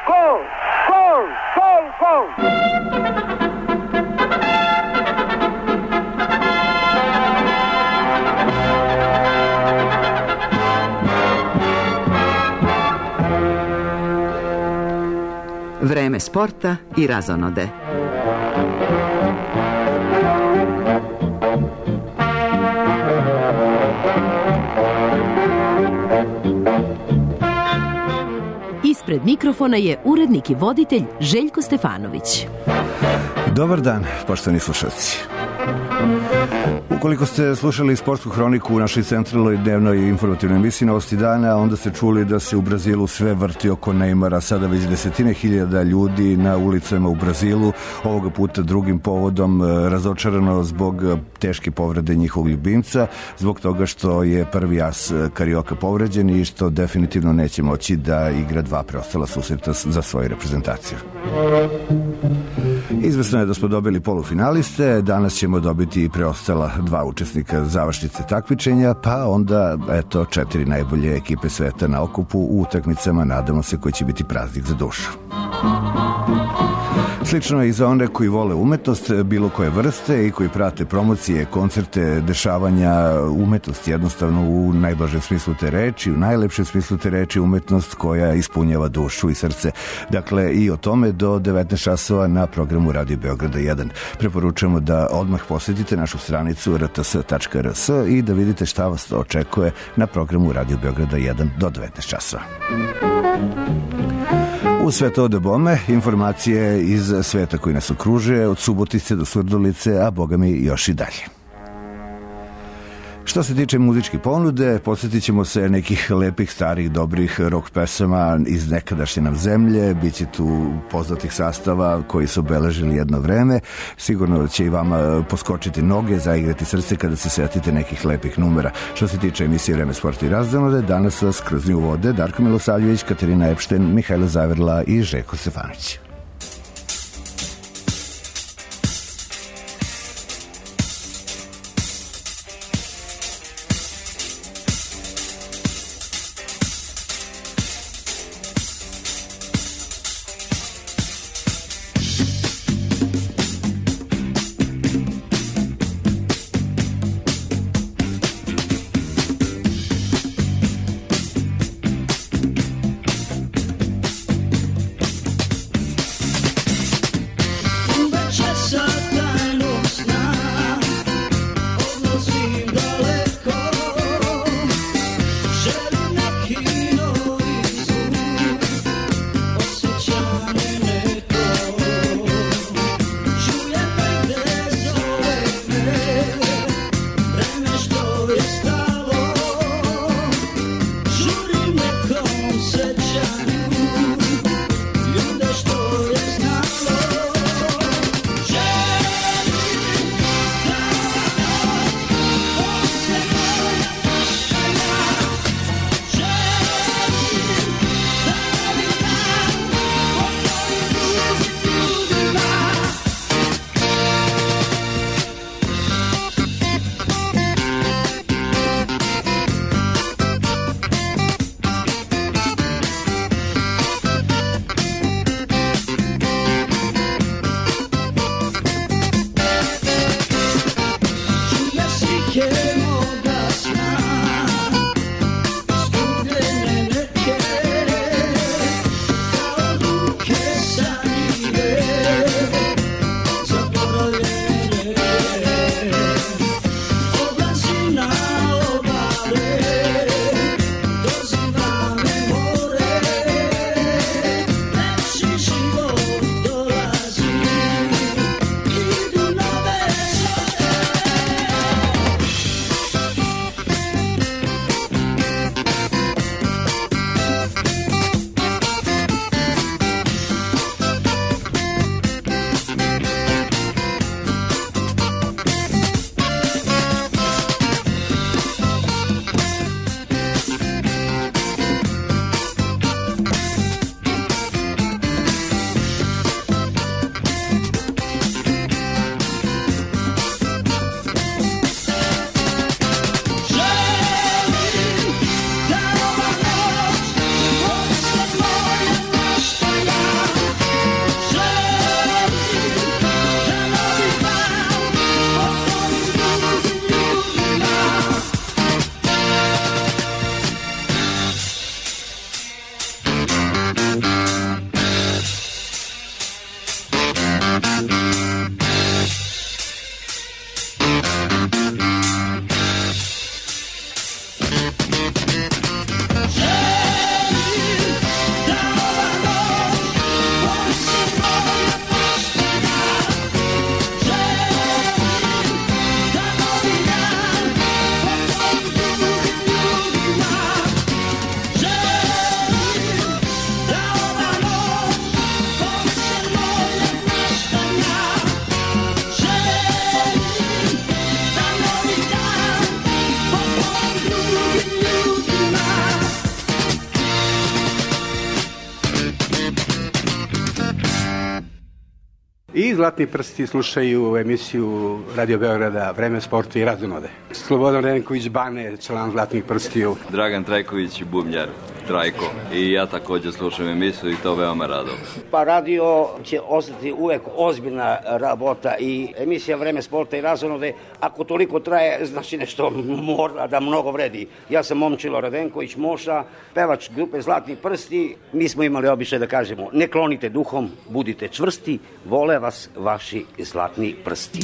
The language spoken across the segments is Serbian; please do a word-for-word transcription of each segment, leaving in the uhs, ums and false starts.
Gol! Gol! Gol! Gol! Vreme sporta i razonode. Ispred mikrofona je urednik i voditelj Željko Stefanović. Dobar dan, poštovani slušalci. Ukoliko ste slušali sportsku hroniku u našoj centralnoj dnevnoj informativnoj emisiji Novosti dana, onda ste čuli da se u Brazilu sve vrti oko Neymara. Sada već desetine hiljada ljudi na ulicama u Brazilu, ovoga puta drugim povodom, razočarano zbog teške povrede njihovog ljubimca, zbog toga što je prvi as Carioca povređen i što definitivno neće moći da igra dva preostala susreta za svoju reprezentaciju. Izvesno je da smo dobili polufinaliste, danas ćemo dobiti i preostala dva učesnika završnice takmičenja, pa onda, eto, četiri najbolje ekipe sveta na okupu u utakmicama, nadamo se, koji će biti praznik za dušu. Slično je i za one koji vole umetnost bilo koje vrste i koji prate promocije, koncerte, dešavanja, umetnost jednostavno u najblažem smislu te reči, u najlepšem smislu te reči, umetnost koja ispunjava dušu i srce. Dakle, i o tome do devetnaest časova na programu Radio Beograda jedan. Preporučujemo da odmah posjetite našu stranicu r t s tačka r s i da vidite šta vas očekuje na programu Radio Beograda jedan do devetnaest časova. U sve to da bome, informacije iz sveta koji nas okružuje, od Subotice do Surdulice, a boga mi još i dalje. Što se tiče muzičke ponude, podsjetit ćemo se nekih lepih, starih, dobrih rock pesama iz nekadašnje nam zemlje. Biće tu poznatih sastava koji su obeležili jedno vreme. Sigurno će i vama poskočiti noge, zaigrati srce kada se setite nekih lepih numera. Što se tiče emisije Vreme sporta i razonode, danas vas kroz nju vode Darko Milosavljević, Katarina Epšten, Mihajlo Zaverla i Željko Stefanović. I Zlatni prsti slušaju emisiju Radio Beograda Vreme sporta i razonode. Slobodan Renković Bane, član Zlatnih prstiju. Dragan Trajković, bubnjar Trajko. I ja također slušam emisiju i to veoma rado. Pa radio će ostati uvek ozbiljna rabota i emisija Vreme sporta i razonode, ako toliko traje, znači nešto mora da mnogo vredi. Ja sam Momčilo Radenković, Moša, pevač grupe Zlatni prsti. Mi smo imali običaj da kažemo, ne klonite duhom, budite čvrsti, vole vas vaši zlatni prsti.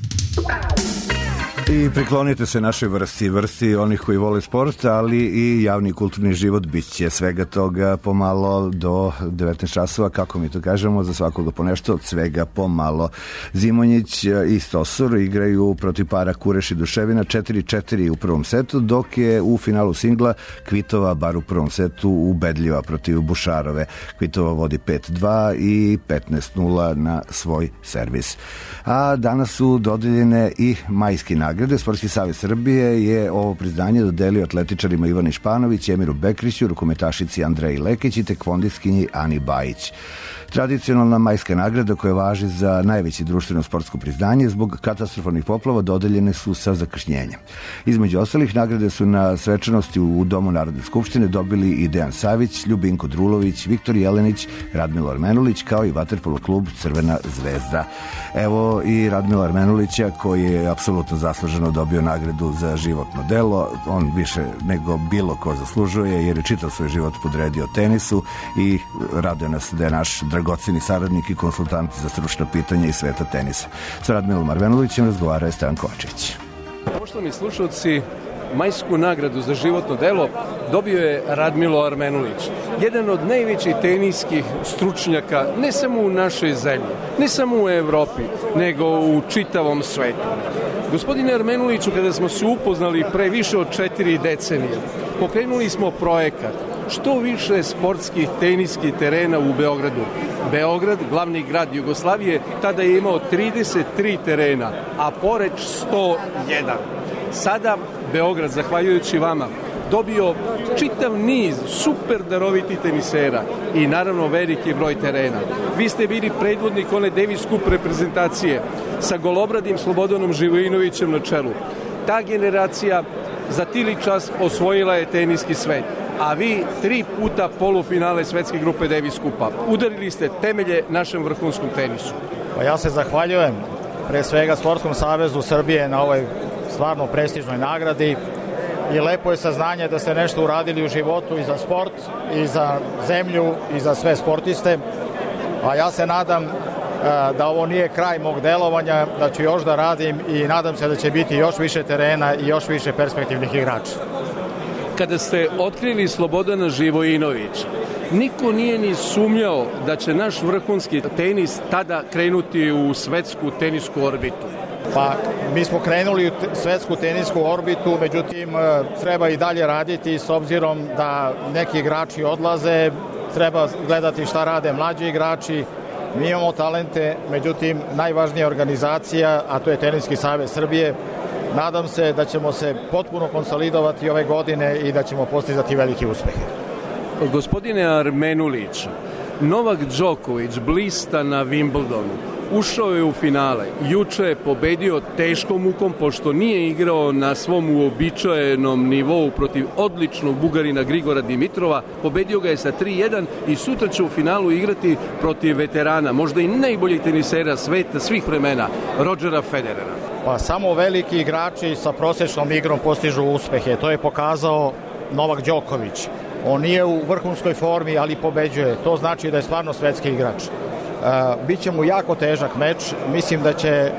I priklonite se našoj vrsti, vrsti onih koji vole sport, ali i javni kulturni život. Biće svega toga pomalo do devetnaest časova, kako mi to kažemo, za svakoga po nešto, od svega pomalo. Zimonjić i Stosur igraju protiv para Kureš i Duševina četiri četiri u prvom setu, dok je u finalu singla Kvitova bar u prvom setu ubedljiva protiv Bušarove. Kvitova vodi pet dva i petnaest nula na svoj servis. A danas su dodeljene i majski nagrade. Sportski savez Srbije je ovo priznanje dodelio atletičarima Ivani Španović, Emiru Bekriću, rukometašici Andreji Lekić i tekvondistkinji Ani Bajić. Tradicionalna majska nagrada koja važi za najveće društveno sportsko priznanje zbog katastrofalnih poplava dodeljene su sa zakašnjenjem. Između ostalih nagrade su na svečanosti u Domu Narodne skupštine dobili i Dejan Savić, Ljubinko Drulović, Viktor Jelenić, Radmilo Armenulić kao i vaterpolo klub Crvena zvezda. Evo i Radmila Armenulića koji je apsolutno zasluženo dobio nagradu za životno delo. On više nego bilo ko zaslužuje jer je čitav svoj život podredio tenisu i raduje nas da je naš dragoceni saradnik i konsultant za stručna pitanja i sveta tenisa. Sa Radmilom Armenulićem razgovara je Stojan Kovačević. Poštovani slušalci, majsku nagradu za životno delo dobio je Radmilo Armenulić, jedan od najvećih teniskih stručnjaka ne samo u našoj zemlji, ne samo u Evropi, nego u čitavom svetu. Gospodine Armenuliću, kada smo se upoznali pre više od četiri decenije, pokrenuli smo projekat što više sportskih teniskih terena u Beogradu. Beograd, glavni grad Jugoslavije, tada je imao trideset tri terena, a Poreč sto jedan. Sada Beograd, zahvaljujući vama, dobio čitav niz super darovitih tenisera i naravno veliki broj terena. Vi ste bili predvodnik one Davis Cup reprezentacije sa golobradim Slobodanom Živojinovićem na čelu. Ta generacija za tili čas osvojila je teniski svet, a vi tri puta polufinale svetske grupe Davis Cupa. Udarili ste temelje našem vrhunskom tenisu. Pa ja se zahvaljujem pre svega Sportskom savezu Srbije na ovoj stvarno prestižnoj nagradi i lepo je saznanje da ste nešto uradili u životu i za sport, i za zemlju, i za sve sportiste. A ja se nadam da ovo nije kraj mog delovanja, da ću još da radim i nadam se da će biti još više terena i još više perspektivnih igrača. Kada ste otkrili Slobodana Živojinovića, niko nije ni sumnjao da će naš vrhunski tenis tada krenuti u svetsku tenisku orbitu. Pa, mi smo krenuli u svetsku tenisku orbitu, međutim, treba i dalje raditi s obzirom da neki igrači odlaze, treba gledati šta rade mlađi igrači. Mi imamo talente, međutim, najvažnija organizacija, a to je Teniski savez Srbije. Nadam se da ćemo se potpuno konsolidovati ove godine i da ćemo postizati veliki uspeh. Gospodine Armenulić, Novak Đoković blista na Wimbledonu. Ušao je u finale. Juče je pobedio teškom mukom, pošto nije igrao na svom uobičajenom nivou protiv odličnog Bugarina Grigora Dimitrova. Pobedio ga je sa tri jedan i sutra će u finalu igrati protiv veterana, možda i najboljih tenisera sveta svih vremena, Rodgera Federera. Pa samo veliki igrači sa prosječnom igrom postižu uspehe. To je pokazao Novak Đoković. On nije u vrhunskoj formi, ali pobeđuje. To znači da je stvarno svetski igrač. Uh, Biće mu jako težak meč. Mislim da će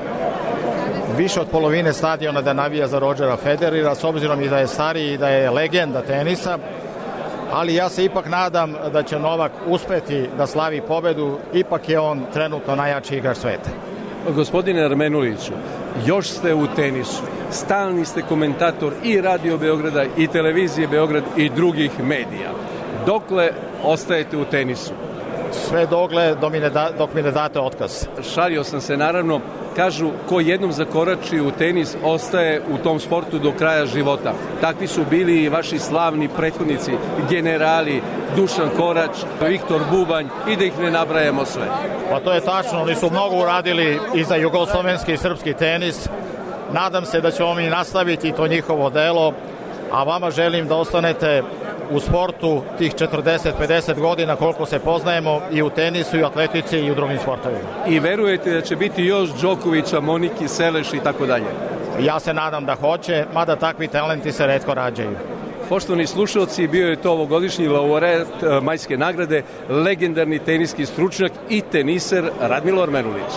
više od polovine stadiona da navija za Rodgera Federera, s obzirom i da je stariji i da je legenda tenisa. Ali ja se ipak nadam da će Novak uspeti da slavi pobedu. Ipak je on trenutno najjači igrač sveta. Gospodine Armenuliću, još ste u tenisu. Stalni ste komentator i Radio Beograda i Televizije Beograd i drugih medija. Dokle ostajete u tenisu? sve dogle dok mi ne, da, dok mi ne date otkaz. Šalio sam se, naravno. Kažu, ko jednom zakorači u tenis, ostaje u tom sportu do kraja života. Takvi su bili i vaši slavni prethodnici, generali, Dušan Korać, Viktor Bubanj i da ih ne nabrajamo sve. Pa to je tačno, oni su mnogo uradili i za jugoslovenski i srpski tenis. Nadam se da ćemo mi nastaviti to njihovo delo, a vama želim da ostanete u sportu tih četrdeset pedeset godina koliko se poznajemo i u tenisu, i u atletici i u drugim sportovima. I verujete da će biti još Đokovića, Moniki, Seleš i tako dalje? Ja se nadam da hoće, mada takvi talenti se retko rađaju. Poštovani slušalci, bio je to ovogodišnji laureat Majske nagrade, legendarni teniski stručnjak i teniser Radmilo Armenulić.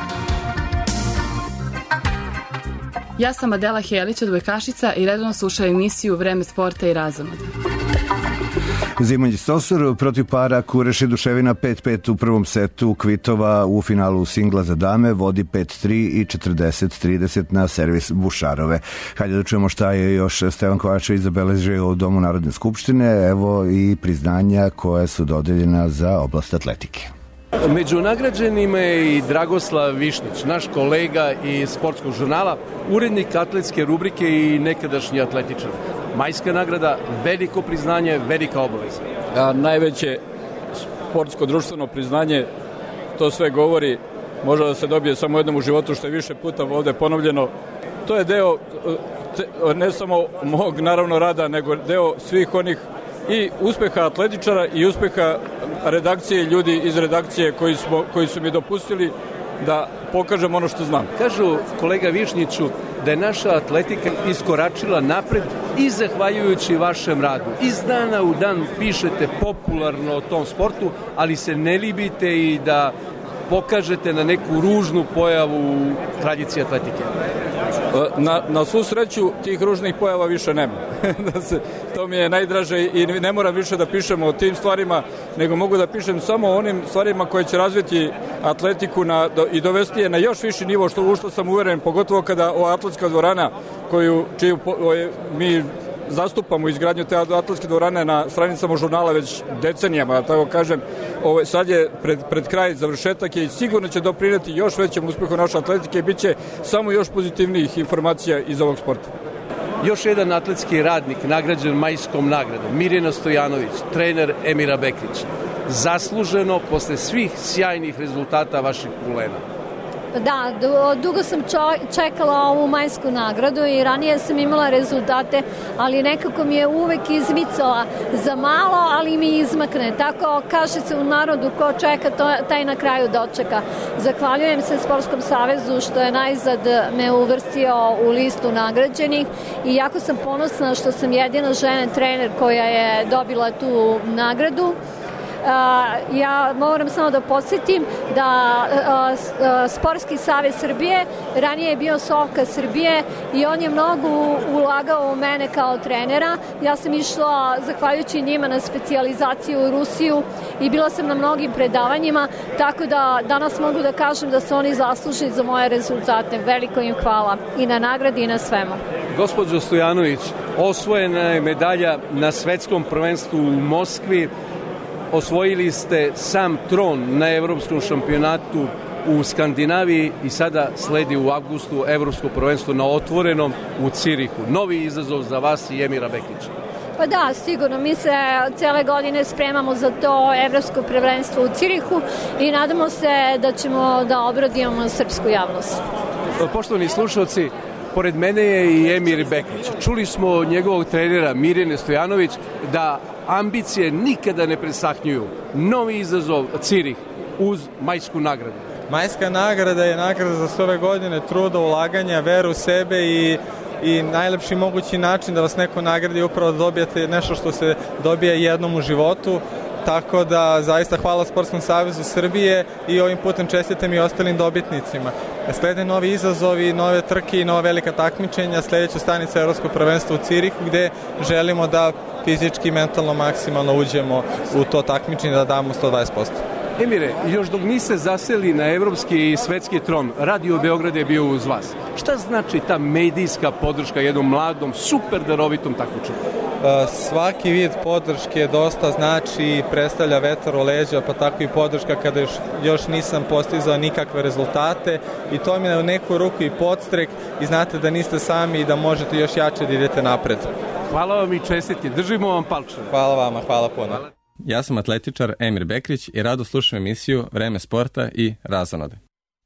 Ja sam Adela Helić, odbojkašica, i redovno slušam emisiju Vreme sporta i razonode. Zimonji Stosur protiv para Kureš i Duševina pet pet u prvom setu. Kvitova u finalu singla za dame vodi pet tri i četrdeset trideset na servis Bušarove. Hajde da čujemo šta je još Stevan Kovačević zabeležio u Domu Narodne skupštine. Evo i priznanja koja su dodeljena za oblast atletike. Među nagrađenima je i Dragoslav Višnić, naš kolega iz sportskog žurnala, urednik atletske rubrike i nekadašnji atletičar. Majska nagrada, veliko priznanje, velika obaveza. A najveće sportsko društveno priznanje, to sve govori, može da se dobije samo jednom u životu, što je više puta ovde ponovljeno. To je deo ne samo mog naravno rada, nego deo svih onih i uspeha atletičara i uspeha redakcije, ljudi iz redakcije koji, smo, koji su mi dopustili da pokažem ono što znam. Kažu, kolega Višnjiću, da je naša atletika iskoračila napred i zahvaljujući vašem radu. Iz dana u dan pišete popularno o tom sportu, ali se ne libite i da pokažete na neku ružnu pojavu tradicije atletike. Na, na svu sreću tih ružnih pojava više nema. da se, to mi je najdraže i ne moram više da pišem o tim stvarima, nego mogu da pišem samo o onim stvarima koje će razviti atletiku na, do, i dovesti je na još viši nivo, što, u što sam uveren, pogotovo kada ova atletska dvorana koju, čiju mi zastupamo izgradnju te atletske dvorane na stranicama žurnala već decenijama, tako kažem. Ovo, sad je pred, pred kraj završetak je i sigurno će doprineti još većem uspehu naše atletike i bit će samo još pozitivnijih informacija iz ovog sporta. Još jedan atletski radnik nagrađen Majskom nagradom, Mirjana Stojanović, trener Emira Bekrića. Zasluženo posle svih sjajnih rezultata vaših pulena. Da, dugo sam čekala ovu majsku nagradu i ranije sam imala rezultate, ali nekako mi je uvek izmicala za malo, ali mi izmakne. Tako kaže se u narodu, ko čeka, to, taj na kraju dočeka. Zahvaljujem se Sportskom savezu što je najzad me uvrstio u listu nagrađenih i jako sam ponosna što sam jedina žena trener koja je dobila tu nagradu. Uh, ja moram samo da podsjetim da uh, uh, Sportski savez Srbije ranije je bio Sovka Srbije i on je mnogo ulagao u mene kao trenera. Ja sam išla zahvaljujući njima na specijalizaciju u Rusiju i bila sam na mnogim predavanjima, tako da danas mogu da kažem da su oni zaslužni za moje rezultate. Veliko im hvala i na nagradi i na svemu. Gospođo Stojanović, osvojena je medalja na svetskom prvenstvu u Moskvi. Osvojili ste sam tron na evropskom šampionatu u Skandinaviji i sada sledi u avgustu evropsko prvenstvo na otvorenom u Cirihu. Novi izazov za vas i Emira Bekrića. Pa da, sigurno. Mi se cele godine spremamo za to evropsko prvenstvo u Cirihu i nadamo se da ćemo da obradimo srpsku javnost. Poštovani slušalci, pored mene je i Emir Bekrić. Čuli smo od njegovog trenera Mirjane Stojanović da ambicije nikada ne presahnjuju. Novi izazov Cirih uz Majsku nagradu. Majska nagrada je nagrada za sve ove godine truda, ulaganja, veru u sebe i, i najlepši mogući način da vas neko nagradi upravo da dobijete nešto što se dobije jednom u životu. Tako da zaista hvala Sportskom savezu Srbije i ovim putem čestitam i ostalim dobitnicima. Slede novi izazovi, nove trke i nova velika takmičenja, sledeća stanica Evropskog prvenstva u Cirihu gde želimo da fizički i mentalno maksimalno uđemo u to takmičenje da damo sto dvadeset posto. Emire, još dok niste zaseli na evropski i svetski tron, Radio Beograd je bio uz vas. Šta znači ta medijska podrška jednom mladom, super darovitom takmičenju? Svaki vid podrške dosta znači i predstavlja vetar u leđa, pa tako i podrška kada još, još nisam postizao nikakve rezultate i to mi je u neku ruku i podstrek i znate da niste sami i da možete još jače da idete napred. Hvala vam i čestitke, držimo vam palče. Hvala vama, hvala puno. Ja sam atletičar Emir Bekrić i rado slušam emisiju Vreme sporta i razonode.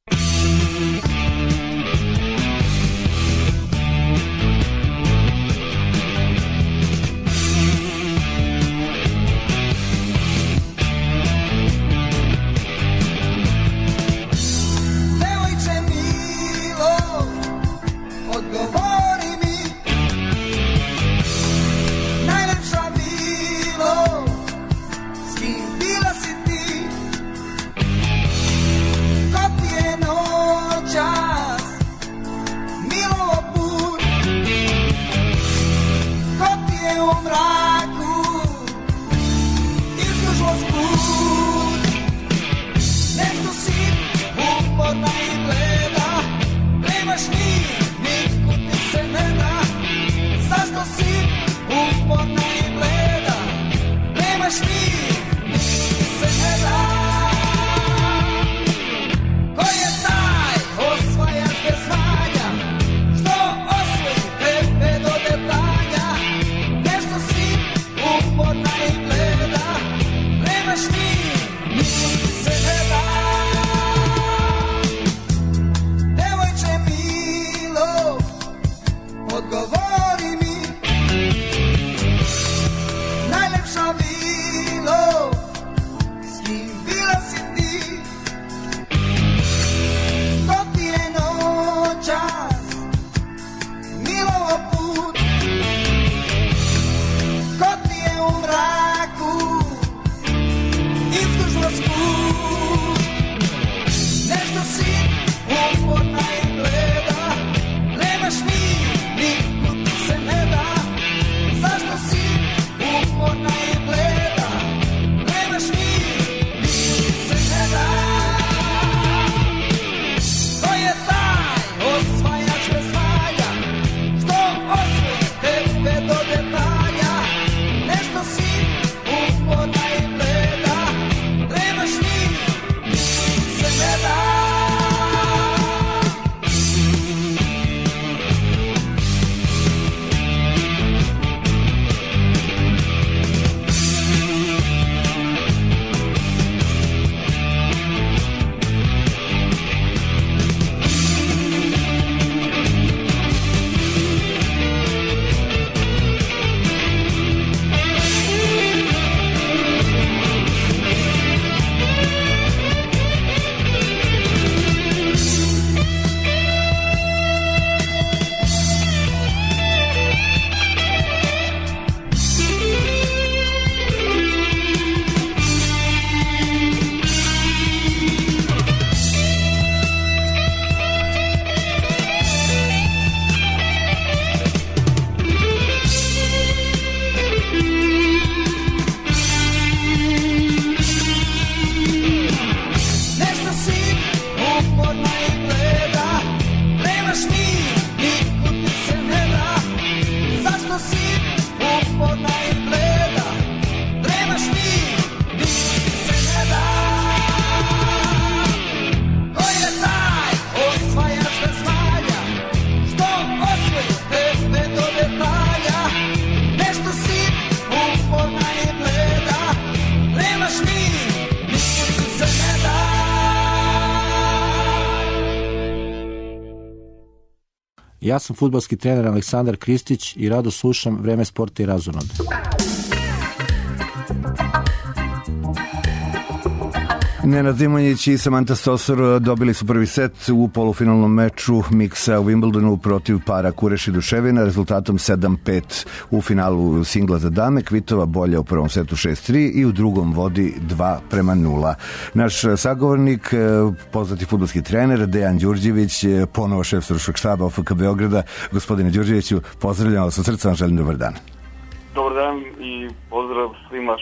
Ja sam fudbalski trener Aleksandar Kristić i rado slušam Vreme sporta i razonode. Nenad Zimonjić i Samanta Stosur dobili su prvi set u polufinalnom meču miksa u Wimbledonu protiv para Kureš i Duševina rezultatom sedam pet u finalu singla za dame. Kvitova bolja u prvom setu šest tri i u drugom vodi dva prema nula. Naš sagovornik, poznati fudbalski trener Dejan Đurđević, ponovo šef stručnog štaba O F K Beograda. Gospodine Đurđeviću, pozdravljam vas od srca, vam želim dobar dan. Dobar dan i pozdrav svim vašim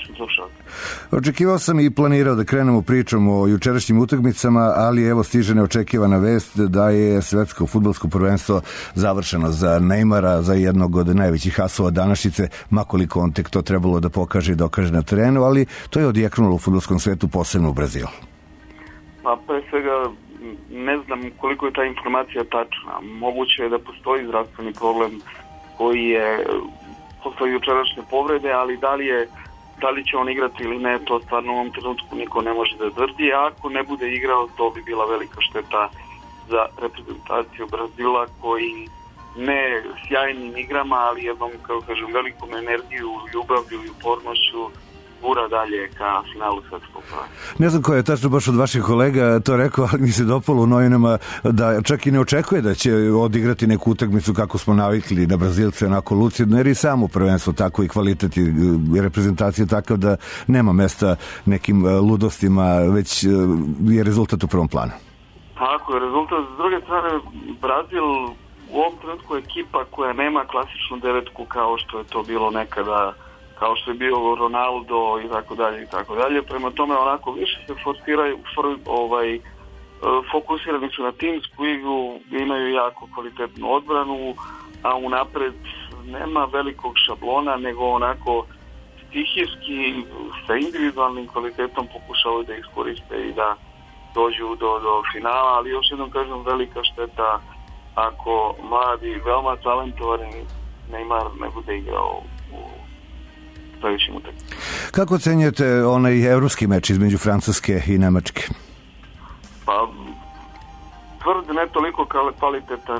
slušalce. Očekivao sam i planirao da krenemo pričom o jučerašnjim utakmicama, ali evo stiže neočekivana vest da je svetsko fudbalsko prvenstvo završeno za Neymara, za jednog od najvećih asova današnjice, makoliko on tek to trebalo da pokaže i dokaže na terenu, ali to je odjeknulo u fudbalskom svetu, posebno u Brazilu. Pa pre svega ne znam koliko je ta informacija tačna. Moguće je da postoji zdravstveni problem koji je posle jučerašnje povrede, ali da li je da li će on igrati ili ne, to stvarno u ovom trenutku niko ne može da tvrdi. A ako ne bude igrao, to bi bila velika šteta za reprezentaciju Brazila, koji ne sjajnim igrama, ali jednom, kao kažem, velikom energiju, ljubavlju i upornošću gura dalje ka finalu svetskog prvenstva. Ne znam ko je tačno baš od vaših kolega to rekao, ali mi se dopalo u novinama da čak i ne očekuje da će odigrati neku utakmicu kako smo navikli na Brazilce, onako lucidno, jer i samo prvenstvo tako i kvalitet i reprezentacija takav da nema mesta nekim ludostima, već je rezultat u prvom planu. Tako je rezultat. S druge strane, Brazil u ovom trenutku je ekipa koja nema klasičnu devetku kao što je to bilo nekada, kao što je bio Ronaldo i tako dalje i tako dalje. Prema tome onako više se forsiraju, for, ovaj, fokusirani su na timsku igru, imaju jako kvalitetnu odbranu, a unapred nema velikog šablona, nego onako stihijski sa individualnim kvalitetom pokušavaju da iskoriste i da dođu do, do finala, ali još jednom kažem, velika šteta ako mladi, veoma talentovani Neymar ne bude igrao u sledećim utakmicama. Kako ocenjujete onaj evropski meč između Francuske i Nemačke? Pa, tvrd ne toliko kvalitetan,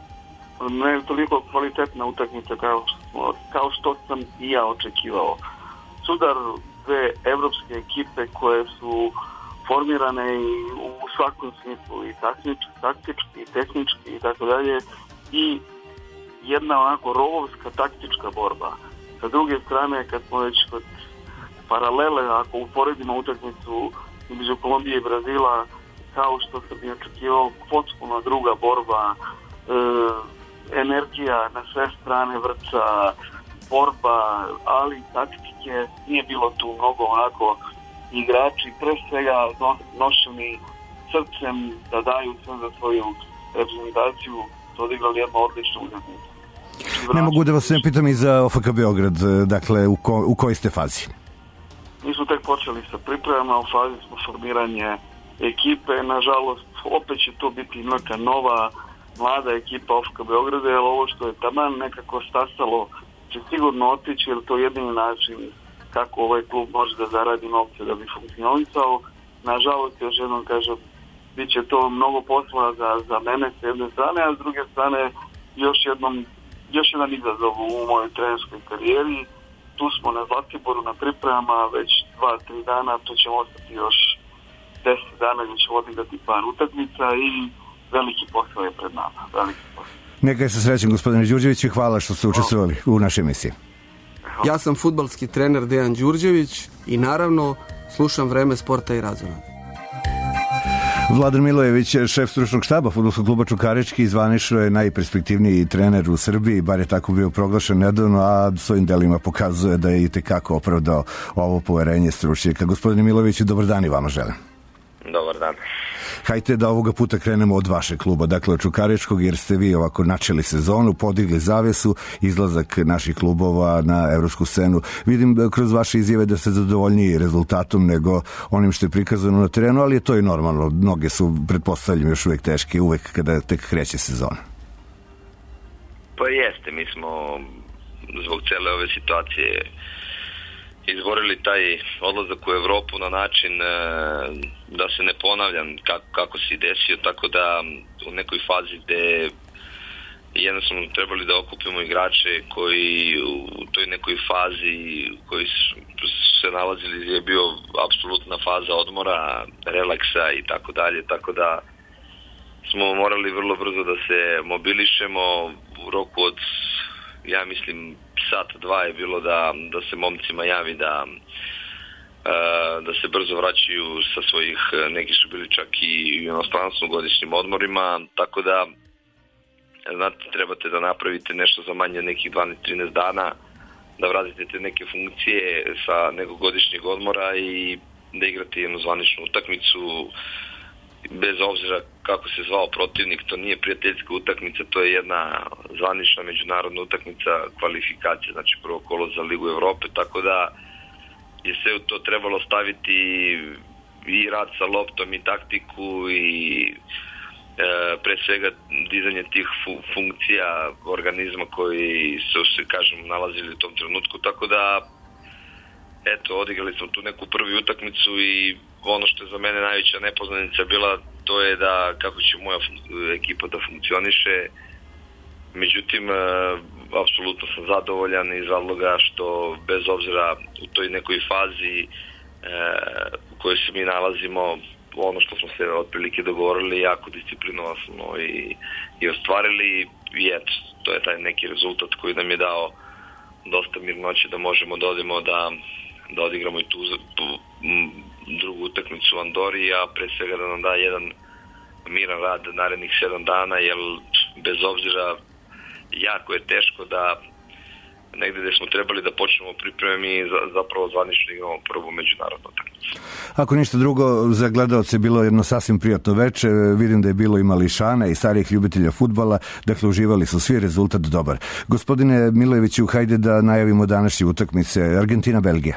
ne toliko kvalitetna utakmica kao što, kao što sam i ja očekivao. Sudar dve evropske ekipe koje su formirane i u svakom smislu, i taktički, taktički, i tehnički i tako dalje, i jedna onako rovovska taktička borba. Sa druge strane, kad smo već kod paralele, ako uporedimo utakmicu između Kolumbije i Brazila, kao što sam i očekivao, potpuno druga borba, e, energija na sve strane vrca, borba, ali taktike nije bilo tu mnogo onako. Igrači pre svega nošeni srcem da daju sve za svoju reprezentaciju, su odigrali jednu odličnu utakmicu. Ne mogu da vas ne pitam i za O F K Beograd, dakle u, ko, u kojoj ste fazi? Mi smo tek počeli sa pripremama, u fazi smo formiranje ekipe, nažalost opet će to biti neka nova mlada ekipa O F K Beograda, jer ovo što je taman nekako stasalo će sigurno otići, jer to je jedini način kako ovaj klub može da zaradi novce da bi funkcionisao. Nažalost, još jednom kažem, bit će to mnogo posla za, za mene s jedne strane, a s druge strane još jednom još jedan izazov u mojoj trenerskoj karijeri. Tu smo na Zlatiboru na pripremama već dva, tri dana, to će ostati još deset dana gdje ćemo odigrati par utakmica i veliki posao je pred nama. Veliki posao. Neka je sa srećem, gospodine Đurđević, i hvala što ste učestvovali u našoj emisiji. Ja sam fudbalski trener Dejan Đurđević i naravno slušam Vreme sporta i razonode. Vladan Milojević, šef stručnog štaba fudbalskog kluba Čukarički, zvanično je najperspektivniji trener u Srbiji, bar je tako bio proglašen nedavno, a svojim delima pokazuje da je i tekako opravdao ovo poverenje stručnjaka. Gospodine Milojeviću, dobar dan i vama želim. Dobar dan. Hajte da ovoga puta krenemo od vašeg kluba, dakle od Čukaričkog, jer ste vi ovako načeli sezonu, podigli zavesu, izlazak naših klubova na evropsku scenu. Vidim kroz vaše izjave da ste zadovoljniji rezultatom nego onim što je prikazano na terenu, ali je to i normalno. Mnoge su, pretpostavljam, još uvek teške, uvek kada tek kreće sezona. Pa jeste, mi smo zbog cele ove situacije izborili taj odlazak u Evropu na način e, da se ne ponavljam kako, kako se desio, tako da u nekoj fazi gde jednostavno trebali da okupimo igrače koji u toj nekoj fazi koji su se nalazili je bio apsolutna faza odmora, relaksa i tako dalje, tako da smo morali vrlo brzo da se mobilišemo u roku od, ja mislim, sat, dva je bilo da, da se momcima javi da, da se brzo vraćaju sa svojih, neki su bili čak i u inostranstvu godišnjim odmorima, tako da znate, trebate da napravite nešto za manje nekih dvanaest trinaest dana da vratite te neke funkcije sa nekog godišnjeg odmora i da igrate jednu zvaničnu utakmicu. Bez obzira kako se zvao protivnik, to nije prijateljska utakmica, to je jedna zvanična međunarodna utakmica kvalifikacije, znači prvo kolo za Ligu Evrope, tako da je sve to trebalo staviti i rad sa loptom i taktiku i e, pre svega dizanje tih fu- funkcija organizma koji su se, kažem, nalazili u tom trenutku, tako da eto, odigrali smo tu neku prvu utakmicu i ono što je za mene najveća nepoznanica bila, to je da kako će moja ekipa da funkcioniše. Međutim, e, apsolutno sam zadovoljan iz razloga što bez obzira u toj nekoj fazi e, u kojoj se mi nalazimo, ono što smo se otprilike dogovorili, jako disciplinovano i, i ostvarili i eto, to je taj neki rezultat koji nam je dao dosta mirnoće da možemo da odemo da, da odigramo i tu, tu m, drugu utakmicu u Andori, a pre svega da nam da jedan miran rad narednih sedam dana, jer bez obzira jako je teško da negde gde smo trebali da počnemo pripremi zapravo zvanično igramo prvu međunarodnu utakmicu. Ako ništa drugo, za gledaoce je bilo jedno sasvim prijatno veče. Vidim da je bilo i mališana i starih ljubitelja fudbala, dakle uživali su svi, rezultat dobar. Gospodine Milojeviću, hajde da najavimo današnje utakmice. Argentina-Belgija.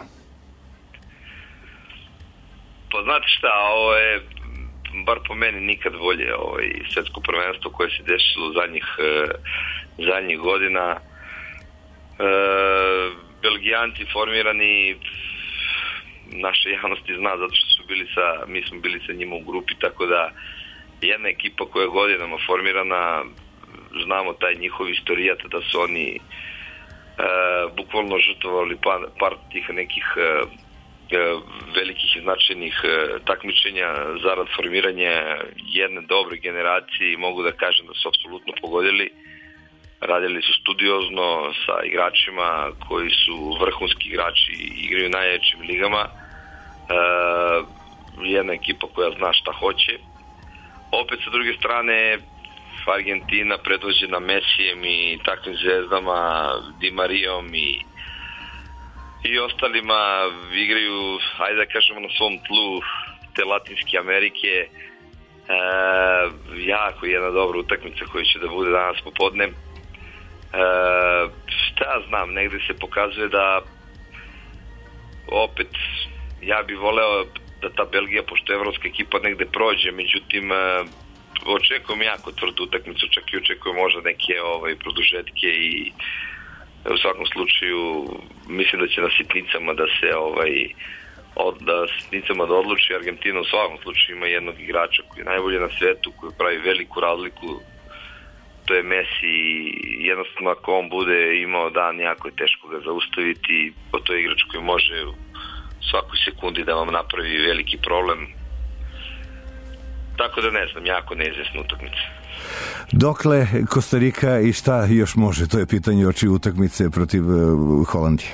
Pa znate šta, ovo je bar po meni nikad bolje ovaj svetsko prvenstvo koje se desilo zadnjih, zadnjih godina. E, Belgijanci formirani, naša javnosti zna zato što su bili sa, mi smo bili sa njima u grupi, tako da jedna ekipa koja je godinama formirana, znamo taj njihov istorijat da su oni e, bukvalno žrtvovali par, par tih nekih e, velikih i značajnih takmičenja zarad formiranja jedne dobre generacije i mogu da kažem da su apsolutno pogodili. Radili su studiozno sa igračima koji su vrhunski igrači i igraju u najjačim ligama. E, jedna ekipa koja zna šta hoće. Opet sa druge strane Argentina predvođena Mesijem i takvim zvezdama, Di Marijom i i ostalima igraju, ajde da kažemo, na svom tlu te Latinske Amerike. E, jako jedna dobra utakmica koja će da bude danas popodne. E, šta znam, negde se pokazuje da opet ja bih voleo da ta Belgija, pošto je evropska ekipa, negde prođe, međutim očekujem jako tvrdu utakmicu, čak i očekujem možda neke ovaj, produžetke i u svakom slučaju mislim da će na sitnicama da se ovaj od, da sitnicama da odluči. Argentina u svakom slučaju ima jednog igrača koji je najbolji na svetu, koji pravi veliku razliku, to je Messi. Jednostavno ako on bude imao dan, jako je teško ga zaustaviti, pa to je igrač koji može u svakoj sekundi da vam napravi veliki problem, tako da ne znam, jako neizvesna utakmica. Dokle Kostarika i šta još može? To je pitanje oči utakmice protiv uh, Holandije.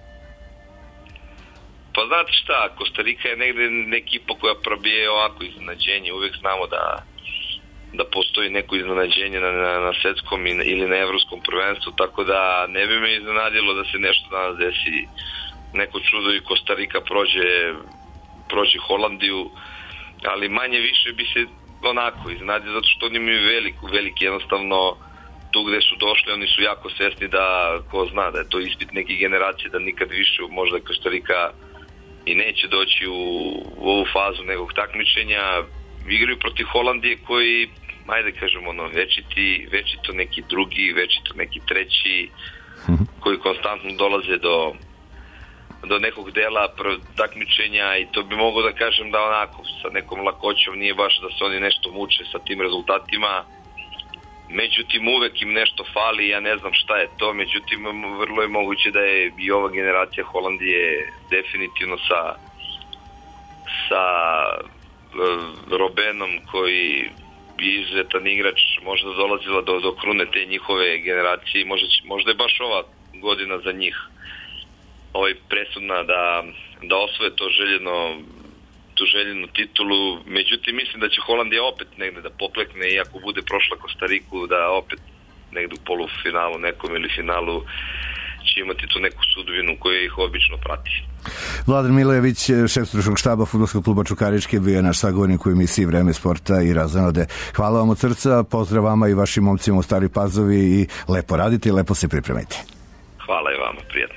Pa znate šta, Kostarika je negde ekipa koja probije ovako iznenađenje. Uvek znamo da, da postoji neko iznenađenje na, na, na svetskom ili na evropskom prvenstvu, tako da ne bi me iznenadilo da se nešto danas desi, neko čudo i Kostarika prođe, prođe Holandiju, ali manje više bi se onako iznenadio zato što oni imaju veliku, veliki jednostavno tu gde su došli, oni su jako svesni da, ko zna, da je to ispit neke generacije, da nikad više možda Kostarika i neće doći u, u ovu fazu nekog takmičenja. Igraju protiv Holandije koji, ajde kažemo, ono, večiti, večito neki drugi, večito neki treći, koji konstantno dolaze do do nekog dela takmičenja i to bi mogo da kažem da onako sa nekom lakoćom nije baš da se oni nešto muče sa tim rezultatima, međutim uvek im nešto fali, ja ne znam šta je to, međutim vrlo je moguće da je i ova generacija Holandije definitivno sa sa uh, Robenom koji je izuzetan igrač, možda dolazila do, do krune te njihove generacije, možda, možda je baš ova godina za njih ovaj presudna da, da osvoje to željeno, tu željenu titulu. Međutim, mislim da će Holandija opet negde da poklekne i ako bude prošla Kostariku da opet negde u polufinalu nekom ili finalu će imati tu neku sudbinu koja ih obično prati. Vladan Milojević, šef stručnog štaba Fudbalskog kluba Čukarički, bio je naš sagovornik u emisiji Vreme sporta i razonode. Hvala vam od srca, pozdrav vama i vašim momcima u Stari Pazovi i lepo radite i lepo se pripremajte. Hvala i vama, prijatno.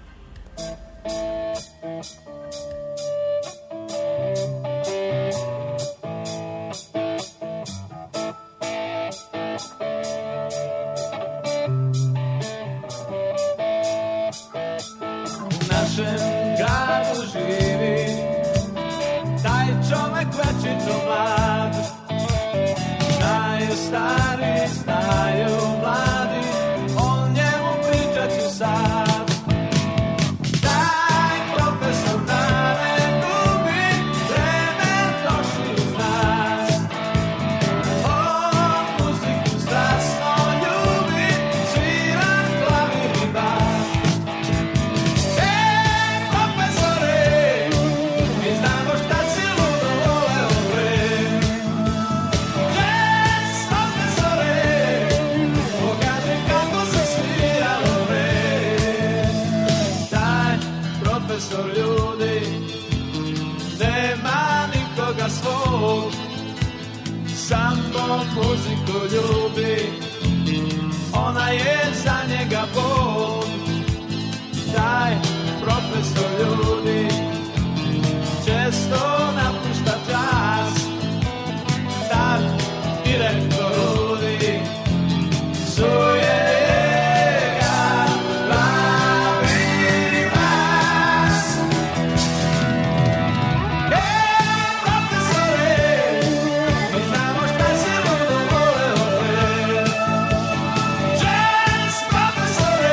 Gradu živi taj čovek večito mlad, znaju stari, znaju mladi, o njemu pričat ću sad. Taj profesor da ne gubi, vreme došli uz nas. On muziku strasno ljubi, svira klavir i bas. Profesor ljudi, nema nikoga svog, samo muziku ljubi, ona je za njega Bog. Taj profesor ljudi često napušta čas, tad direktor ljudi suje. Profesore,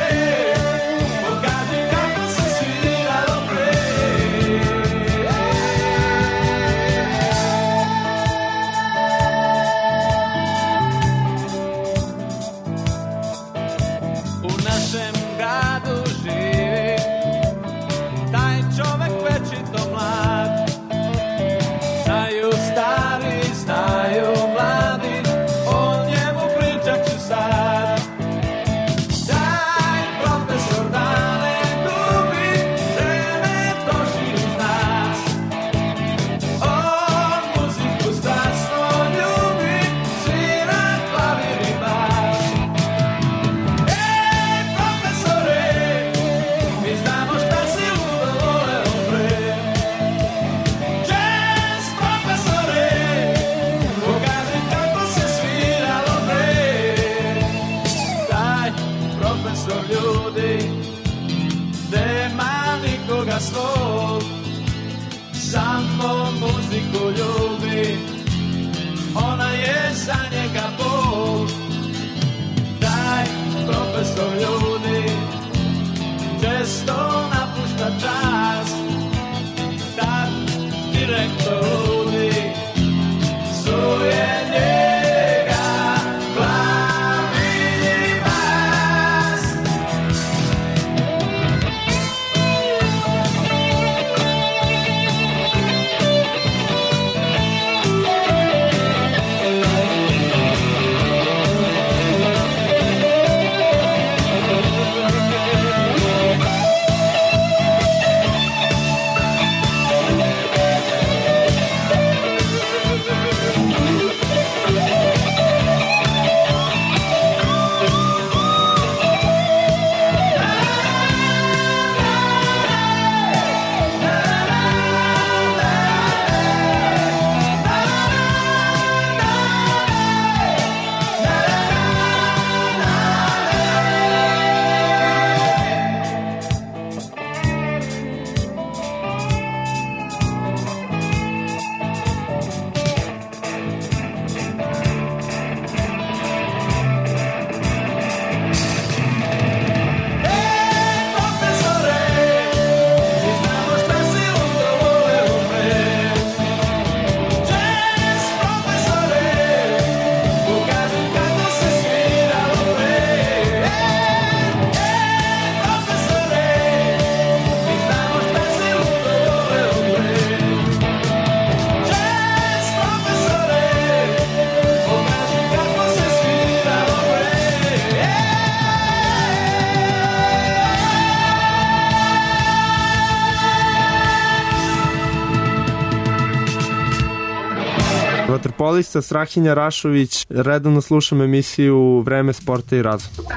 Vaterpolista Strahinja Rašović, redovno slušam emisiju Vreme sporta i razvoja.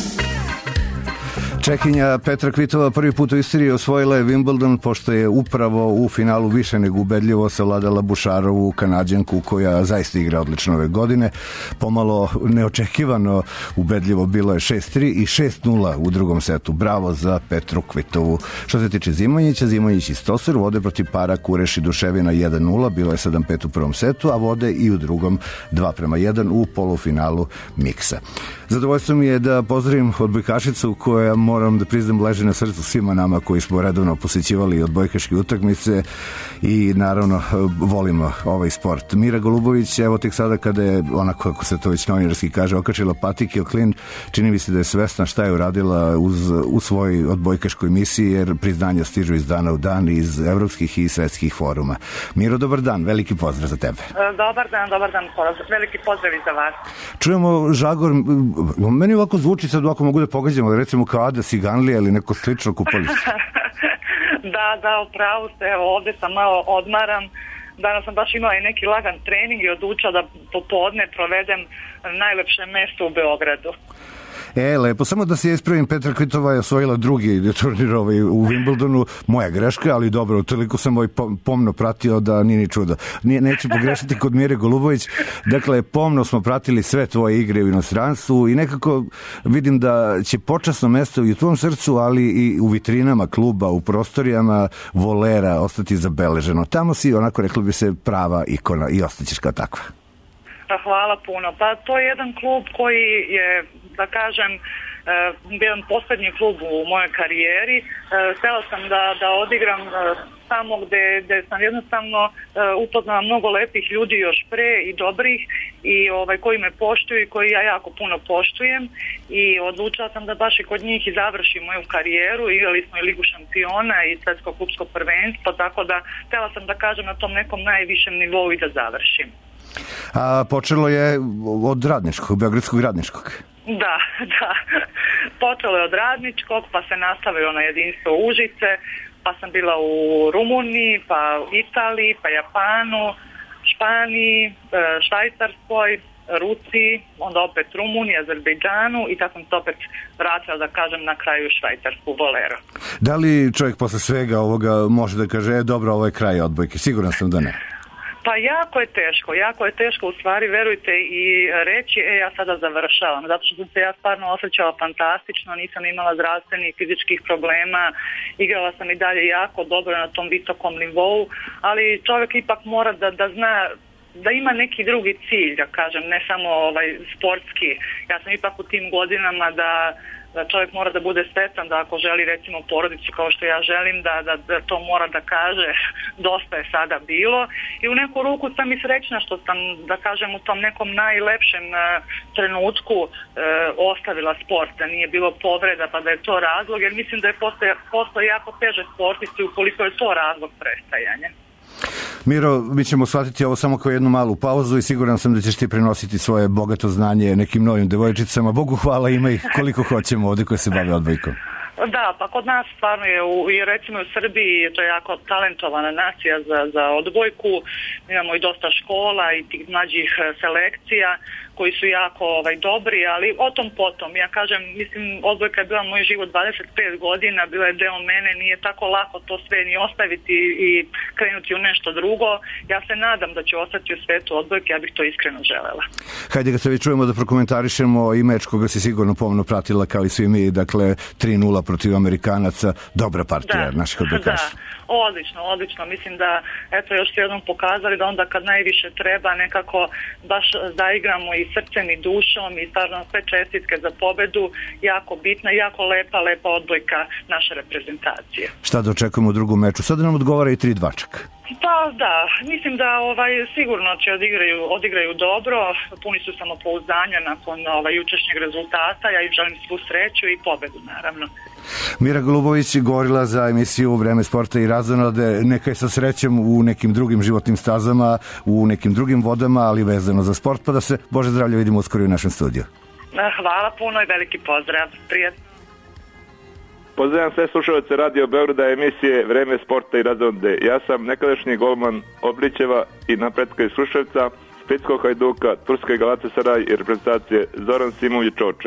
Čekinja Petra Kvitova prvi put u istoriji osvojila je Wimbledon, pošto je upravo u finalu više nego ubedljivo savladala Bušarovu Kanađanku, koja zaista igra odlično ove godine. Pomalo neočekivano ubedljivo bilo je šest tri i šest nula u drugom setu. Bravo za Petru Kvitovu. Što se tiče Zimonjića, Zimonjić i Stosur vode protiv para Kureš i Duševina jedan nula, bilo je sedam pet u prvom setu, a vode i u drugom dva prema jedan u polufinalu miksa. Zadovoljstvo mi je da pozdravim odbojkašicu koja, moram da priznam, leži na srcu svima nama koji smo redovno posjećivali odbojkaške utakmice i naravno volimo ovaj sport. Mira Golubović, evo tek sada kada je, onako kako se to već novinarski kaže, okačila patike o klin, čini mi se da je svesna šta je uradila uz, u svojoj odbojkaškoj misiji, jer priznanja stižu iz dana u dan iz evropskih i svetskih foruma. Miro, dobar dan, veliki pozdrav za tebe. Dobar dan, dobar dan, veliki pozdrav i za vas. Čujemo žagor, meni ovako zvuči, sad ovako mogu da pogađamo, recimo kao Ada Siganlija ili neko slično kupalište. Da, da, upravo ste, evo ovdje sam malo odmaram, danas sam baš imala i neki lagan trening i odlučila da popodne provedem najlepše mesto u Beogradu. E, lepo, samo da se ispravim, Petra Kvitova je osvojila drugi turnir ovaj u Wimbledonu, moja greška, ali dobro, toliko sam ovaj pomno pratio da nije ni čudo. Nije, neću pogrešiti kod Mire Golubović, dakle, pomno smo pratili sve tvoje igre u inostranstvu i nekako vidim da će počasno mesto i u tvom srcu, ali i u vitrinama kluba, u prostorijama volera ostati zabeleženo. Tamo si, onako reklo bi se, prava ikona i ostaćeš kao takva. Hvala puno. Pa to je jedan klub koji je, da kažem, jedan posljednji klub u mojoj karijeri. Htjela sam da, da odigram tamo gde, gde sam jednostavno upoznala mnogo lepih ljudi još pre i dobrih i ovaj, koji me poštuju i koji ja jako puno poštujem i odlučila sam da baš i kod njih i završim moju karijeru. Igrali smo i Ligu šampiona i Svetsko klubsko prvenstvo, tako da htjela sam da kažem na tom nekom najvišem nivou i da završim. A počelo je od Radničkog, Beogradskog Radničkog. Da, da. Počelo je od Radničkog, pa se nastavilo na jedinstvo Užice, pa sam bila u Rumuniji, pa u Italiji, pa Japanu, Španiji, Švajcarskoj, Rusiji, onda opet Rumuniji, Azerbejdžanu i tako sam se opet vratila, da kažem, na kraju Švajcarsku Volero. Da li čovjek posle svega ovoga može da kaže, e, dobro, ovo je kraj odbojke? Siguran sam da ne. Pa jako je teško, jako je teško u stvari, verujte, i reći, e, ja sada završavam, zato što sam se ja stvarno osjećala fantastično, nisam imala zdravstvenih i fizičkih problema, igrala sam i dalje jako dobro na tom visokom nivou, ali čovjek ipak mora da, da zna da ima neki drugi cilj, da kažem, ne samo ovaj sportski. Ja sam ipak u tim godinama da da čovjek mora da bude sretan, da ako želi recimo porodicu kao što ja želim, da, da, da to mora da kaže dosta je sada bilo i u neku ruku sam i srećna što sam, da kažem, u tom nekom najlepšem uh, trenutku uh, ostavila sport, da nije bilo povreda pa da je to razlog, jer mislim da je postoje, postoje jako teže sportisti ukoliko je to razlog prestajanja. Miro, mi ćemo shvatiti ovo samo kao jednu malu pauzu i siguran sam da ćeš ti prenositi svoje bogato znanje nekim novim devojčicama. Bogu hvala, ima ih koliko hoćemo ovdje koje se bave odbojkom. Da, pa kod nas stvarno je, u, i recimo u Srbiji, to je jako talentovana nacija za, za odbojku, imamo i dosta škola i tih mlađih selekcija koji su jako ovaj, dobri, ali o tom potom, ja kažem, mislim, odbojka je bila moj život dvadeset pet godina, bila je deo mene, nije tako lako to sve ni ostaviti i krenuti u nešto drugo. Ja se nadam da će ostati u svetu odbojke, ja bih to iskreno želela. Hajde ga se vi čujemo da prokomentarišemo i meč koga si sigurno pomno pratila kao i svi mi, dakle tri nula protiv Amerikanaca, dobra partija da, naših odbojkaša. Da, odlično, odlično, mislim da eto još jednom pokazali da onda kad najviše treba nekako baš zaigramo i srcem i dušom i stvarno sve čestitke za pobedu, jako bitna, jako lepa, lepa odbojka naše reprezentacije. Šta da očekujemo u drugom meču? Sada nam odgovara i tri dva čak. Pa da, mislim da ovaj sigurno će odigraju, odigraju dobro, puni su samopouzdanja nakon ovaj jučerašnjeg rezultata, ja im želim svu sreću i pobedu naravno. Mira Golubović govorila za emisiju Vreme sporta i razonode, neka je sa srećom u nekim drugim životnim stazama, u nekim drugim vodama, ali vezano za sport, pa da se, Bože zdravlje, vidimo uskoro u našem studiju. Hvala puno i veliki pozdrav. Prijatno. Pozdravljam sve slušalce Radio Beograda emisije Vreme sporta i razonode. Ja sam nekadašnji golman Oblićeva i Napretka iz Kruševca, Splitskog Hajduka, Turske Galatasaraj i reprezentacije Zoran Simović Čoče.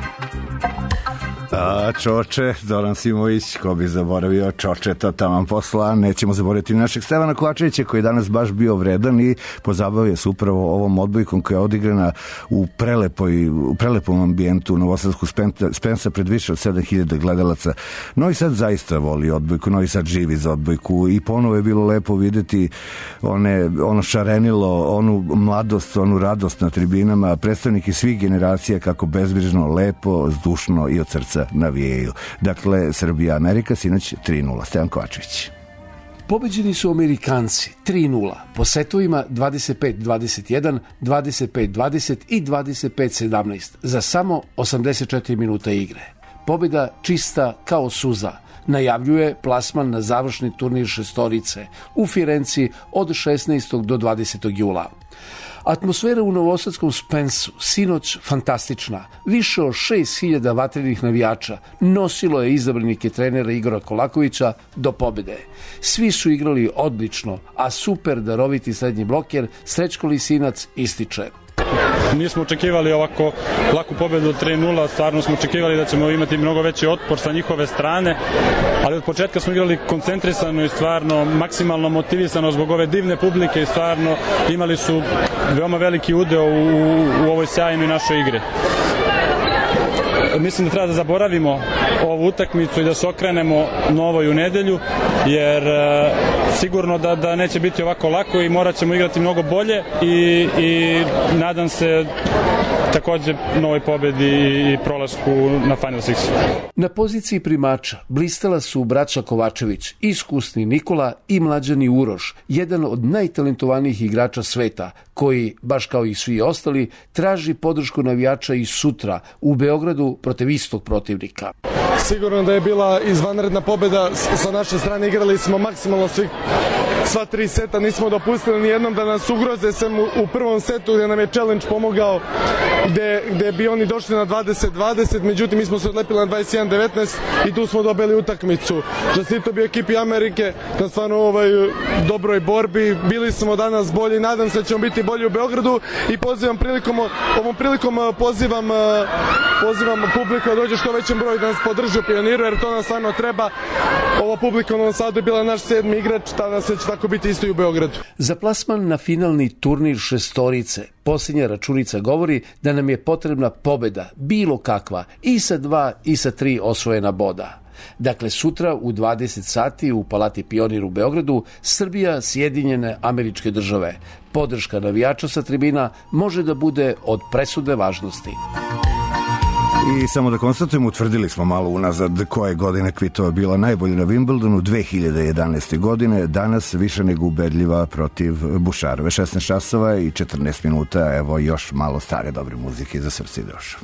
A, Čoče, Zoran Simović, ko bi zaboravio Čoče, to taman posla. Nećemo zaboraviti našeg Stevana Kovačevića koji je danas baš bio vredan i pozabavio se upravo ovom odbojkom koja je odigrana u, prelepoj, u prelepom ambijentu u Novosadsku Spensa pred više od sedam hiljada gledalaca. Novi Sad zaista voli odbojku, Novi Sad živi za odbojku i ponovo je bilo lepo videti one, ono šarenilo, onu mladost, onu radost na tribinama, predstavniki svih generacija kako bezbrižno, lepo, zdušno i od srca navijaju. Dakle, Srbija Amerika sinoć tri nula. Stevan Kovačević. Pobeđeni su Amerikanci tri nula po setovima dvadeset pet dvadeset jedan, dvadeset pet dvadeset i dvadeset pet sedamnaest za samo osamdeset četiri minuta igre. Pobjeda čista kao suza najavljuje plasman na završni turnir šestorice u Firenci od šesnaestog do dvadesetog jula. Atmosfera u Novosadskom Spensu sinoć fantastična. Više od šest hiljada vatrenih navijača nosilo je izabranike trenera Igora Kolakovića do pobjede. Svi su igrali odlično, a super daroviti srednji bloker Srećko Lisinac ističe. Nismo očekivali ovako laku pobjedu tri nula, stvarno smo očekivali da ćemo imati mnogo veći otpor sa njihove strane, ali od početka smo igrali koncentrisano i stvarno maksimalno motivisano zbog ove divne publike i stvarno imali su veoma veliki udeo u, u ovoj sjajnoj našoj igri. Mislim da treba da zaboravimo ovu utakmicu i da se okrenemo novoj u nedelju, jer e, sigurno da, da neće biti ovako lako i morat ćemo igrati mnogo bolje i, i nadam se također novoj pobjedi i prolasku na Final Six. Na poziciji primača blistala su braća Kovačević, iskusni Nikola i mlađani Uroš, jedan od najtalentovanijih igrača sveta, koji, baš kao i svi ostali, traži podršku navijača i sutra u Beogradu protiv istog protivnika. Sigurno da je bila izvanredna pobjeda sa naše strane, igrali smo maksimalno svih sva tri seta, nismo dopustili ni jednom da nas ugroze, sem u, u prvom setu gdje nam je challenge pomogao, gdje, gdje bi oni došli na dvadeset dvadeset, međutim mi smo se odlepili na dvadeset jedan devetnaest i tu smo dobili utakmicu. Čestito bi ekipi Amerike na stvarno ovoj dobroj borbi, bili smo danas bolji, nadam se da ćemo biti bolji u Beogradu i pozivam prilikom, ovom prilikom pozivam, pozivam publiku da dođe što većem broju da nas podrži u Pioniru, jer to nam stvarno treba. Ova publika u Novom Sadu je bila naš sedmi igrač, tada se će tako biti isto i u Beogradu. Za plasman na finalni turnir šestorice posljednja računica govori da nam je potrebna pobjeda, bilo kakva, i sa dva i sa tri osvojena boda. Dakle, sutra u dvadeset sati u Palati Pionir u Beogradu, Srbija, Sjedinjene Američke Države. Podrška navijača sa tribina može da bude od presude važnosti. I samo da konstatujemo, utvrdili smo malo unazad koje godine Kvitova bila najbolja na Wimbledonu, dve hiljade jedanaeste. godine, danas više nego ubedljiva protiv Bušarove. šesnaest časova i četrnaest minuta, evo još malo stare dobre muzike za srce i dušu.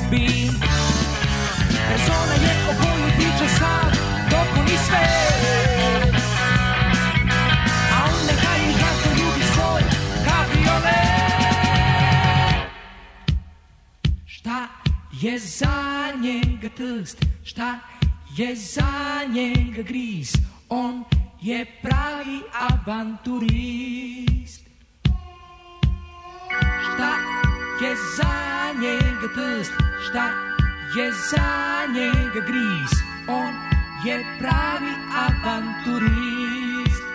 tebi. Persona je o kojoj priča sam dok oni sve. A on neka je žarko ljubi svoj kabriolet. Šta je za njega trst, šta je za njega gris, on je pravi avanturist. Šta je za njega trst, šta je za njega gris, on je pravi avanturist.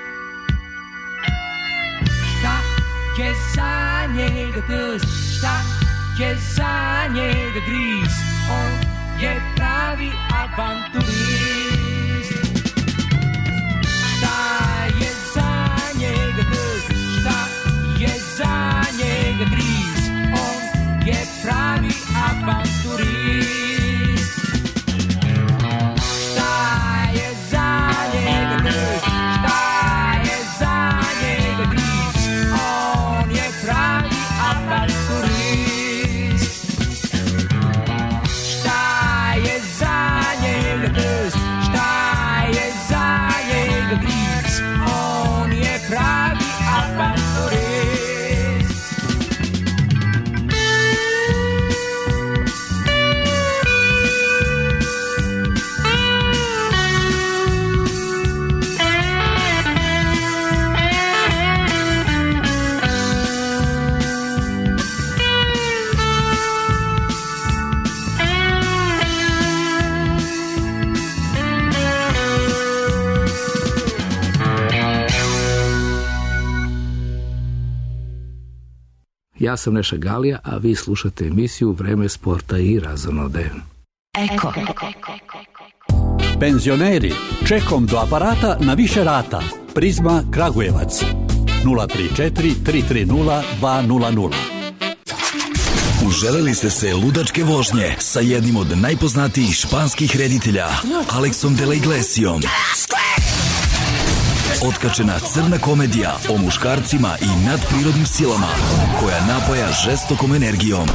Šta je za njega trst, šta je za njega gris, on je pravi avanturist. Šta je za njega trst, šta je za njega gris, on je pravi avanturist. Šta je za njega trst, šta je za njega gris, on je pravi avanturist. Šta je za njega trst, šta je za njega gris, on je pravi avanturist. Ja sam Neša Galija, a vi slušate emisiju Vreme sporta i razonode. Eko. Penzioneri, čekom do aparata na više rata. Prizma Kragujevac. nula tri četiri tri tri nula dva nula nula. Uželeli ste se ludačke vožnje sa jednim od najpoznatijih španskih reditelja, Alexom de la Iglesiom. Otkačena crna komedija o muškarcima i nadprirodnim silama koja napaja žestokom energijom.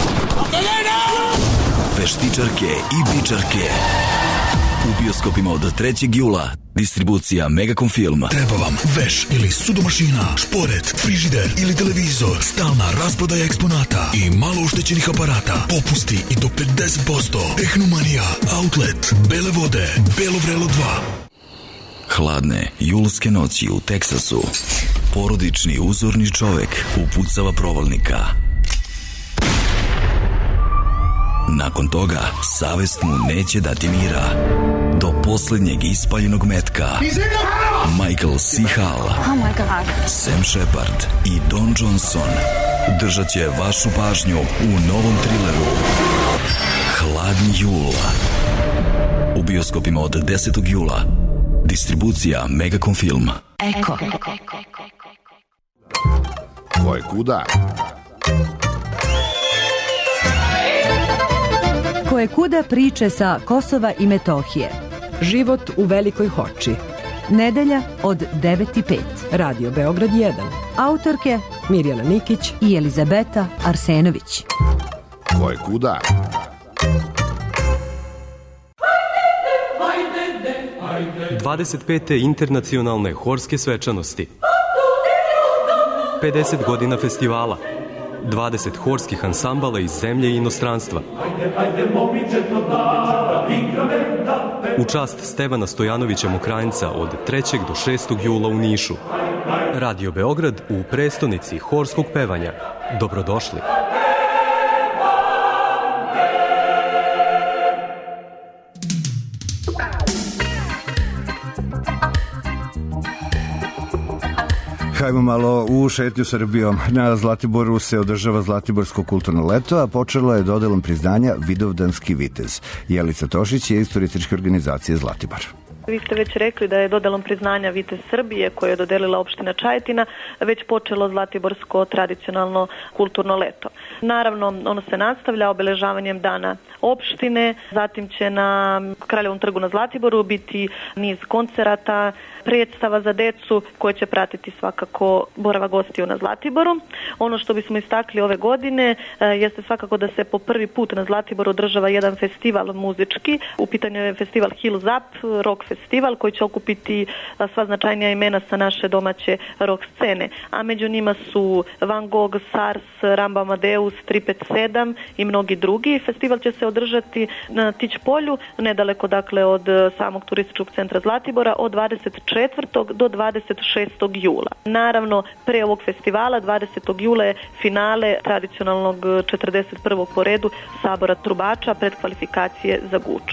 Veštičarke i bičarke. U bioskopima od trećeg jula. Distribucija Megacom Film. Treba vam veš ili sudomašina, šporet, frižider ili televizor, stalna rasprodaja eksponata i malo oštećenih aparata. Popusti i do pedeset posto. Tehnomanija, Outlet, Bele vode, Belo vrelo dva. Hladne julske noći u Teksasu. Porodični uzorni čovek upucava provalnika. Nakon toga, savest mu neće dati mira. Do poslednjeg ispaljenog metka. Michael C. Hall, Oh my God. Sam Shepard i Don Johnson držat će vašu pažnju u novom trileru Hladni jul. U bioskopima od desetog jula. Distribucija Megacom Film. Eko. Ko je kuda? Ko je kuda priče sa Kosova i Metohije. Život u Velikoj Hoči. Nedelja od devet i pet. Radio Beograd jedan. Autorke Mirjana Nikić i Elizabeta Arsenović. Ko je kuda? dvadeset pete internacionalne horske svečanosti. pedeset godina festivala. dvadeset horskih ansambala iz zemlje i inostranstva. U čast Stevana Stojanovića Mokranjca od trećeg do šestog jula u Nišu. Radio Beograd u prestonici horskog pevanja. Dobrodošli. Hajmo malo u šetnju Srbijom. Na Zlatiboru se održava Zlatiborsko kulturno leto, a počelo je dodelom priznanja Vidovdanski vitez. Jelica Tošić je iz turističke organizacije Zlatibor. Vi ste već rekli da je dodelom priznanja Vitez Srbije, koje je dodelila opština Čajetina, već počelo Zlatiborsko tradicionalno kulturno leto. Naravno, ono se nastavlja obeležavanjem dana opštine. Zatim će na Kraljevom trgu na Zlatiboru biti niz koncerata, predstava za decu koje će pratiti svakako boravak gostiju na Zlatiboru. Ono što bismo istakli ove godine jeste svakako da se po prvi put na Zlatiboru održava jedan festival muzički. U pitanju je festival Hills Up, rock festival koji će okupiti sva značajnija imena sa naše domaće rock scene. A među njima su Van Gogh, Sars, Ramba Amadeus, tri pet sedam i mnogi drugi. Festival će se održati na Tić polju, nedaleko dakle od samog turističkog centra Zlatibora, od dvadeset četvrtog do dvadeset šestog jula. Naravno, pre ovog festivala, dvadesetog jula je finale tradicionalnog četrdeset prvog po redu sabora trubača pred kvalifikacije za Guču.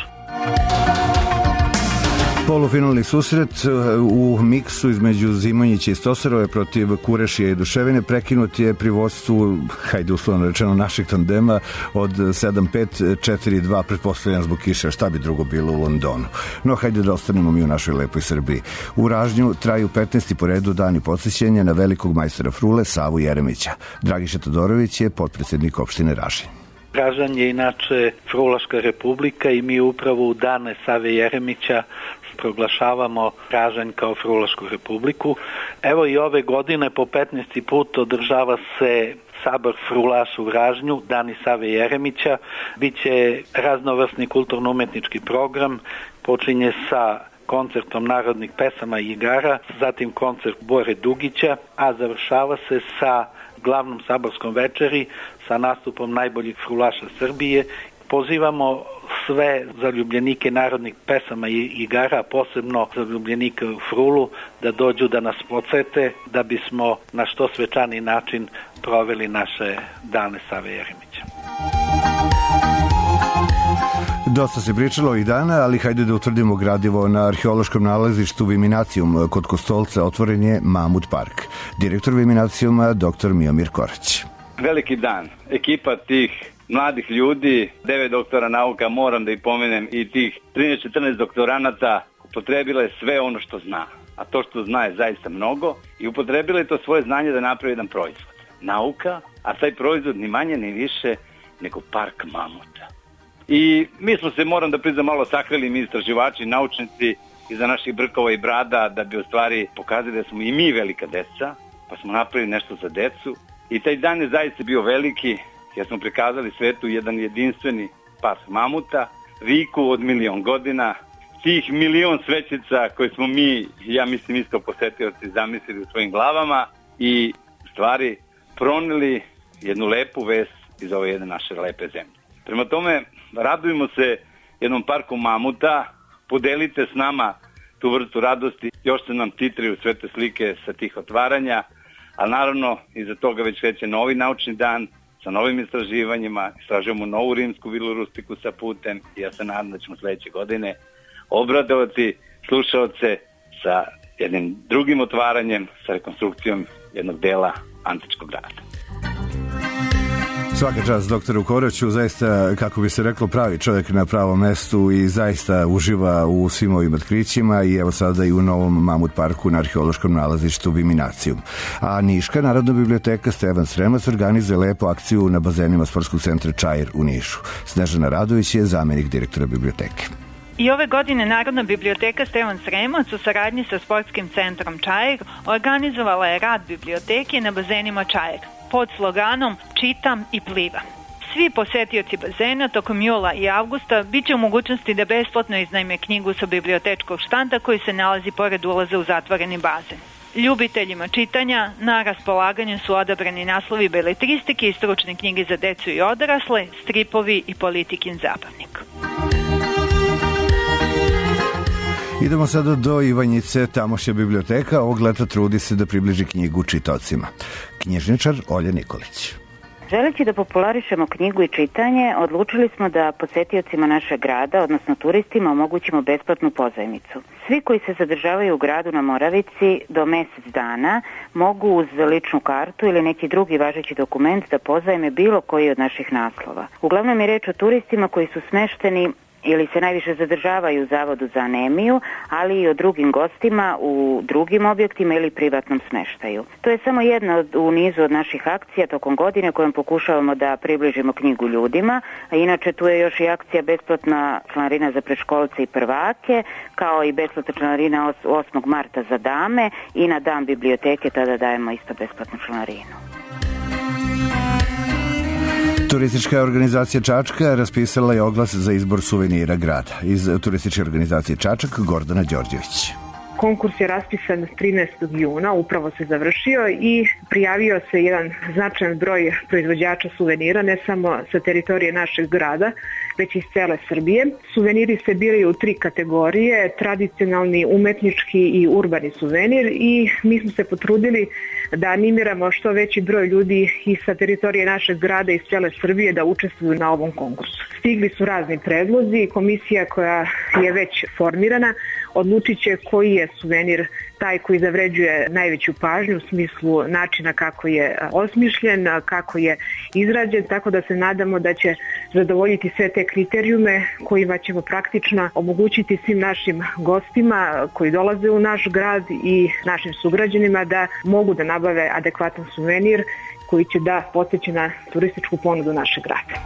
Polufinalni susret u miksu između Zimonjića i Stosarove protiv Kurešija i Duševine prekinut je pri vodstvu, hajde uslovno rečeno, našeg tandema od sedam pet četiri dva, pretpostavljam zbog kiše, šta bi drugo bilo u Londonu. No, hajde da ostanemo mi u našoj lepoj Srbiji. U Ražnju traju petnaesti po redu dani podsjećanja na velikog majstora frule Savu Jeremića. Dragiša Todorović je potpredsjednik opštine Ražnj. Ražanj je inače frulaška republika i mi upravo u dane Save Jeremića proglašavamo Ražanj kao frulašku republiku. Evo i ove godine po petnaesti put održava se sabor frulaša u Ražnju, Dani Save Jeremića. Biće raznovrsni kulturno-umetnički program, počinje sa koncertom narodnih pesama i igara, zatim koncert Bore Dugića, a završava se sa glavnom saborskom večeri sa nastupom najboljih frulaša Srbije. Pozivamo sve zaljubljenike narodnih pesama i igara, posebno zaljubljenike u frulu, da dođu da nas podsete da bismo na što svečani način proveli naše dane Save Jeremića. Dosta se pričalo ovih dana, ali hajde da utvrdimo gradivo. Na arheološkom nalazištu Viminacijum kod Kostolca otvoren je Mamut park. Direktor Viminacijuma doktor Miomir Korać. Veliki dan. Ekipa tih mladih ljudi, devet doktora nauka, moram da ih pomenem, i tih trinaest četrnaest doktoranata upotrebila je sve ono što zna. A to što zna je zaista mnogo i upotrebila je to svoje znanje da napravi jedan proizvod. Nauka, a taj proizvod ni manje ni više nego park mamuta. I mi smo se, moram da priznam, malo sakrili, mi istraživači, naučnici, iza naših brkova i brada, da bi u stvari pokazali da smo i mi velika deca, pa smo napravili nešto za decu. I taj dan je zaista bio veliki, jer smo prikazali svetu jedan jedinstveni park mamuta, viku od milion godina, tih milion svećica koje smo mi, ja mislim isto posetioci, zamislili u svojim glavama i u stvari proneli jednu lepu vest iz ove jedne naše lepe zemlje. Prema tome, radujemo se jednom parku mamuta, podelite s nama tu vrstu radosti, još se nam titraju sve te slike sa tih otvaranja, a naravno iza toga već kreće novi naučni dan sa novim istraživanjima, istražujemo novu rimsku vilu rustiku sa putem i ja se nadam da ćemo sledeće godine obradovati slušaoce sa jednim drugim otvaranjem, sa rekonstrukcijom jednog dela antičkog grada. Svaka čast doktoru Koraću, zaista, kako bi se reklo, pravi čovjek na pravom mestu i zaista uživa u svim ovim otkrićima i evo sada i u novom Mamut parku na arheološkom nalazištu Viminacijum. A Niška Narodna biblioteka Stevan Sremac organizuje lepu akciju na bazenima sportskog centra Čair u Nišu. Snežana Radović je zamenik direktora biblioteke. I ove godine Narodna biblioteka Stevan Sremac u saradnji sa sportskim centrom Čair organizovala je rad biblioteke na bazenima Čair pod sloganom Čitam i plivam. Svi posetioci bazena tokom jula i avgusta bit će u mogućnosti da besplatno iznajme knjigu sa bibliotečkog štanda koji se nalazi pored ulaza u zatvoreni bazen. Ljubiteljima čitanja na raspolaganju su odabrani naslovi beletristike i stručne knjige za decu i odrasle, stripovi i Politikin zabavnik. Idemo sada do Ivanjice, tamošnja biblioteka ovog leta trudi se da približi knjigu čitaocima. Knjižničar Olja Nikolić. Želeći da popularišemo knjigu i čitanje, odlučili smo da posetiocima našeg grada, odnosno turistima, omogućimo besplatnu pozajmicu. Svi koji se zadržavaju u gradu na Moravici do mesec dana mogu uz ličnu kartu ili neki drugi važeći dokument da pozajme bilo koji od naših naslova. Uglavnom je reč o turistima koji su smešteni ili se najviše zadržavaju u Zavodu za anemiju, ali i o drugim gostima u drugim objektima ili privatnom smeštaju. To je samo jedna od, u nizu od naših akcija tokom godine kojom pokušavamo da približimo knjigu ljudima, a inače tu je još i akcija besplatna članarina za predškolce i prvake, kao i besplatna članarina osmog marta za dame i na dan biblioteke tada dajemo isto besplatnu članarinu. Turistička organizacija Čačka raspisala je oglas za izbor suvenira grada. Iz turističke organizacije Čačak, Gordana Đorđević. Konkurs je raspisan trinaestog juna, upravo se završio i prijavio se jedan značajan broj proizvođača suvenira, ne samo sa teritorije našeg grada, već iz cele Srbije. Suveniri se biraju u tri kategorije, tradicionalni, umetnički i urbani suvenir, i mi smo se potrudili da animiramo što veći broj ljudi i sa teritorije našeg grada i iz cele Srbije da učestvuju na ovom konkursu. Stigli su razni predlozi i komisija koja je već formirana odlučit će koji je suvenir taj koji zavređuje najveću pažnju u smislu načina kako je osmišljen, kako je izrađen, tako da se nadamo da će zadovoljiti sve te kriterijume kojima ćemo praktično omogućiti svim našim gostima koji dolaze u naš grad i našim sugrađanima da mogu da nabave adekvatan suvenir koji će da podsjeća na turističku ponudu našeg grada.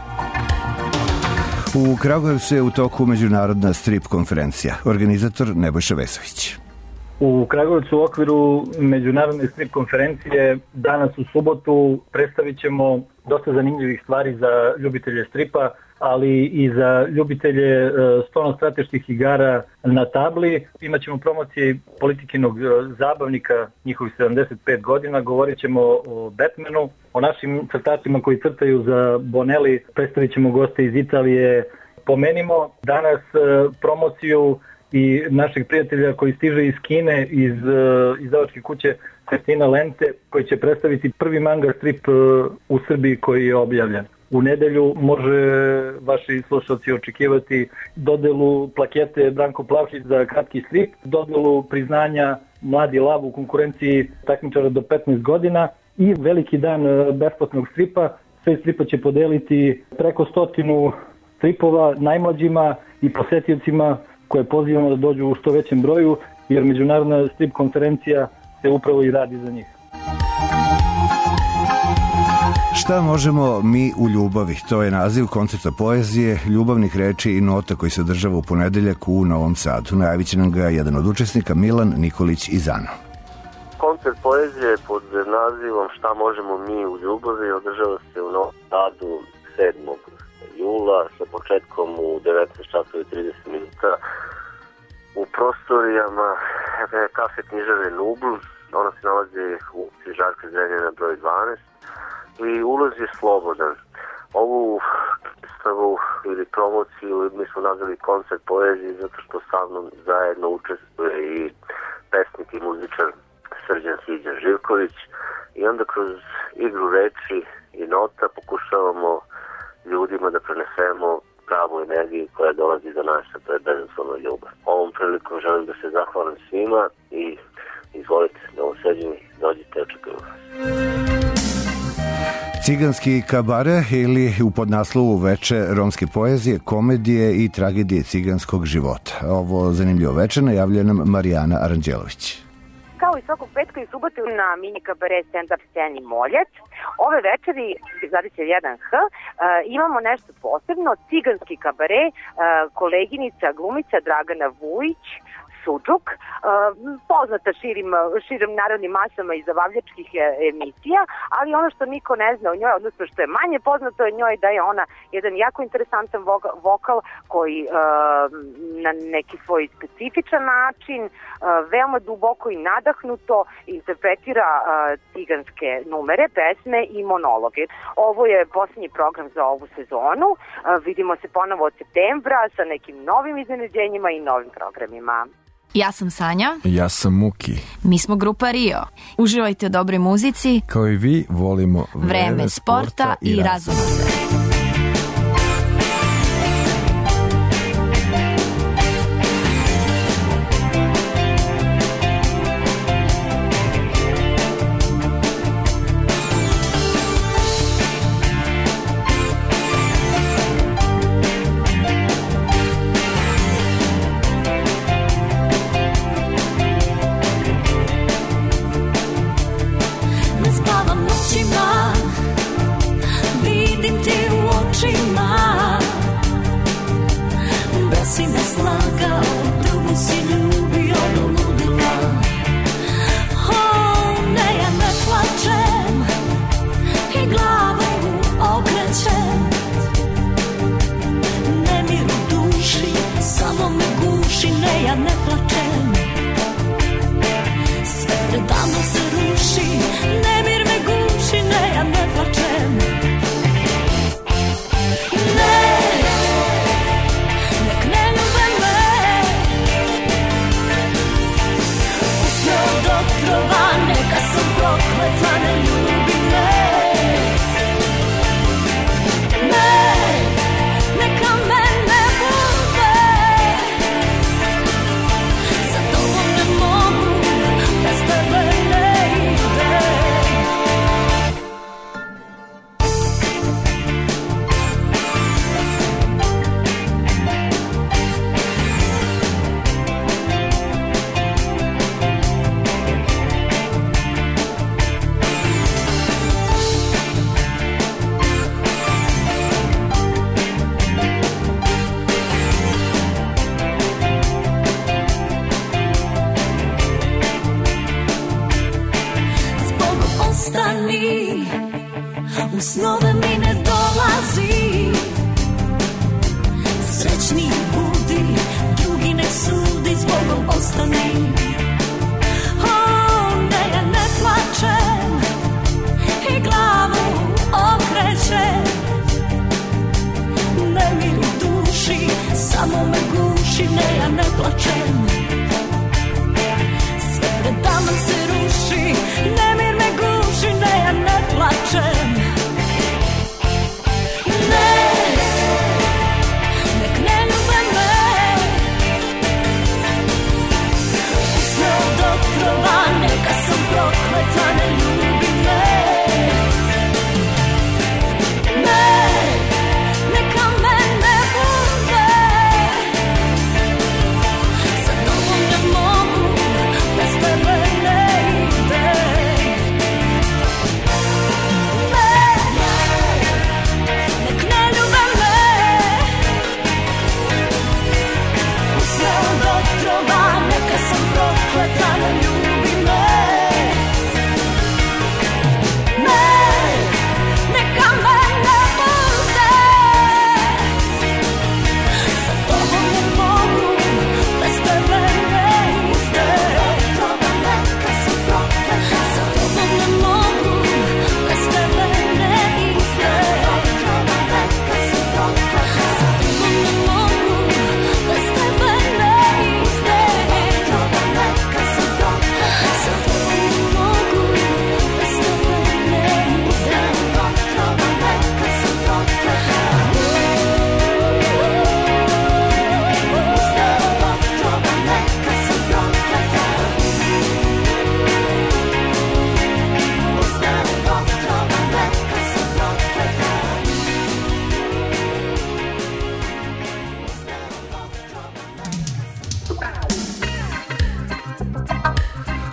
U Kragujevcu je u toku međunarodna strip konferencija. Organizator Nebojša Vesović. U Kragujevcu u okviru međunarodne strip konferencije danas u subotu predstavit ćemo dosta zanimljivih stvari za ljubitelje stripa, ali i za ljubitelje stolno-strateških igara na tabli. Imaćemo promocije politikinog zabavnika, njihovih sedamdeset pet godina, govorit ćemo o Batmanu, o našim crtačima koji crtaju za Bonelli, predstavit ćemo goste iz Italije. Pomenimo danas promociju i našeg prijatelja koji stiže iz Kine, iz izdavačke kuće Festina Lente, koji će predstaviti prvi manga strip u Srbiji koji je objavljen. U nedelju može vaši slušalci očekivati dodelu plakete Branko Plavšić za kratki strip, dodelu priznanja Mladi lav u konkurenciji takmičara do petnaest godina i veliki dan besplatnog stripa. Sve stripa će podeliti preko stotinu stripova najmlađima i posetiocima koje pozivamo da dođu u što većem broju, jer međunarodna strip konferencija se upravo i radi za njih. Šta možemo mi u ljubavi? To je naziv koncerta poezije, ljubavnih reči i nota koji se održava u ponedeljak u Novom Sadu. Najavit će nam ga jedan od učesnika, Milan Nikolić iz Ano. Koncert poezije pod nazivom Šta možemo mi u ljubavi održava se u Novom Sadu sedmog jula sa početkom u devetnaest časova i trideset minuta u prostorijama kafe knjižare Nubl. Ona se nalazi u ulici Žarka Zrenjanina broj dvanaest i ulaz je slobodan. Ovu predstavu ili promociju mi smo nazvali koncert poezije zato što sa mnom zajedno učestvuje i pesnik i muzičar Srđan Siđan Živković, i onda kroz igru reči i nota pokušavamo ljudima da prenesemo pravu energiju koja dolazi do nas, a to je bezuslovna ljubav. Ovom prilikom želim da se zahvalim svima i izvolite, Novoseđani, dođite, očekujem vas. Ciganski kabare ili u podnaslovu veče romske poezije, komedije i tragedije ciganskog života. Ovo zanimljivo veče najavljuje nam Marijana Aranđelović. Kao i svakog petka i subote na mini kabare stand-up sceni Moljec, ove večeri, zadiće jedan H, uh, imamo nešto posebno, ciganski kabare, uh, koleginica, glumica Dragana Vujić, Suđuk, uh, poznata širim, širim narodnim masama iz zabavljačkih emisija, ali ono što niko ne zna o njoj, odnosno što je manje poznato o njoj, da je ona jedan jako interesantan vokal koji uh, na neki svoj specifičan način, uh, veoma duboko i nadahnuto interpretira uh, ciganske numere, pesme i monologe. Ovo je posljednji program za ovu sezonu. Uh, vidimo se ponovo od septembra sa nekim novim iznenađenjima i novim programima. Ja sam Sanja. Ja sam Muki. Mi smo grupa Rio. Uživajte u dobroj muzici. Kao i vi, volimo vreme, vreme sporta, sporta i, i razonode.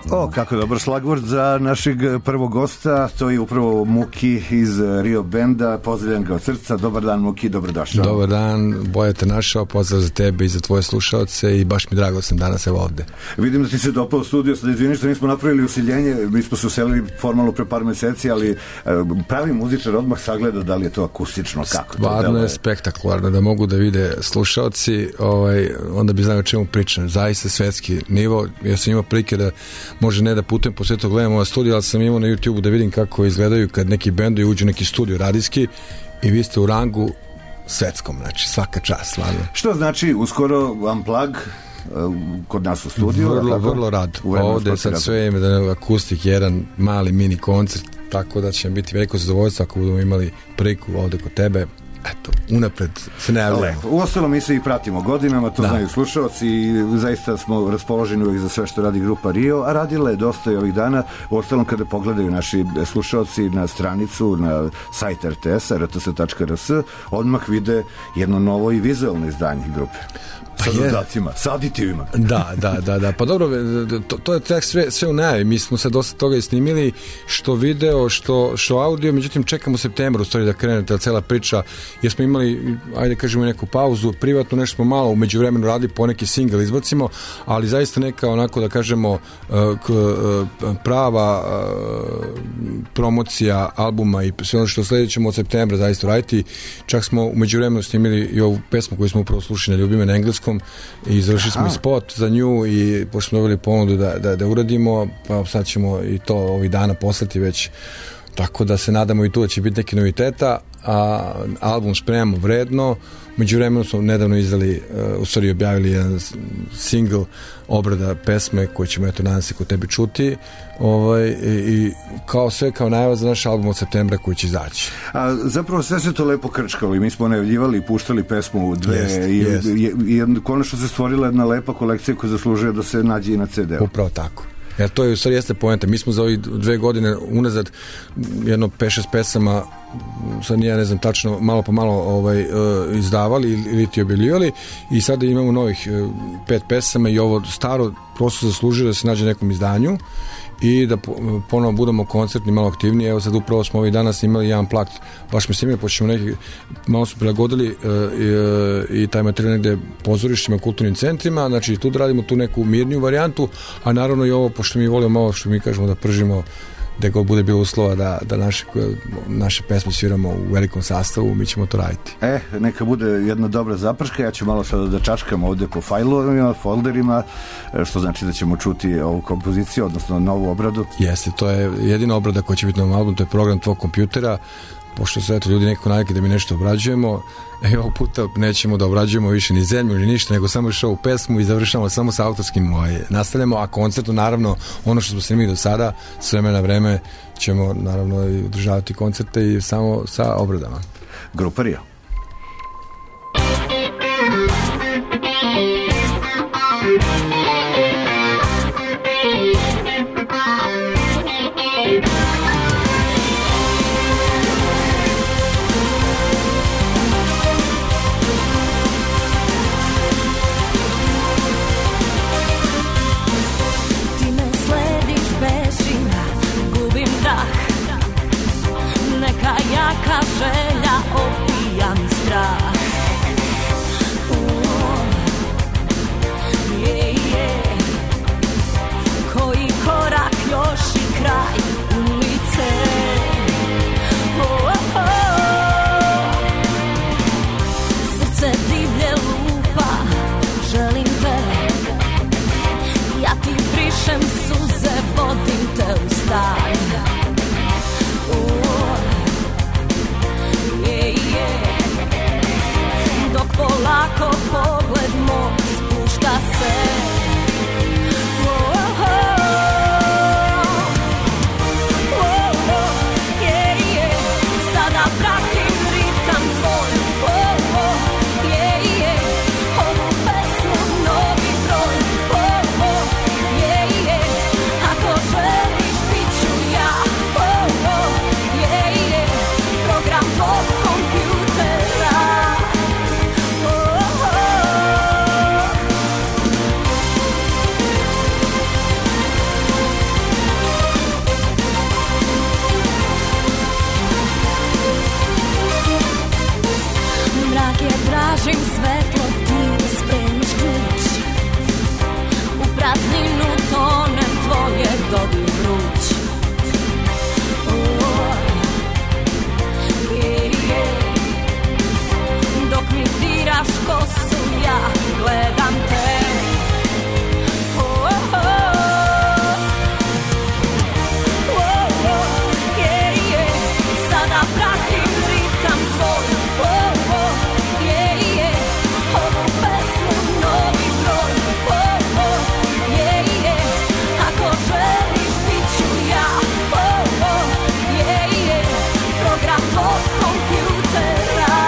O, kako je dobar slagvord za našeg prvog gosta, to je upravo Muki iz Rio Benda, pozdravljam ga od srca. Dobar dan Muki, dobrodošao. Dobar dan, Boja te našao, pozdrav za tebe i za tvoje slušaoce i baš mi drago da sam danas evo ovde. Vidim da ti se dopao studio, sad izvini što nismo napravili usiljenje, mi smo se uselili formalno pre par meseci, ali pravi muzičar odmah sagleda da li je to akustično, kako to deluje. Stvarno je spektakularno da mogu da vide slušaoci, ovaj, onda bi znao o čemu pričam, zaista svetski nivo. Ja sam imao prilike da može ne da putujem po svetu, gledam ova studija, ali sam imao na YouTube da vidim kako izgledaju kad neki bendovi uđu u neki studio radijski i vi ste u rangu svetskom, znači svaka čast, stvarno. Što znači uskoro Unplug kod nas u studiju? Vrlo, vrlo rad. Ovde sad sve ime da akustik, jedan mali mini koncert, tako da će biti veliko zadovoljstvo ako budemo imali priliku ovde kod tebe. Eto, unapred se najavljamo. U ostalom mi se i pratimo godinama, to da. Znaju slušalci i zaista smo raspoloženi uvijek za sve što radi grupa Rio, a radila je dosta i ovih dana. U ostalom kada pogledaju naši slušalci na stranicu, na sajt er te es a, er te es tačka er es, odmah vide jedno novo i vizualno izdanje grupe. Sa dodacima, sa aditivima. Da, da, da, da. Pa dobro, to, to je tak sve, sve u najavi. Mi smo se dosta toga i snimili, što video, što, što audio, međutim čekamo u septembru u stvari da krene ta cela priča, jer smo imali, ajde kažemo, neku pauzu, privatno nešto smo malo umeđu vremenu radili, po neki single izbacimo, ali zaista neka onako da kažemo prava promocija albuma i sve ono što sledeće ćemo od septembra zaista raditi. Čak smo umeđu vremenu snimili i ovu pesmu koju smo upravo slušali na Ljubime na engleskom i završili smo i spot za nju i pošto smo dobili ponudu da, da, da uradimo, pa sad ćemo i to ovih dana poslati već, tako da se nadamo i tu da će biti neki noviteta, a album spremamo vredno. Među vremenu smo nedavno izdali, uh, u stvari objavili jedan single obrada pesme koju ćemo eto nadam se kod tebe čuti, ovaj, i, i kao sve kao najava za naš album od septembra koji će izaći. A zapravo sve se to lepo krčkalo i mi smo najavljivali i puštali pesmu u dve jest, i, jest. i, i, i konačno se stvorila jedna lepa kolekcija koja zaslužuje da se nađe i na ce de u. Upravo tako. Jer to je u stvari jeste poenta. Mi smo za ovih dve godine unazad jedno pet šest pesama, sad ja ne znam tačno, malo po malo ovaj, uh, izdavali ili ti objavljivali i sada imamo novih uh, pet pesama i ovo staro prosto zaslužuje da se nađe nekom izdanju i da ponovo budemo koncertni, malo aktivniji. Evo sad upravo smo ovih danas imali jedan plakt, baš mi se imali, počnemo neki, malo smo prilagodili uh, i, i taj materijal negde pozorištima, kulturnim centrima, znači tu da radimo tu neku mirniju varijantu, a naravno i ovo, pošto mi volimo malo što mi kažemo da pržimo gde god bude bilo uslova da, da naše, naše pesme sviramo u velikom sastavu, mi ćemo to raditi. E, neka bude jedna dobra zaprška, ja ću malo sada da čačkam ovde po fajlovima, folderima, što znači da ćemo čuti ovu kompoziciju, odnosno novu obradu. Jeste, to je jedina obrada koja će biti na ovom albumu, to je program tvog kompjutera, pošto su eto ljudi neko navike da mi nešto obrađujemo, e, ovog puta nećemo da obrađujemo više ni zemlju ni ništa, nego samo još ovu pesmu i završamo samo sa autorskim moj, nastavljamo, a koncertu naravno ono što smo snimili do sada, s vremena na vreme ćemo naravno i održavati koncerte i samo sa obradama. Grupa Rio. Neka jaka želja opija ugašim svetlo, ti spremiš ključ. U prazninu tonem tvoje dodir vruć. Oh, yeah, yeah. Dok mi diraš kosu, ja gledam te. Oh, oh, oh. Oh, oh, yeah, yeah. Sada pratim ritam tvoj. Oh, oh, yeah, yeah. Ovu pesmu novi broj. Oh, oh, yeah, yeah. Ako želiš, bit ću ja. Oh, oh, yeah, yeah. Program tvoj kompjutera.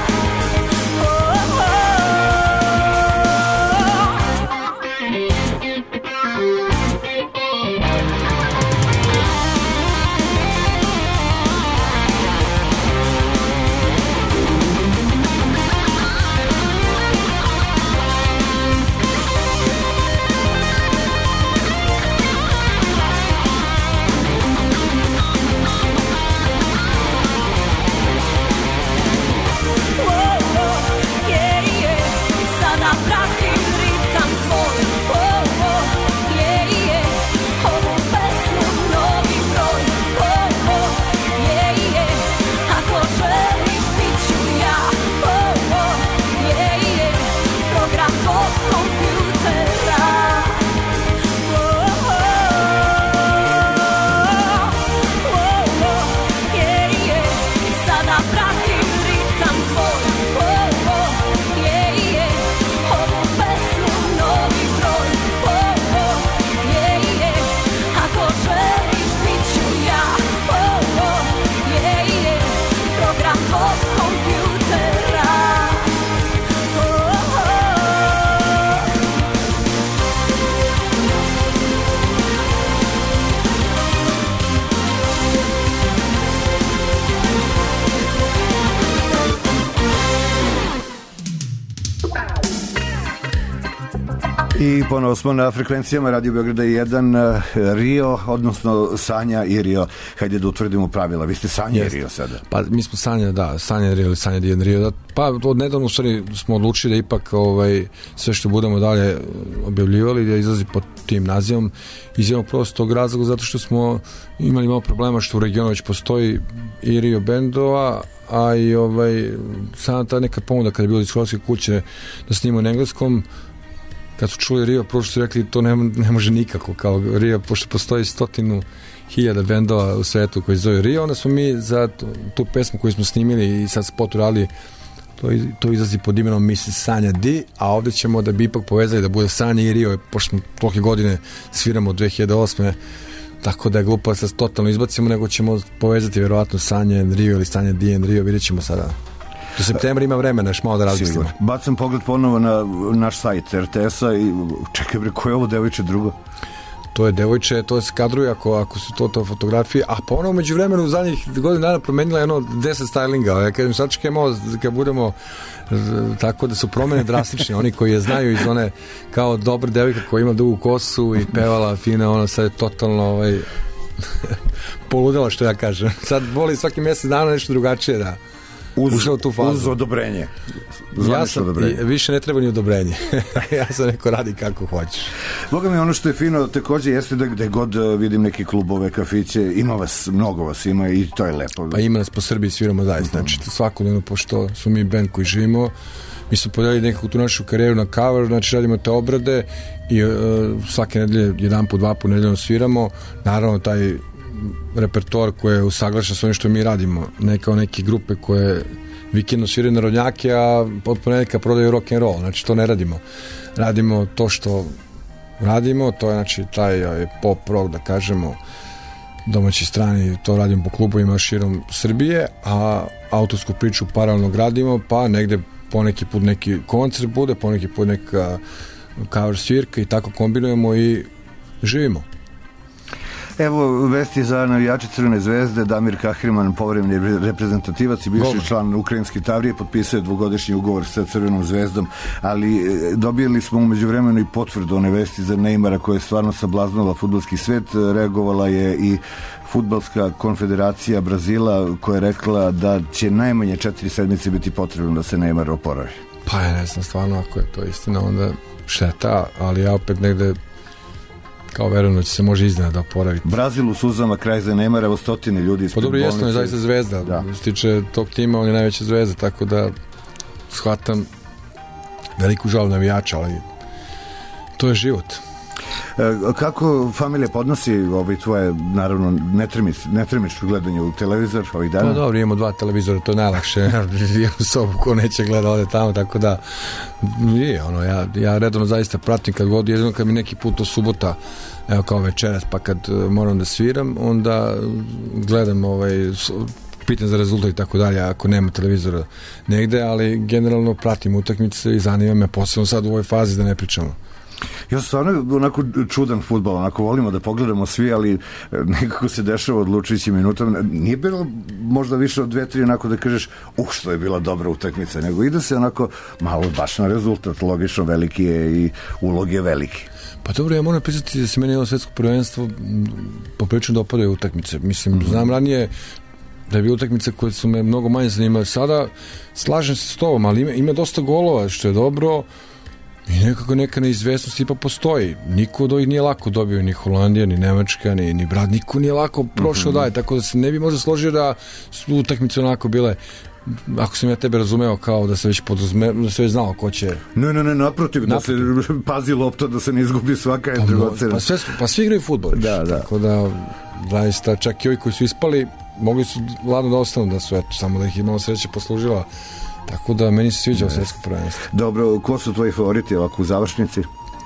I ponovo smo na frekvencijama Radio Beograda jedan, Rio, odnosno Sanja i Rio. Hajde da utvrdimo pravila. Vi ste Sanja Jest. i Rio sada. Pa mi smo Sanja, da, Sanja i Rio ili Sanja i Rio. Pa od nedavno u stvari smo odlučili da ipak ovaj, sve što budemo dalje objavljivali da izlazi pod tim nazivom. Iz jednog prostog razloga zato što smo imali malo problema što u regionu već postoji i Rio bendova, a i ovaj, sada ta neka ponuda kada je bilo iz Hrvatske kuće da snimamo na engleskom. Kad su čuli Rio, prvo što su rekli to ne, ne može nikako kao Rio, pošto postoji stotinu hiljada bendova u svetu koji zove Rio, onda smo mi za tu, tu pesmu koju smo snimili i sad spot uradili, to, to izlazi pod imenom missis Sanja D, a ovdje ćemo da bi ipak povezali da bude Sanja i Rio, pošto smo tolike godine sviramo od dve hiljade osme, tako da je glupo da se totalno izbacimo, nego ćemo povezati vjerovatno Sanja and Rio ili Sanja D and Rio, vidjet ćemo sada. Do septembra ima vremena još malo da razmislimo. Bacam pogled ponovo na naš sajt er te esa i čekaj bre, ko je ovo devojče drugo? To je devojče, to se kadruje ako, ako su to to fotografije, a ponovo među vremenu u zadnjih godina dana promenila jedno deset stylinga. Ja kažem, sad čekaj malo kad budemo tako da su promene drastične. Oni koji je znaju iz one kao dobra devojka koja ima dugu kosu i pevala fina, ona sad je totalno ovaj, poludela što ja kažem. Sad voli svaki mjesec dana nešto drugačije da Uz, uz odobrenje. Ja sam, odobrenje. Više ne treba ni odobrenje. Ja sam neko radi kako hoćeš. Boga mi, ono što je fino također jeste da gde god vidim neke klubove, kafiće, ima vas, mnogo vas ima i to je lepo. Pa ima nas po Srbiji, sviramo zaista. Znači, svakodnevno, pošto smo mi band koji živimo, mi smo podelili nekako tu našu karijeru na cover, znači radimo te obrade i uh, svake nedelje, jedan po dva po nedeljno sviramo. Naravno, taj repertoar koji je usaglašen s onim što mi radimo, ne kao neke grupe koje vikendno sviraju narodnjake, a od ponedjeljka prodaju rock and roll, znači to ne radimo. Radimo to što radimo, to je znači taj pop rock, da kažemo, domaći strani, to radimo po klubovima širom Srbije, a autorsku priču paralelno gradimo, pa negde poneki put neki koncert bude, poneki put neka cover svirka i tako kombinujemo i živimo. Evo vesti za navijače Crvene zvezde. Damir Kahriman, povremeni reprezentativac i bivši član ukrajinske Tavrije, potpisao je dvogodišnji ugovor sa Crvenom zvezdom, ali dobili smo umeđu vremenu i potvrdu one vesti za Neymara koja je stvarno sablaznula fudbalski svet. Reagovala je i Fudbalska konfederacija Brazila koja je rekla da će najmanje četiri sedmice biti potrebno da se Neymar oporavi. Pa ja ne znam, stvarno, ako je to istina, onda šteta, ali ja opet negde kao verujem da će se može iznenada oporaviti. Brazil u suzama, kraj za Neymar, evo stotine ljudi ispred bolnice. Pa dobro, jesno je zaista zvezda. Da. Što se tiče tog tima, on je najveća zvezda, tako da shvatam veliku žal navijača, ali to je život. E, kako familija podnosi ovaj tvoje, naravno, netremič, netremično gledanje u televizor ovih dana? Pa dobro, imamo dva televizora, to je najlakše. Imamo sobu ko neće gleda, ode tamo, tako da nije, ono, ja, ja redovno zaista pratim kad god, jedino kad mi neki put od subota, evo kao večeras, pa kad moram da sviram, onda gledam ovaj, pitam za rezultat i tako dalje, ako nema televizora negde, ali generalno pratim utakmice i zanima me, posebno sad u ovoj fazi da ne pričamo. Ja sam stvarno onako čudan fudbal, onako volimo da pogledamo svi, ali nekako se dešava odlučujućim minutom. Nije bilo možda više od dve, tri onako da kažeš, uh, što je bila dobra utakmica, nego ide se onako malo baš na rezultat, logično veliki je i ulog je veliki. Pa dobro, ja moram priznati da se meni ovo svetsko prvenstvo poprilično dopadaju utakmice. Mislim, mm-hmm. znam ranije da je bilo utakmice koje su me mnogo manje zanimale. Sada slažem se s tobom, ali ima, ima dosta golova, što je dobro. I nekako neka neizvesnost ipak postoji. Niko od ovih nije lako dobio, ni Holandija, ni Nemačka, ni, ni Brad, niko nije lako prošao mm-hmm. daje, tako da se ne bi možda složio da su utakmice onako bile, ako sam ja tebe razumeo, kao da se već podrazumeo, da se već znao ko će... Ne, ne, ne, naprotiv, naprotiv. Da se pazi lopta, da se ne izgubi svaka je drugocena. Pa, sve, pa svi igraju fudbal, da, da. Tako da, zaista, čak i ovi koji su ispali, mogli su ladno da ostanu, da su, eto, samo da ih imalo sreće poslužila. Tako da meni se sviđa svetsko prvenstvo. Dobro, ko su tvoji favoriti ovako u završnici?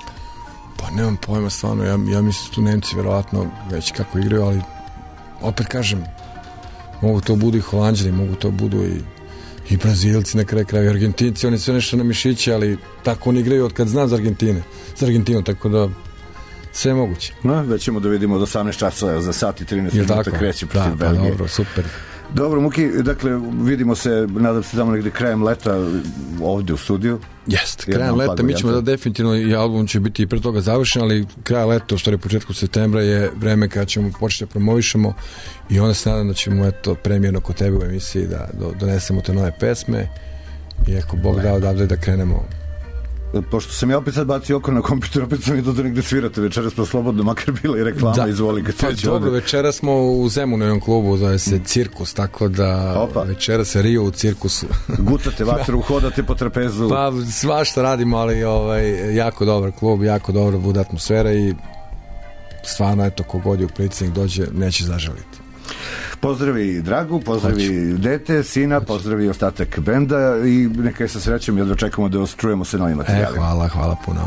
Pa nemam pojma stvarno, ja, ja mislim su tu Nemci verovatno već kako igraju, ali opet kažem, mogu to budu i Holanđani, mogu to budu i, i Brazilci na kraju kraju, Argentinci, oni sve nešto na mišiće, ali tako oni igraju od kad zna za Argentine, za Argentinu, tako da sve je moguće. No, već ćemo da vidimo od osamnaest časova, za sat i trinaest minuta kreće protiv da, Belgije. Pa dobro, super. Dobro, Muki, dakle, vidimo se, nadam se tamo negde krajem leta ovdje u studiju. Jeste, krajem leta, mi ćemo da definitivno i album će biti i pre toga završen, ali kraj leta, u stvari početku septembra je vreme kada ćemo početi da promovišemo i onda se nadam da ćemo, eto, premijerno kod tebe u emisiji da donesemo te nove pesme i ako Bog da odavde da krenemo. Pošto sam ja opet sad bacio oko na kompjuter, opet sam vidio da negde svirate večeras, pa slobodno, makar bila i reklama, da. Izvoli kad pa dobro, večeras smo u Zemunovom klubu, zove se Cirkus, tako da Opa. Večeras se Rio u Cirkusu. Gutate vatru, hodate po trapezu. Pa svašta radimo, ali ovaj, jako dobar klub, jako dobro bude atmosfera i stvarno, eto, kogod je u prilici dođe, neće zažaliti. Pozdravi Dragu, pozdravi Hoću. Dete, sina, Hoću. Pozdravi ostatak benda i neka je sa srećom, jedva čekamo da čujemo se novim materijalima. E, hvala, hvala puno.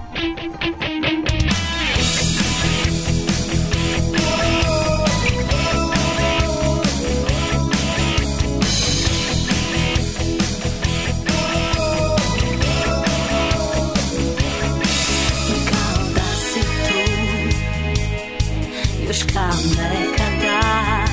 Kao da si tu, još kao nekada,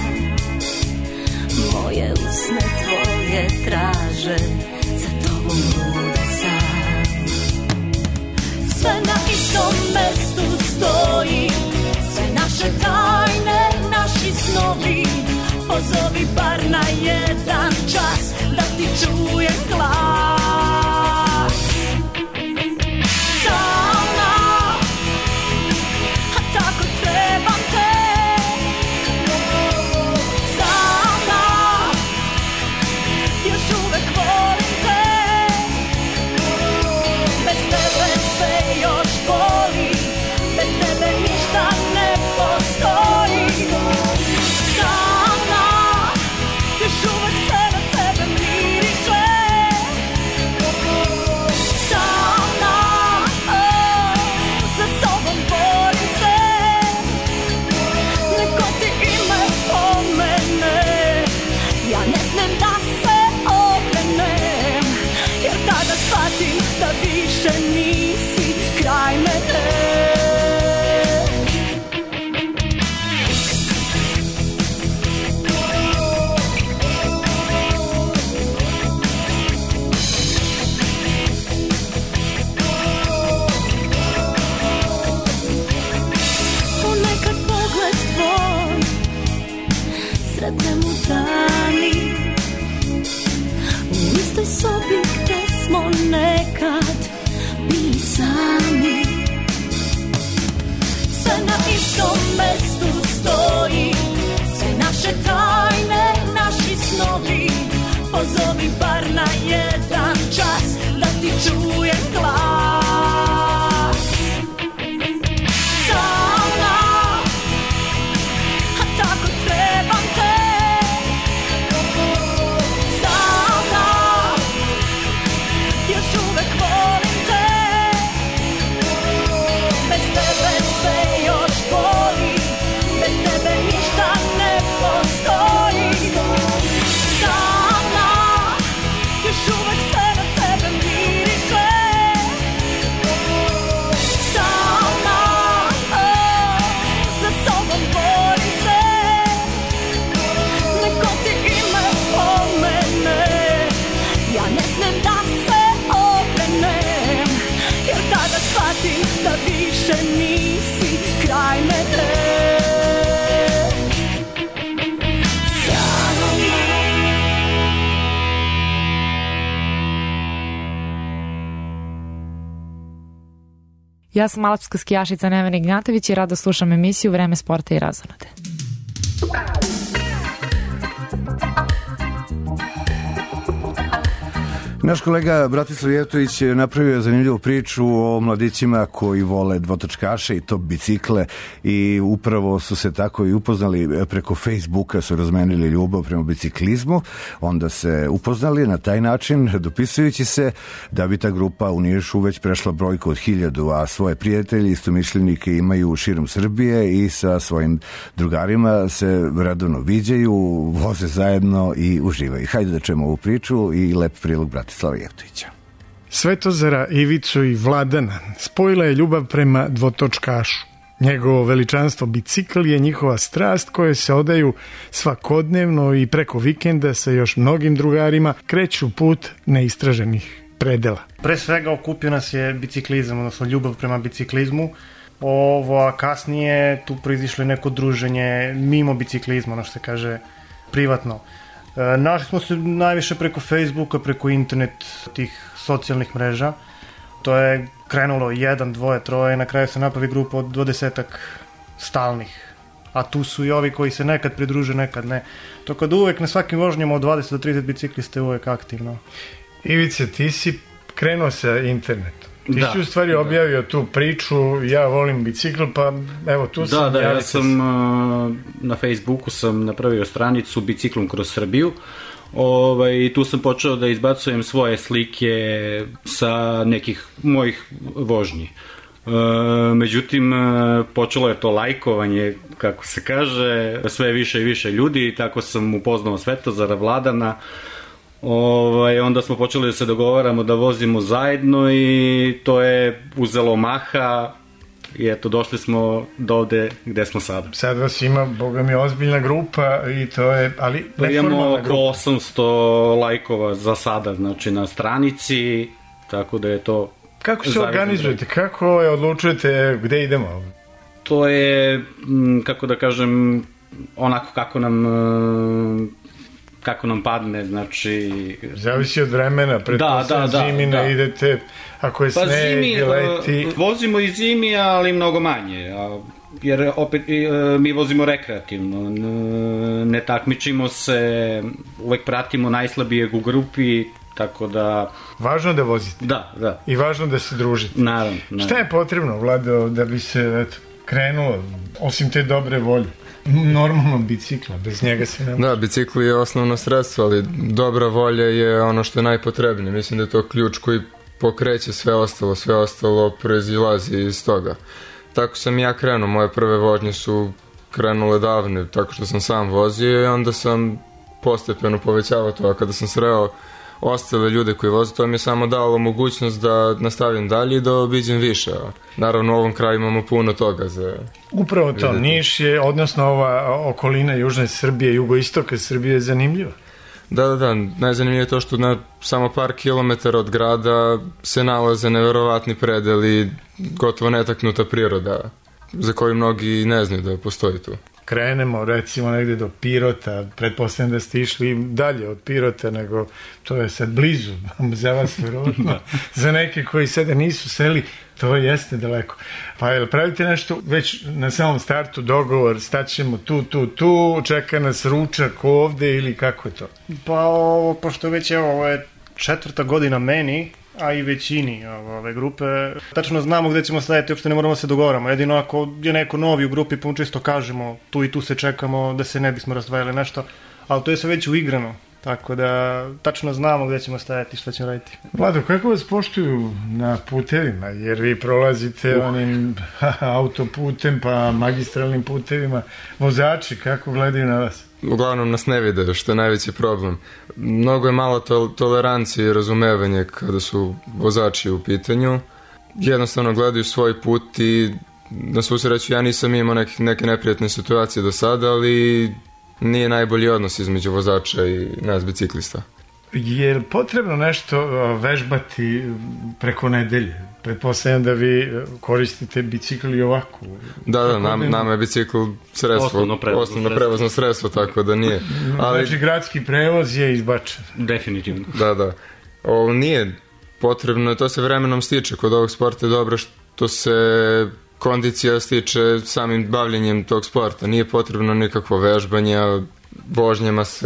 moje usne tvoje traže, za tobom bude sam. Sve na istom mestu stoji, sve naše tajne, naši snovi. Pozovi bar na jedan čas, da ti čujem glas. Sama, a tako trebam te. smo nekad bili sami. Sve na istom mestu stoji, sve naše tajne, naši snovi. Pozovi bar na jedan čas da ti čujem glas. Sama, a tako trebam te. Sama, još uvek volim te. Bez tebe sve još boli, bez tebe ništa ne postoji. Sama, još uvek sve na tebe miriše. Sama, oh, za sobom borim se. Neko ti ime pomene, ja ne smem da se okrenem, jer tada shvatim da više nisi kraj mene. Ja sam alpska skijašica Nevena Ignjatović i rado slušam emisiju Vreme sporta i razonode. Naš kolega Bratislav Jevtović je napravio zanimljivu priču o mladićima koji vole dvotočkaše i top bicikle i upravo su se tako i upoznali preko Facebooka, su razmenili ljubav prema biciklizmu, onda se upoznali na taj način dopisujući se da bi ta grupa u Nišu već prešla brojku od hiljadu, a svoje prijatelji istomišljenike imaju širom Srbije i sa svojim drugarima se redovno viđaju, voze zajedno i uživaju. Hajde da čujemo ovu priču i lep prilog Bratislava Slava Jevtovića. Svetozara, Ivicu i Vladana spojila je ljubav prema dvotočkašu. Njegovo veličanstvo bicikl je njihova strast koje se odaju svakodnevno i preko vikenda sa još mnogim drugarima kreću put neistraženih predela. Pre svega okupio nas je biciklizam, odnosno ljubav prema biciklizmu. Ovo, a kasnije tu proizišlo neko druženje mimo biciklizma, ono što se kaže privatno. Našli smo se najviše preko Facebooka, preko internet tih socijalnih mreža. To je krenulo jedan, dvoje, troje i na kraju se napravi grupa od dvadesetak stalnih. A tu su i ovi koji se nekad pridruže, nekad ne. To kad uvek na svakim vožnjama od dvadeset do trideset biciklista je uvek aktivno. Ivice, ti si krenuo sa internetom. Ti da, si u stvari objavio da. tu priču, ja volim bicikl, pa evo tu da, sam. Da, da, ja sam uh, na Facebooku sam napravio stranicu Biciklom kroz Srbiju. Ovaj, tu sam počeo da izbacujem svoje slike sa nekih mojih vožnji. E, međutim, počelo je to lajkovanje, kako se kaže, sve više i više ljudi i tako sam upoznao Svetozara, Vladana. Ovaj, onda smo počeli da se dogovaramo da vozimo zajedno i to je uzelo maha i eto došli smo do ovde gde smo sada. Sad vas ima, boga mi, ozbiljna grupa i to je, ali neformalna grupa. Imamo osamsto lajkova za sada, znači na stranici, tako da je to... Kako se organizujete? Kako je, odlučujete gde idemo? To je, kako da kažem, onako kako nam... kako nam padne, znači... Zavisi od vremena, pretpostavljam da, da, zimi da, da. idete, ako je pa sneg, zimi, leti... Vozimo i zimi, ali mnogo manje, a, jer opet mi vozimo rekreativno, ne takmičimo se, uvek pratimo najslabijeg u grupi, tako da... Važno da vozite. Da, da. I važno da se družite. Naravno, naravno. Šta je potrebno, Vlado, da bi se eto, krenulo, osim te dobre volje? Normalno bicikla, bez njega se ne može. Da, bicikl je osnovno sredstvo, ali dobra volja je ono što je najpotrebnije. Mislim da je to ključ koji pokreće sve ostalo, sve ostalo proizilazi iz toga. Tako sam ja krenuo, moje prve vožnje su krenule davne, tako što sam sam vozio i onda sam postepeno povećavao to, a kada sam sreo ostale ljude koji voze, to mi je samo dalo mogućnost da nastavim dalje i da obiđem više. Naravno, u ovom kraju imamo puno toga za... Upravo to, vidjeti. Niš je, odnosno ova okolina južne Srbije, jugoistoka Srbije je zanimljiva. Da, da, da, najzanimljivije je to što na samo par kilometara od grada se nalaze neverovatni predeli, gotovo netaknuta priroda, za koju mnogi ne znaju da postoji tu. krenemo recimo negde do Pirota, pretpostavljam da ste išli dalje od Pirota, nego to je sad blizu za vas verovatno, za neke koji sada nisu seli, to jeste daleko. Pa jel pravite nešto već na samom startu dogovor, staćemo tu, tu, tu, čeka nas ručak ovde ili kako je to? Pa ovo, pošto već evo, ovo je četvrta godina meni, a i većini ove grupe, tačno znamo gde ćemo stajati, uopšte ne moramo se dogovaramo. Jedino ako je neko novi u grupi, pa mu čisto kažemo tu i tu se čekamo da se ne bismo razdvajali nešto, ali to je sve već uigrano. Tako da tačno znamo gde ćemo stajati i šta ćemo raditi. Vlado, kako vas poštuju na putevima? Jer vi prolazite uh. onim autoputem pa magistralnim putevima. Vozači, kako gledaju na vas? Uglavnom nas ne vide, što je najveći problem. Mnogo je malo to tolerancije i razumevanje kada su vozači u pitanju. Jednostavno gledaju svoj put i na svu sreću ja nisam imao neke, neke neprijatne situacije do sada, ali nije najbolji odnos između vozača i nas biciklista. Je li potrebno nešto vežbati preko nedelje? Pretpostavljam da vi koristite bicikl i ovako. Da, da, nam, nama je bicikl sredstvo, osnovno prevozno, osnovno prevozno sredstvo, tako da nije. Ali, znači gradski prevoz je izbačen. Definitivno. Da, da. Ovo nije potrebno, to se vremenom stiče. Kod ovog sporta je dobro što se kondicija stiče samim bavljenjem tog sporta. Nije potrebno nikakvo vežbanje, vožnjama se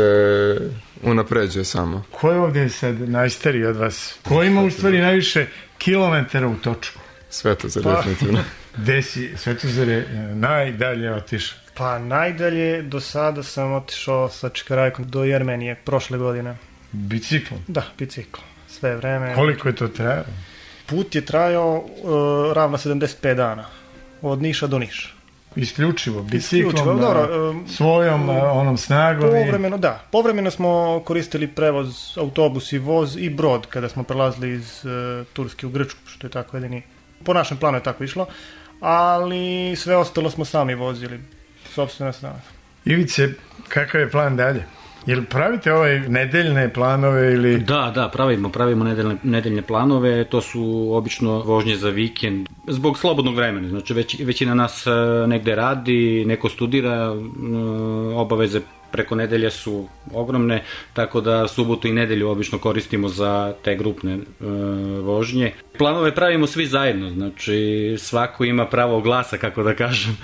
unapređuje samo. Ko je ovdje sad najstariji od vas? Ko ima u stvari najviše kilometara u točku? Svetozar, pa, definitivno. Gde si, Svetozar je najdalje otišao? Pa najdalje do sada sam otišao sa Čekarajkom do Jermenije prošle godine. Biciklom? Da, biciklom. Sve vreme. Koliko je to trajalo? Put je trajao uh, ravno sedamdeset pet dana. Od Niša do Niša. Isključivo, biciklom, dobro, um, svojom um, onom snagom? Povremeno, da. Povremeno smo koristili prevoz, autobus i voz i brod kada smo prelazili iz uh, Turske u Grčku, što je tako jedini. Po našem planu je tako išlo, ali sve ostalo smo sami vozili, sopstvena snaga. Ivice, kakav je plan dalje? Jel pravite ove nedeljne planove ili... Da, da, pravimo, pravimo nedeljne, nedeljne planove, to su obično vožnje za vikend, zbog slobodnog vremena, znači već, većina nas negde radi, neko studira, obaveze preko nedelje su ogromne, tako da subotu i nedelju obično koristimo za te grupne e, vožnje. Planove pravimo svi zajedno, znači svako ima pravo glasa, kako da kažem.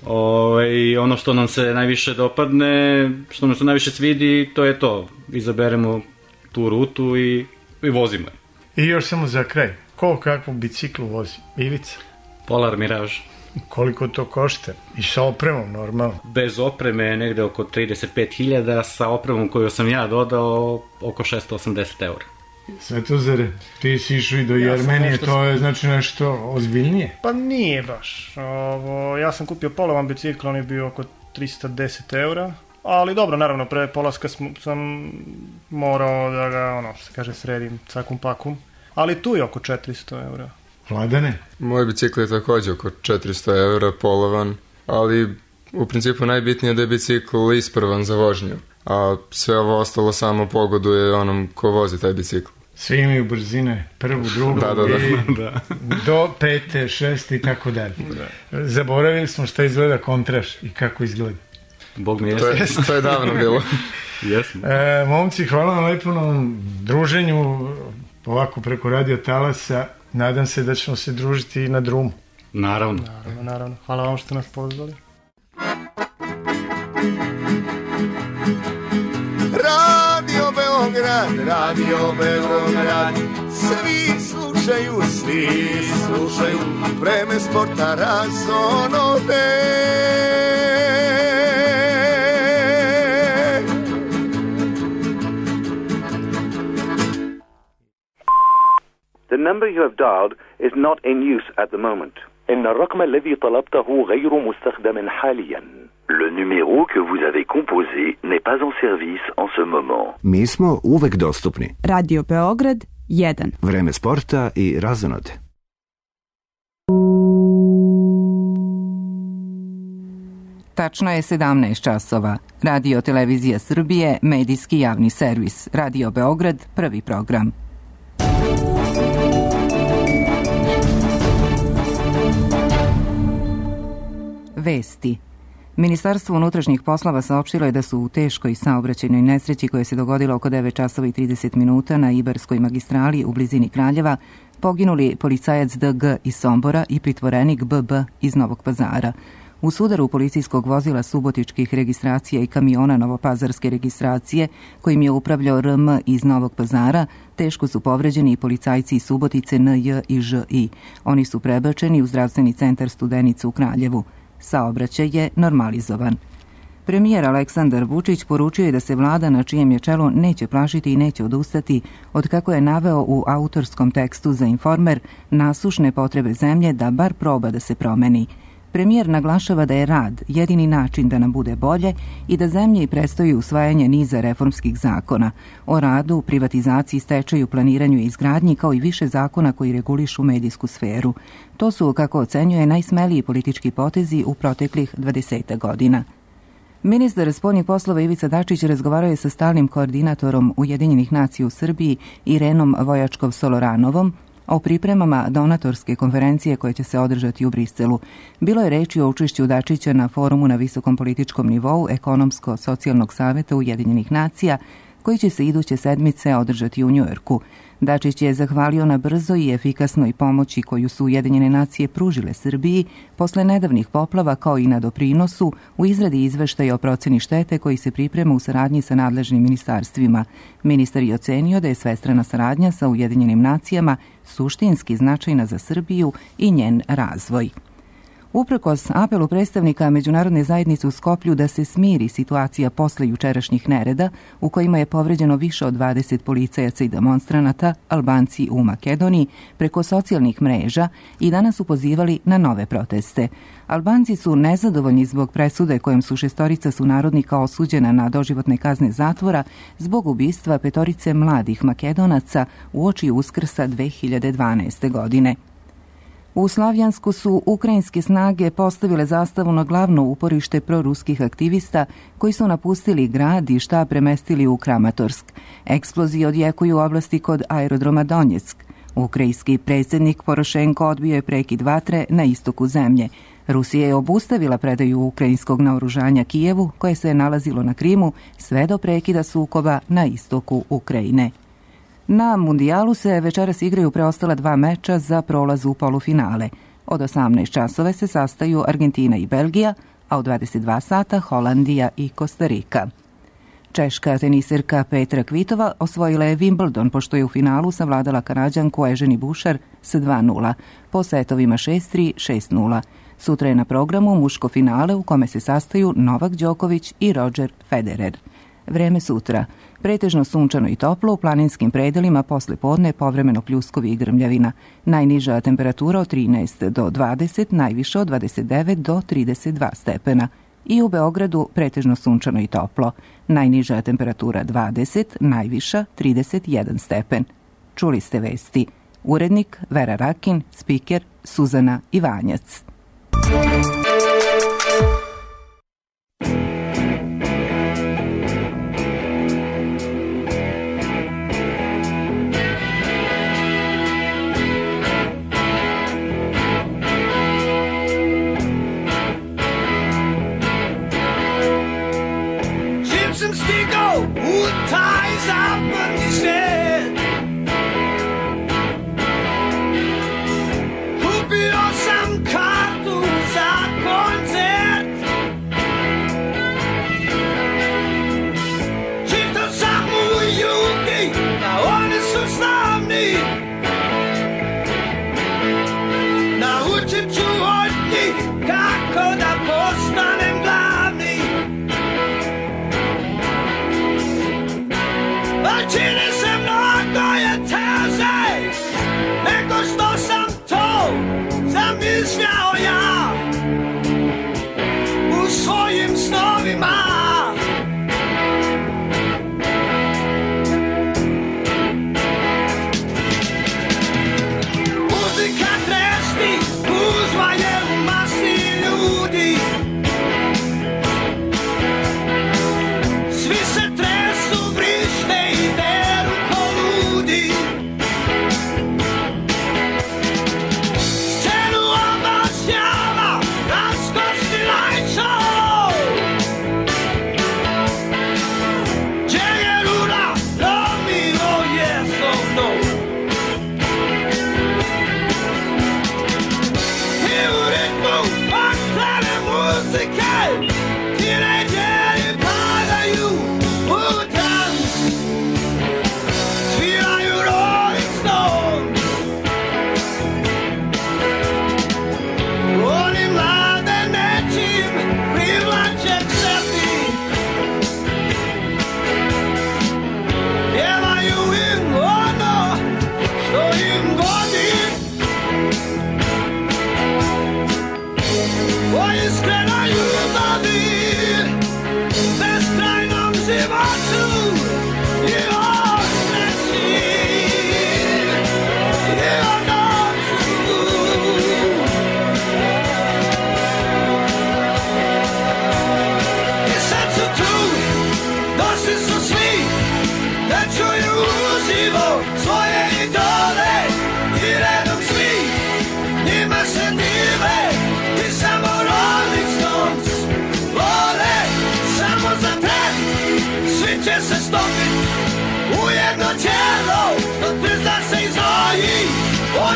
Ove, ono što nam se najviše dopadne, što nam se najviše svidi, to je to. Izaberemo tu rutu i, i vozimo. I još samo za kraj, ko kakvu biciklu vozi? Ivica? Polar Mirage. Koliko to košta? I sa opremom normalno? Bez opreme je negde oko trideset pet hiljada, sa opremom koju sam ja dodao oko šesto osamdeset eura. Svetozare, ti si išao i do ja Jermenije, nešto... to je znači nešto ozbiljnije? Pa nije baš. Ovo, ja sam kupio polovan bicikl, on je bio oko tristo deset eura, ali dobro, naravno, pre polaska sam, sam morao da ga, ono, što se kaže, sredim cakum pakum, ali tu je oko četiristo eura. Vladane? Moj bicikl je također oko četiristo eura, polovan, ali u principu najbitnije je da je bicikl ispravan za vožnju, a sve ovo ostalo samo pogoduje onom ko vozi taj bicikl. Svi imaju brzine, prvu, drugu, da, da, da. da. do pete, šeste i tako dalje. Da. Zaboravili smo šta izgleda kontraš i kako izgleda. Bog mi je. To je, to je davno bilo. e, momci, hvala vam lepo na ovom druženju, ovako preko Radio Talasa. Nadam se da ćemo se družiti i na drumu. Naravno. Naravno, naravno. Hvala vam što ste nas pozvali. Radio Beograd, Radio Beograd, svi slušaju, svi slušaju, vreme sporta razonode. The number you have dialed is not in use at the moment. إن الرقم الذي طلبته غير مستخدم حاليا. Le numéro que vous avez composé n'est pas en service en ce moment. Mi smo uvek dostupni. Radio Beograd jedan. Vreme sporta i razonode. Tačno je sedamnaest časova. Radio Televizija Srbije, medijski javni servis. Radio Beograd, prvi program. Vesti. Ministarstvo unutrašnjih poslova saopštilo je da su u teškoj saobraćajnoj nesreći koja se dogodila oko devet časova i trideset minuta na Ibarskoj magistrali u blizini Kraljeva poginuli policajac D G iz Sombora i pritvorenik B B iz Novog Pazara. U sudaru policijskog vozila subotičkih registracija i kamiona novopazarske registracije, kojim je upravljao R M iz Novog Pazara, teško su povređeni i policajci iz Subotice N J i Ž I. Oni su prebačeni u zdravstveni centar Studenica u Kraljevu. Saobraćaj je normalizovan. Premijer Aleksandar Vučić poručio je da se vlada na čijem je čelu neće plašiti i neće odustati od kako je naveo u autorskom tekstu za Informer nasušne potrebe zemlje da bar proba da se promeni. Premijer naglašava da je rad jedini način da nam bude bolje i da zemlji predstoji usvajanje niza reformskih zakona o radu, privatizaciji, stečaju, planiranju i izgradnji, kao i više zakona koji regulišu medijsku sferu. To su, kako ocenjuje, najsmeliji politički potezi u proteklih dvadeset godina. Ministar spoljnih poslova Ivica Dačić razgovarao je sa stalnim koordinatorom Ujedinjenih nacija u Srbiji Irenom Vojačkov-Soloranovom o pripremama donatorske konferencije koje će se održati u Briselu. Bilo je reči o učešću Dačića na forumu na visokom političkom nivou Ekonomsko-socijalnog saveta Ujedinjenih nacija, koji će se iduće sedmice održati u Njujorku. Dačić je zahvalio na brzoj i efikasnoj pomoći koju su Ujedinjene nacije pružile Srbiji posle nedavnih poplava, kao i na doprinosu u izradi izveštaja o proceni štete koji se priprema u saradnji sa nadležnim ministarstvima. Ministar je ocenio da je svestrana saradnja sa Ujedinjenim nacijama suštinski značajna za Srbiju i njen razvoj. Uprkos apelu predstavnika međunarodne zajednice u Skoplju da se smiri situacija posle jučerašnjih nereda u kojima je povređeno više od dvadeset policajaca i demonstranata, Albanci u Makedoniji preko socijalnih mreža i danas su pozivali na nove proteste. Albanci su nezadovoljni zbog presude kojom su šestorica sunarodnika osuđena na doživotne kazne zatvora zbog ubistva petorice mladih Makedonaca uoči Uskrsa dve hiljade dvanaeste. godine. U Slavjansku su ukrajinske snage postavile zastavu na glavno uporište proruskih aktivista koji su napustili grad i štab premestili u Kramatorsk. Eksplozije odjekuju u oblasti kod aerodroma Donjeck. Ukrajinski predsjednik Porošenko odbio je prekid vatre na istoku zemlje. Rusija je obustavila predaju ukrajinskog naoružanja Kijevu, koje se je nalazilo na Krimu, sve do prekida sukoba na istoku Ukrajine. Na mundijalu se večeras igraju preostala dva meča za prolaz u polufinale. Od osamnaest časova se sastaju Argentina i Belgija, a u dvadeset dva sata Holandija i Kostarika. Češka teniserka Petra Kvitova osvojila je Wimbledon, pošto je u finalu savladala Kanađanku Eženi Bušar sa dva nula, po setovima šest tri, šest nula. Sutra je na programu muško finale u kome se sastaju Novak Đoković i Roger Federer. Vreme sutra. Pretežno sunčano i toplo, u planinskim predelima posle podne povremeno pljuskovi i grmljavina. Najniža temperatura od trinaest do dvadeset, najviša od dvadeset devet do trideset dva stepena. I u Beogradu pretežno sunčano i toplo. Najniža temperatura dvadeset, najviša trideset jedan stepen. Čuli ste vesti. Urednik Vera Rakin, spiker Suzana Ivanjac. Som stikker ud, tager sammen i sted. Hubi og som kartus at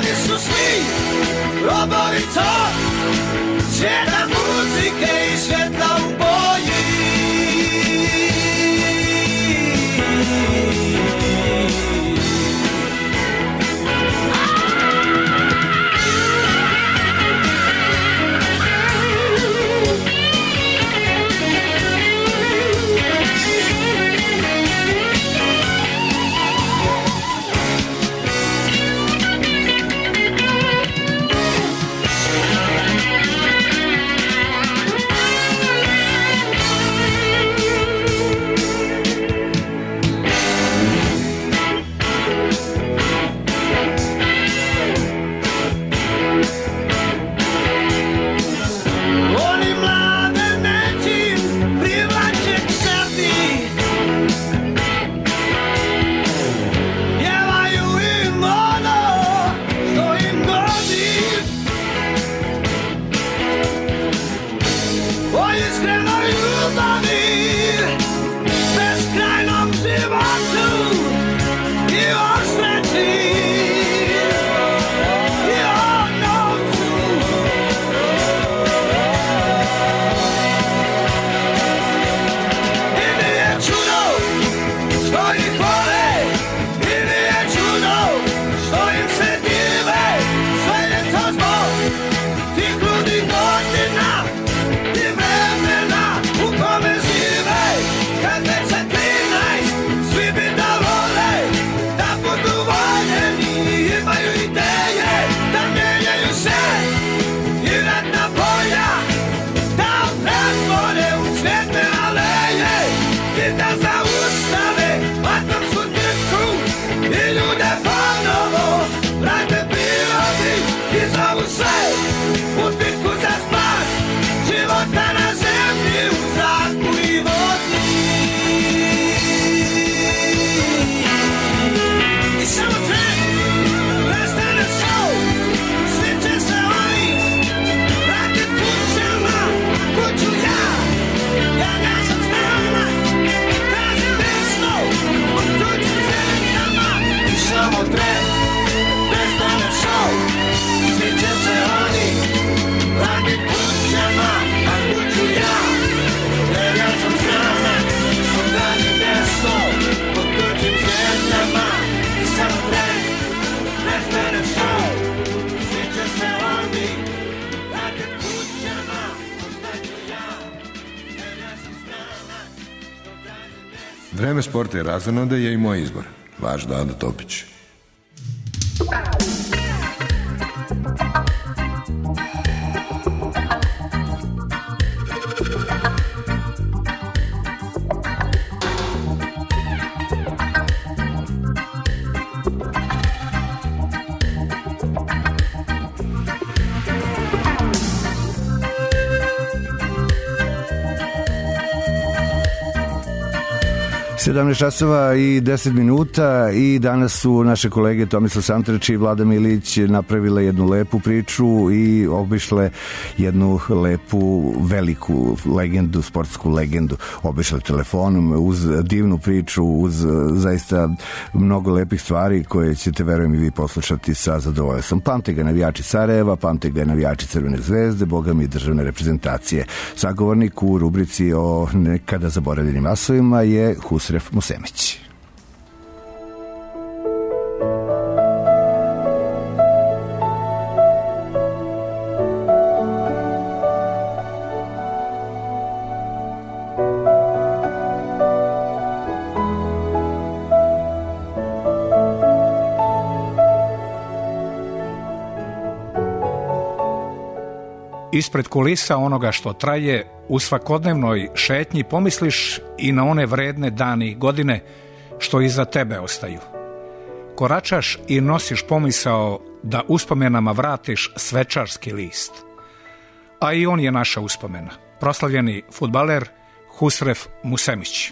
Oni su svi robovi tog svijeta muzike i svjetla u boji. Vreme sporta i razonode je i moj izbor. Vaš Dado Topić. sedamnaest časova i deset minuta i danas su naše kolege Tomislav Santrč i Vlada Milić napravile jednu lepu priču i obišle jednu lepu, veliku legendu, sportsku legendu. Obišle telefonom uz divnu priču, uz zaista mnogo lepih stvari koje ćete, verujem, i vi poslušati sa zadovoljstvom. Pamte ga navijači Sarajeva, pamte ga navijači Crvene zvezde, boga mi državne reprezentacije. Sagovornik u rubrici o nekada zaboravljenim asovima je Husref Musemić. Ispred kulisa onoga što traje, u svakodnevnoj šetnji pomisliš i na one vredne dane i godine što iza tebe ostaju. Koračaš i nosiš pomisao da uspomenama vratiš svečarski list. A i on je naša uspomena. Proslavljeni fudbaler Husref Musemić.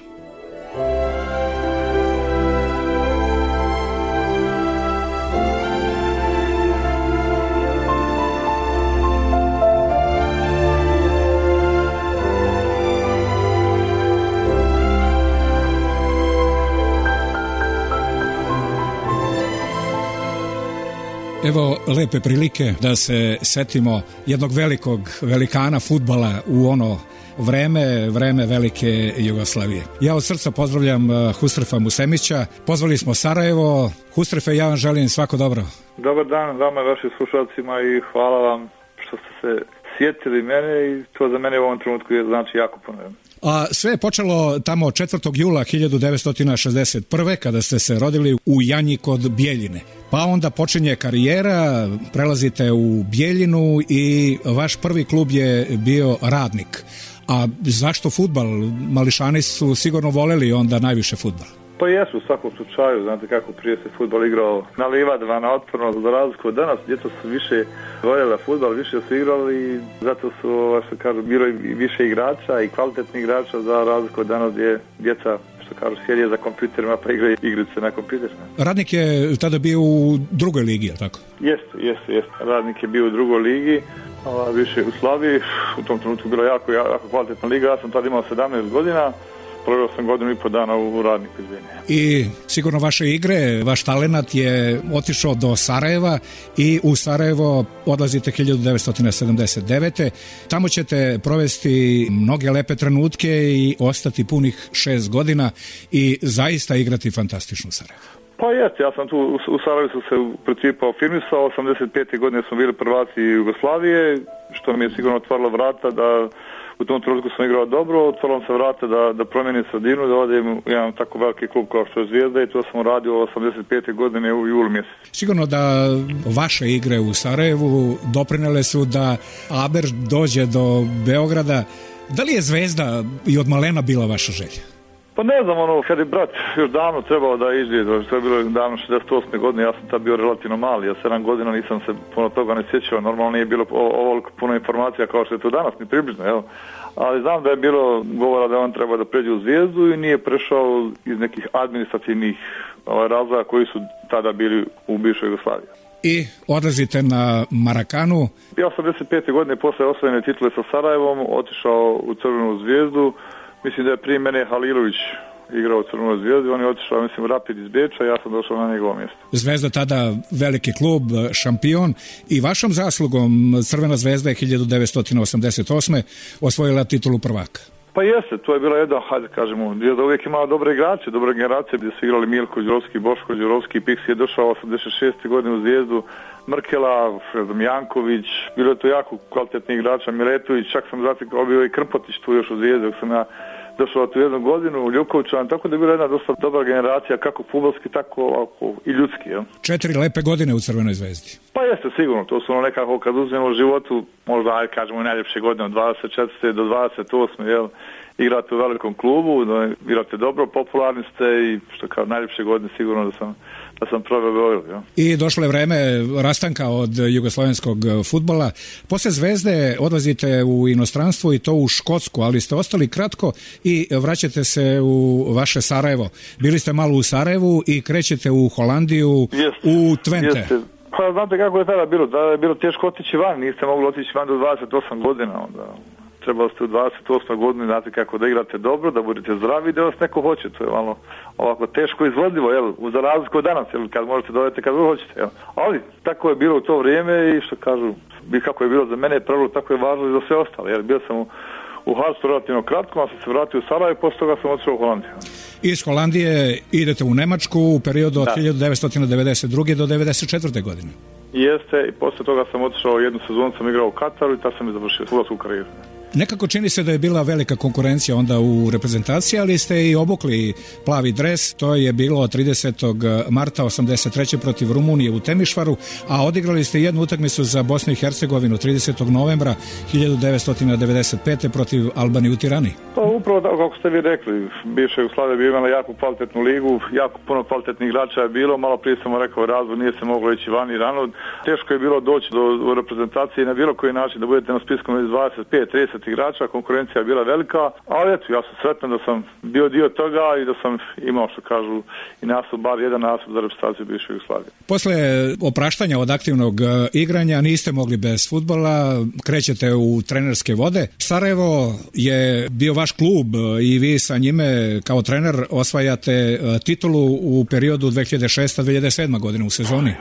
Evo lepe prilike da se setimo jednog velikog velikana fudbala u ono vreme, vreme velike Jugoslavije. Ja od srca pozdravljam Hustrefa Musemića. Pozvali smo Sarajevo. Hustrefe, ja vam želim svako dobro. Dobar dan vama i vašim slušalcima i hvala vam što ste se sjetili mene i to za mene u ovom trenutku je znači jako puno. A sve je počelo tamo četvrtog jula hiljadu devetsto šezdeset prve kada ste se rodili u Janji kod Bijeljine. Pa onda počinje karijera, prelazite u Bijeljinu i vaš prvi klub je bio Radnik. A zašto fudbal? Mališani su sigurno voleli onda najviše fudbal. Pa jesu u svakom slučaju, znate kako prije se fudbal igrao na livadama, na otvorno, za razliku od danas, djeca su više voljela fudbal, više su igrali i zato su, što kažu, bilo i više igrača i kvalitetnih igrača za razliku od danas gdje djeca, što kažu, sjedije za kompjuterima pa igraju igrice na kompjuterima. Radnik je tada bio u drugoj ligi, je li tako? Jeste, jeste, jeste. Radnik je bio u drugoj ligi, a više u Slaviji, u tom trenutku bila jako, jako kvalitetna liga, ja sam tada imao sedamnaest godina, proveo sam godinu i po dana u Radniku, izvini. I sigurno vaše igre, vaš talenat je otišao do Sarajeva i u Sarajevo odlazite hiljadu devetsto sedamdeset devete. Tamo ćete provesti mnoge lepe trenutke i ostati punih šest godina i zaista igrati fantastično u Sarajevu. Pa jeste, ja sam tu u Sarajevu sam se u principu afirmisao, osamdeset pete godine smo bili prvaci Jugoslavije, što mi je sigurno otvarilo vrata da u tom trenutku sam igrao dobro, otvorilo se vrata da, da promijenim sredinu, da odem u jedan tako veliki klub kao što je Zvijezda i to sam uradio osamdeset pete godine u julu mjesecu. Sigurno da vaše igre u Sarajevu doprinele su da Aber dođe do Beograda. Da li je Zvezda i od malena bila vaša želja? Pa ne znam, ono, kad je brat još davno trebao da iđe, to je bilo davno šezdeset osme godine, ja sam tad bio relativno mali, ja sedam godina nisam se puno toga ne sjećao, normalno nije bilo ovoliko puno informacija kao što je to danas, ni približno, evo. Ali znam da je bilo govora da on treba da pređe u Zvijezdu i nije prešao iz nekih administrativnih ovaj, razloga koji su tada bili u bivšoj Jugoslaviji. I odlazite na Marakanu. Ja osamdeset pete godine posle osvojene titule sa Sarajevom otišao u Crvenu Zvijezdu. Mislim da je prije mene Halilović igrao u Crvenoj Zvijezdi, on je otišao, mislim, Rapid iz Beča, ja sam došao na njegovo mjesto. Zvezda tada veliki klub, šampion i vašom zaslugom Crvena Zvezda je hiljadu devetsto osamdeset osme osvojila titulu prvaka. Pa jeste, to je bila jedna, hajde kažemo, Zvijezda uvijek imala dobre igrače, dobre generacije gdje su igrali Milko Đurovski, Boško Đurovski, Piksi je došao osamdeset šeste godine u Zvijezdu, Mrkela, Janković, bilo je to jako kvalitetni igrača, Miletović, čak sam zatekao bio i Krpotić tu još u Zvijezdu, dok sam ja došao tu jednu godinu, Ljukovčan, tako da je bila jedna dosta dobra generacija, kako fudbalski, tako ovako, i ljudski. Ja. Četiri lepe godine u Crvenoj Zvezdi. Pa jeste, sigurno, to su ono nekako kad uzmemo u životu, možda, ajde kažemo, najljepše godine od dvadeset četvrte do dvadeset osme, jel, igrate u velikom klubu, da igrate dobro, popularni ste i što kao najljepše godine sigurno da sam da sam proveo Beograd. Ja. I došlo je vreme rastanka od jugoslovenskog fudbala. Posle Zvezde odlazite u inostranstvo i to u Škotsku, ali ste ostali kratko i vraćate se u vaše Sarajevo. Bili ste malo u Sarajevu i krećete u Holandiju, jest, u Twente. Jeste. Pa znate kako je tada bilo, tada je bilo teško otići van, niste mogli otići van do dvadeset osam godina, onda trebali ste u dvadeset osmoj godini, znate kako da igrate dobro, da budete zdravi i da vas neko hoće, to je malo ovako teško izvodljivo, jel, za razliku od danas, jel, kad možete dovesti kad hoćete, jel. Ali tako je bilo u to vrijeme i što kažu, kako je bilo za mene pravilo, tako je važno i za sve ostale, jer bio sam u, u Harstu relativno kratko, a sam se vratio u Sarajevo i posle toga sam otišao u Holandiju. Iz Holandije idete u Nemačku u periodu od da. hiljadu devetsto devedeset druge do devedeset četvrte godine. Jeste, i posle toga sam otišao jednu sezonu, sam igrao u Kataru i tako sam i završio fudbalsku karijeru. Nekako čini se da je bila velika konkurencija onda u reprezentaciji, ali ste i obukli plavi dres. To je bilo tridesetog marta osamdeset treće protiv Rumunije u Temišvaru, a odigrali ste jednu utakmicu za Bosnu i Hercegovinu tridesetog novembra hiljadu devetsto devedeset pete protiv Albanije u Tirani. Pa upravo tako kako ste vi rekli, bivša Jugoslavija bi imala jako kvalitetnu ligu, jako puno kvalitetnih igrača je bilo, malo prije sam rekao razvoj, nije se moglo ići van i rano. Teško je bilo doći do reprezentacije na bilo koji način da budete na spisku iz dvadeset pet trideset igrača, konkurencija je bila velika, ali eto, ja sam sretan da sam bio dio toga i da sam imao, što kažu, i nastup, bar jedan nastup za reprezentaciju bivše Jugoslavije. Posle opraštanja od aktivnog igranja niste mogli bez fudbala, krećete u trenerske vode. Sarajevo je bio vaš klub i vi sa njime kao trener osvajate titulu u periodu dve hiljade šeste do dve hiljade sedme godine u sezoni.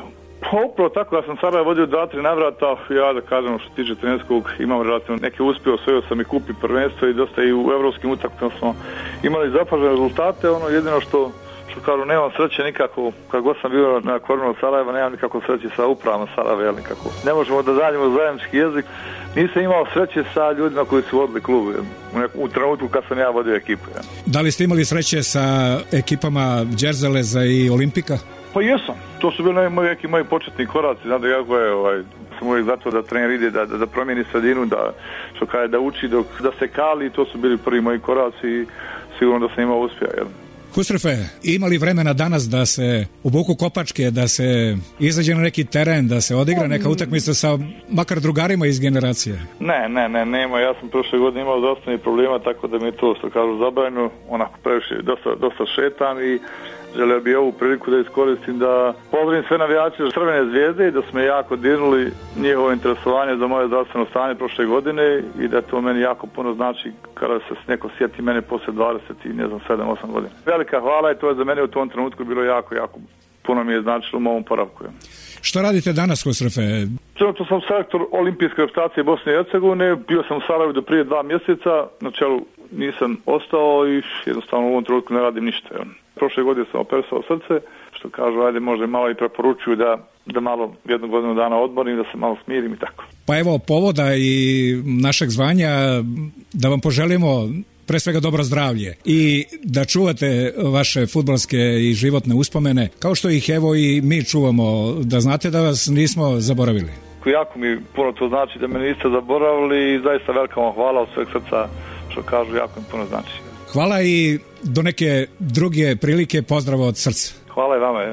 Upravo tako, ja sam Sarajevo vodio dva, tri navrata, ja da kažem što se tiče trenerskog, imam relativno neke uspije, osvojio sam i kup i prvenstvo i dosta i u evropskim utakmicama smo imali zapažene rezultate, ono jedino što što kažu, nemam sreće nikako, kako god sam bio na kormenu Sarajeva, nemam nikako sreće sa upravom Sarajeva, jel nikako. Ne možemo da zajedimo zajednički jezik, nisam imao sreće sa ljudima koji su vodili klub, jel, u, neku, u trenutku kad sam ja vodio ekipu. Jel. Da li ste imali sreće sa ekipama Đerzeleza i Olimpika? Pa jesam, to su bili moji, neki moji početni koraci, znate kako je, ovaj, sam uvijek zato da trener ide, da, da, da promijeni sredinu, da, što kaže, da uči, dok, da se kali, to su bili prvi moji koraci i sigurno da sam imao uspjeha, jel. Husrefe, ima li vremena danas da se obuku kopačke, da se izađe na neki teren, da se odigra neka utakmica sa makar drugarima iz generacije? Ne, ne, ne, nema. Ja sam prošle godine imao zdravstvenih problema, tako da mi je to, što kažu, zabavljeno, onako previše, dosta, dosta šetam i želeo bi ovu priliku da iskoristim da pozdravim sve navijače Crvene zvijezde i da smo jako dirnuli njihovo interesovanje za moje zdravstveno stanje prošle godine i da to meni jako puno znači kada se neko sjeti mene posle dvadeset i ne znam sedam osam godina. Velika hvala i to je za mene u tom trenutku bilo jako, jako puno mi je značilo u mom poravku. Što radite danas, Husrefe? Trenutno sam selektor olimpijske reprezentacije Bosne i Hercegovine, bio sam u Sarajevu do prije dva mjeseca, na čelu nisam ostao i jednostavno u ovom trenutku ne radim ništa. Prošle godine sam operisao srce, što kažu, ajde možda malo i preporučuju da, da malo jednu godinu dana odmorim, da se malo smirim i tako. Pa evo, povoda i našeg zvanja da vam poželimo pre svega dobro zdravlje i da čuvate vaše fudbalske i životne uspomene, kao što ih evo i mi čuvamo, da znate da vas nismo zaboravili. Jako mi puno to znači da me niste zaboravili i zaista velika vam hvala od sveg srca, što kažu, jako mi puno znači. Hvala i do neke druge prilike, pozdrav od srca. Hvala i vama. Je.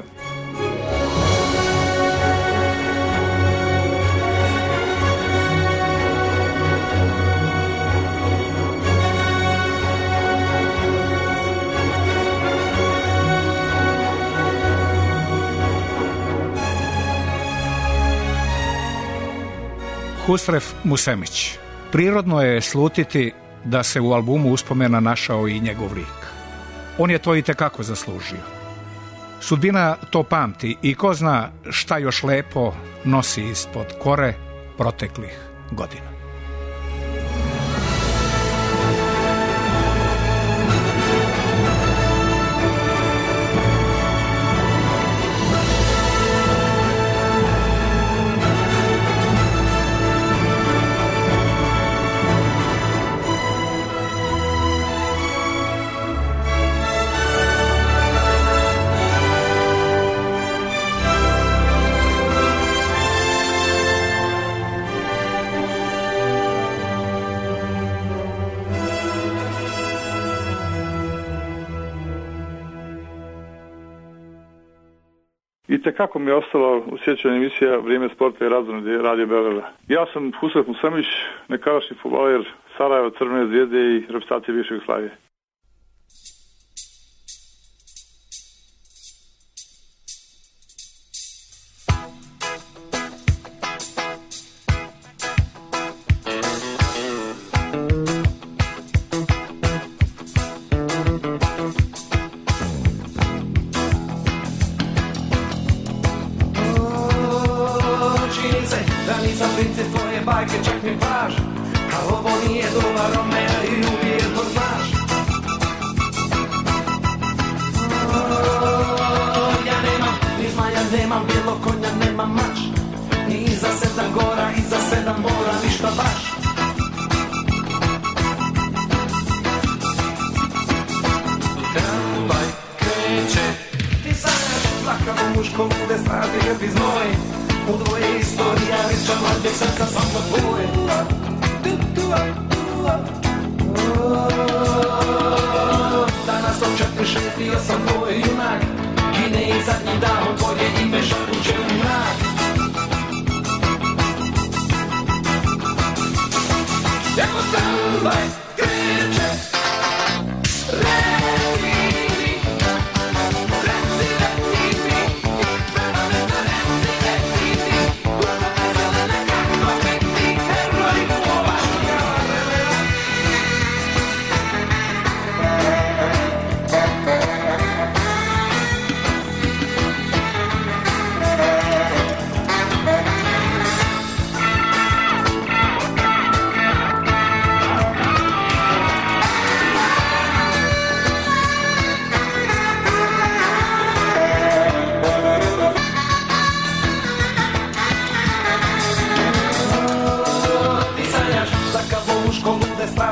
Husref Musemić. Prirodno je slutiti da se u albumu uspomena našao i njegov lik. On je to i tekako zaslužio. Sudbina to pamti i ko zna šta još lepo nosi ispod kore proteklih godina. I tekako mi je ostalo u sjećanju emisija Vrijeme sporta i razonode Radio Beograda. Ja sam Husref Musemić, nekadašnji fudbaler Sarajeva, Crvene zvijezde i reprezentacije bivše Jugoslavije.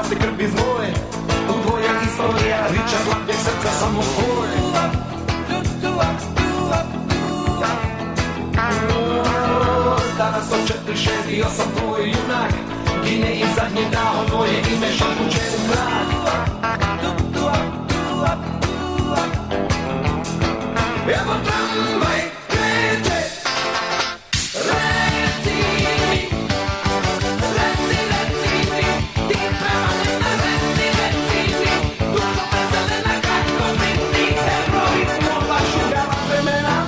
prati krvi zvoje, u tvoja istorija, riča glavljeg srca samo tvoje. Danas od četiri, šest i osam tvoj junak gine i zadnji dao tvoje ime šapuće u mrak. Evo tramvaj kreće, reci mi, reci, reci mi, ti prema nema, reci, reci mi, dušo preselena kako biti heroj u ova šugava vremena.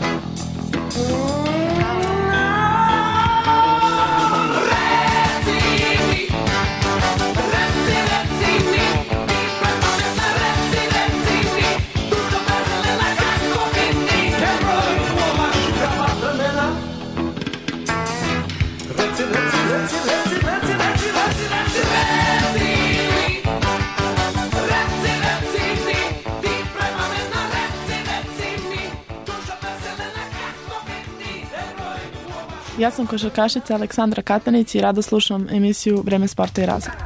Ja sam košarkašica Aleksandra Katanić i rado slušam emisiju Vreme sporta i razvoja.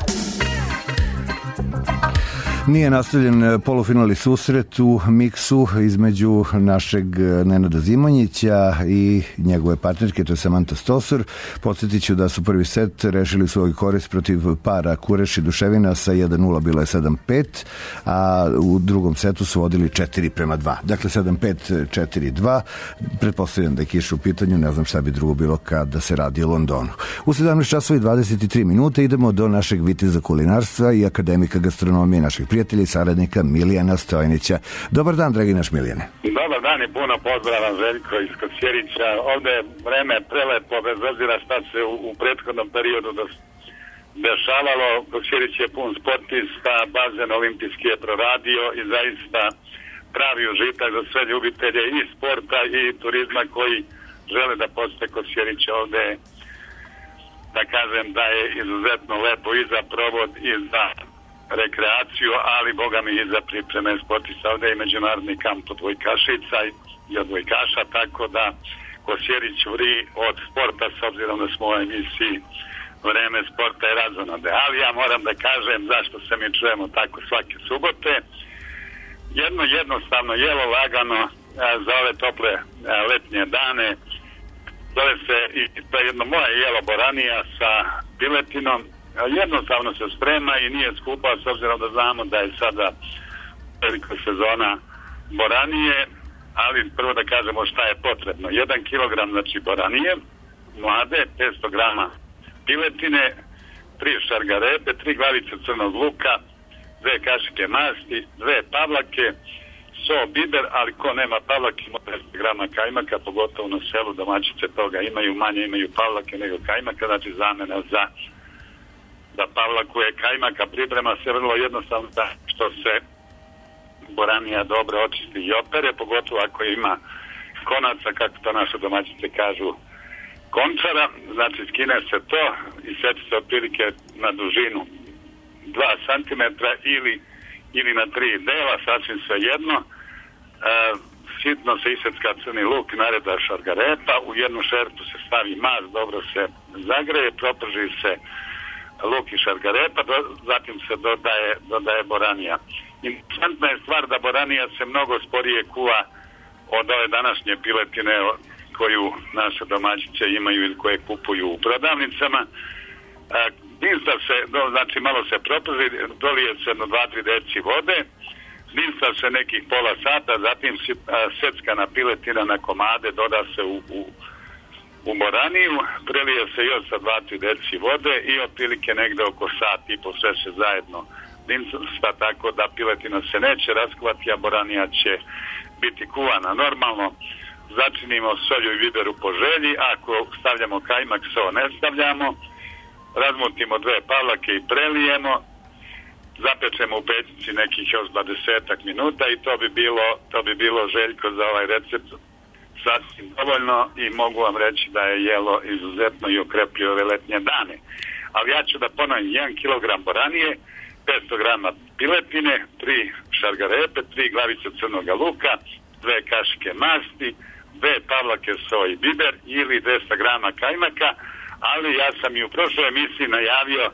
Nije nastavljen polufinalni susret u miksu između našeg Nenada Zimonjića i njegove partnerke, to je Samanta Stosur. Podsjetit ću da su prvi set rešili svoj korist protiv para Kureš i Duševina sa jedan nula, bilo je sedam pet, a u drugom setu su vodili četiri prema dva. Dakle, sedam pet, četiri dva. Pretpostavljam da je kiša u pitanju, ne znam šta bi drugo bilo kada se radi o Londonu. U sedamnaest časova i dvadeset tri minute idemo do našeg viteza kulinarstva i akademika gastronomije, našeg prijatelja i saradnika Milijana Stojnića. Dobar dan, dragi naš Milijane. Dobar dan i puno pozdrava, Željko iz Kosjerića. Ovde je vreme prelepo, bez obzira šta se u, u prethodnom periodu dešavalo. Kosjerić je pun sportista, bazen olimpijski je proradio i zaista pravi užitak za sve ljubitelje i sporta i turizma koji žele da posete Kosjerić. Ovde, da kažem, da je izuzetno lepo i za provod i za rekreaciju, ali boga mi i za pripreme sportista. Ovde je međunarodni kamp odbojkašica i odbojkaša, tako da Kosjerić vri od sporta, s obzirom da smo u emisiji Vreme sporta i razonode. Ali ja moram da kažem zašto se mi čujemo tako svake subote. Jedno jednostavno jelo lagano za ove tople letnje dane, zove se i to je jedno moje jelo boranija sa piletinom. Jednostavno se sprema i nije skupa, s obzirom da znamo da je sada velika sezona boranije, ali prvo da kažemo šta je potrebno. jedan kilogram znači boranije mlade, petsto grama piletine, tri šargarepe, tri glavice crnog luka, dve kašike masti, dve pavlake, so, biber, ali ko nema pavlake ima petsto grama kajmaka, pogotovo na selu domaćice toga imaju, manje imaju pavlake nego kajmaka, znači zamena za da pavlaku je kajmaka. Priprema se vrlo jednostavno da što se boranija dobro očisti i opere, pogotovo ako ima konaca, kako to naše domaćice kažu, končara, znači skine se to i seče se otprilike na dužinu dva centimetra ili, ili na tri dela, sasvim sve jedno. E, sitno se isecka crni luk, nareda šargarepa, u jednu šerpu se stavi mast, dobro se zagreje, proprži se luk i šargarepa, do, zatim se dodaje, dodaje boranija. Interesantna je stvar da boranija se mnogo sporije kuva od ove današnje piletine koju naše domaćice imaju ili koje kupuju u prodavnicama. Dinsta se, do, znači malo se proprži, dolije se na dva do tri deci vode, dinsta se nekih pola sata, zatim se seckana piletina na komade doda se u, u u boraniju, prelije se još sa dva do tri deci vode i otprilike negde oko sat i po sve se zajedno dinsta, tako da piletina se neće raskuvati, a boranija će biti kuvana normalno. Začinimo solju i biberu po želji, ako stavljamo kajmak, so ne stavljamo, razmutimo dve pavlake i prelijemo, zapečemo u pećnici nekih još dvadesetak minuta i to bi bilo, to bi bilo Željko za ovaj recept sasvim dovoljno i mogu vam reći da je jelo izuzetno i okrepljuje ove letnje dane. Ali ja ću da ponovim, jedan kilogram boranije, petsto grama piletine, tri šargarepe, tri glavice crnoga luka, dve kašike masti, dve pavlake so i biber ili dvesta grama kajmaka, ali ja sam i u prošloj emisiji najavio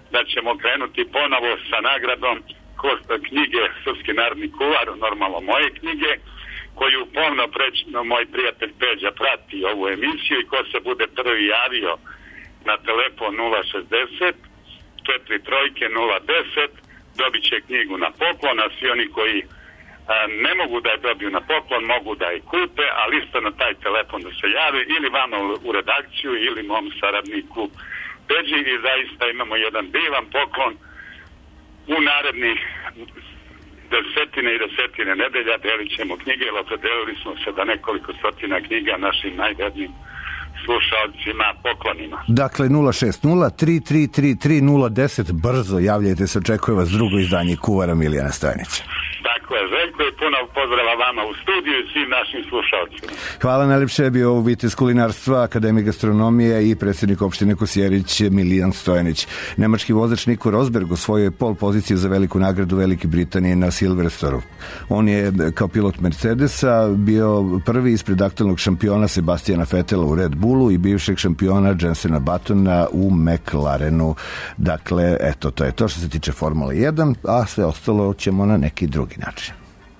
da ćemo krenuti ponovo sa nagradom knjige Srpski narodni kuvar, normalno moje knjige, koju pomno prečno moj prijatelj Peđa prati ovu emisiju i ko se bude prvi javio na telefon nula šezdeset četiri trojke nula deset dobit će knjigu na poklon, a svi oni koji a, ne mogu da je dobiju na poklon, mogu da je kupe, ali isto na taj telefon da se jave ili vama u, u redakciju ili mom saradniku Peđi i zaista imamo jedan divan poklon u narednih desetine i desetine nedelja delit ćemo knjige, jer opredelili smo se da nekoliko stotina knjiga našim najvrednijim slušalcima poklonima. Dakle, nula šest nula tri tri tri tri nula deset, brzo javljajte se, očekuje vas drugo izdanje Kuvara Milijana Stojanića. Tako je, Željko, i puno pozdrava vama u studiju i svim našim slušalcima. Hvala najljepše, je bio vitez kulinarstva, akademik gastronomije i predsjednik opštine Kosjerić Milijan Stojanić. Nemački vozač Nico Rosberg osvojio je pol poziciju za veliku nagradu Velike Britanije na Silverstonu. On je kao pilot Mercedesa bio prvi ispred aktualnog šampiona Sebastiana Vettela u Red Bullu i bivšeg šampiona Jensena Buttona u McLarenu. Dakle, eto, to je to što se tiče Formule jedan, a sve ostalo ćemo na neki drugi način.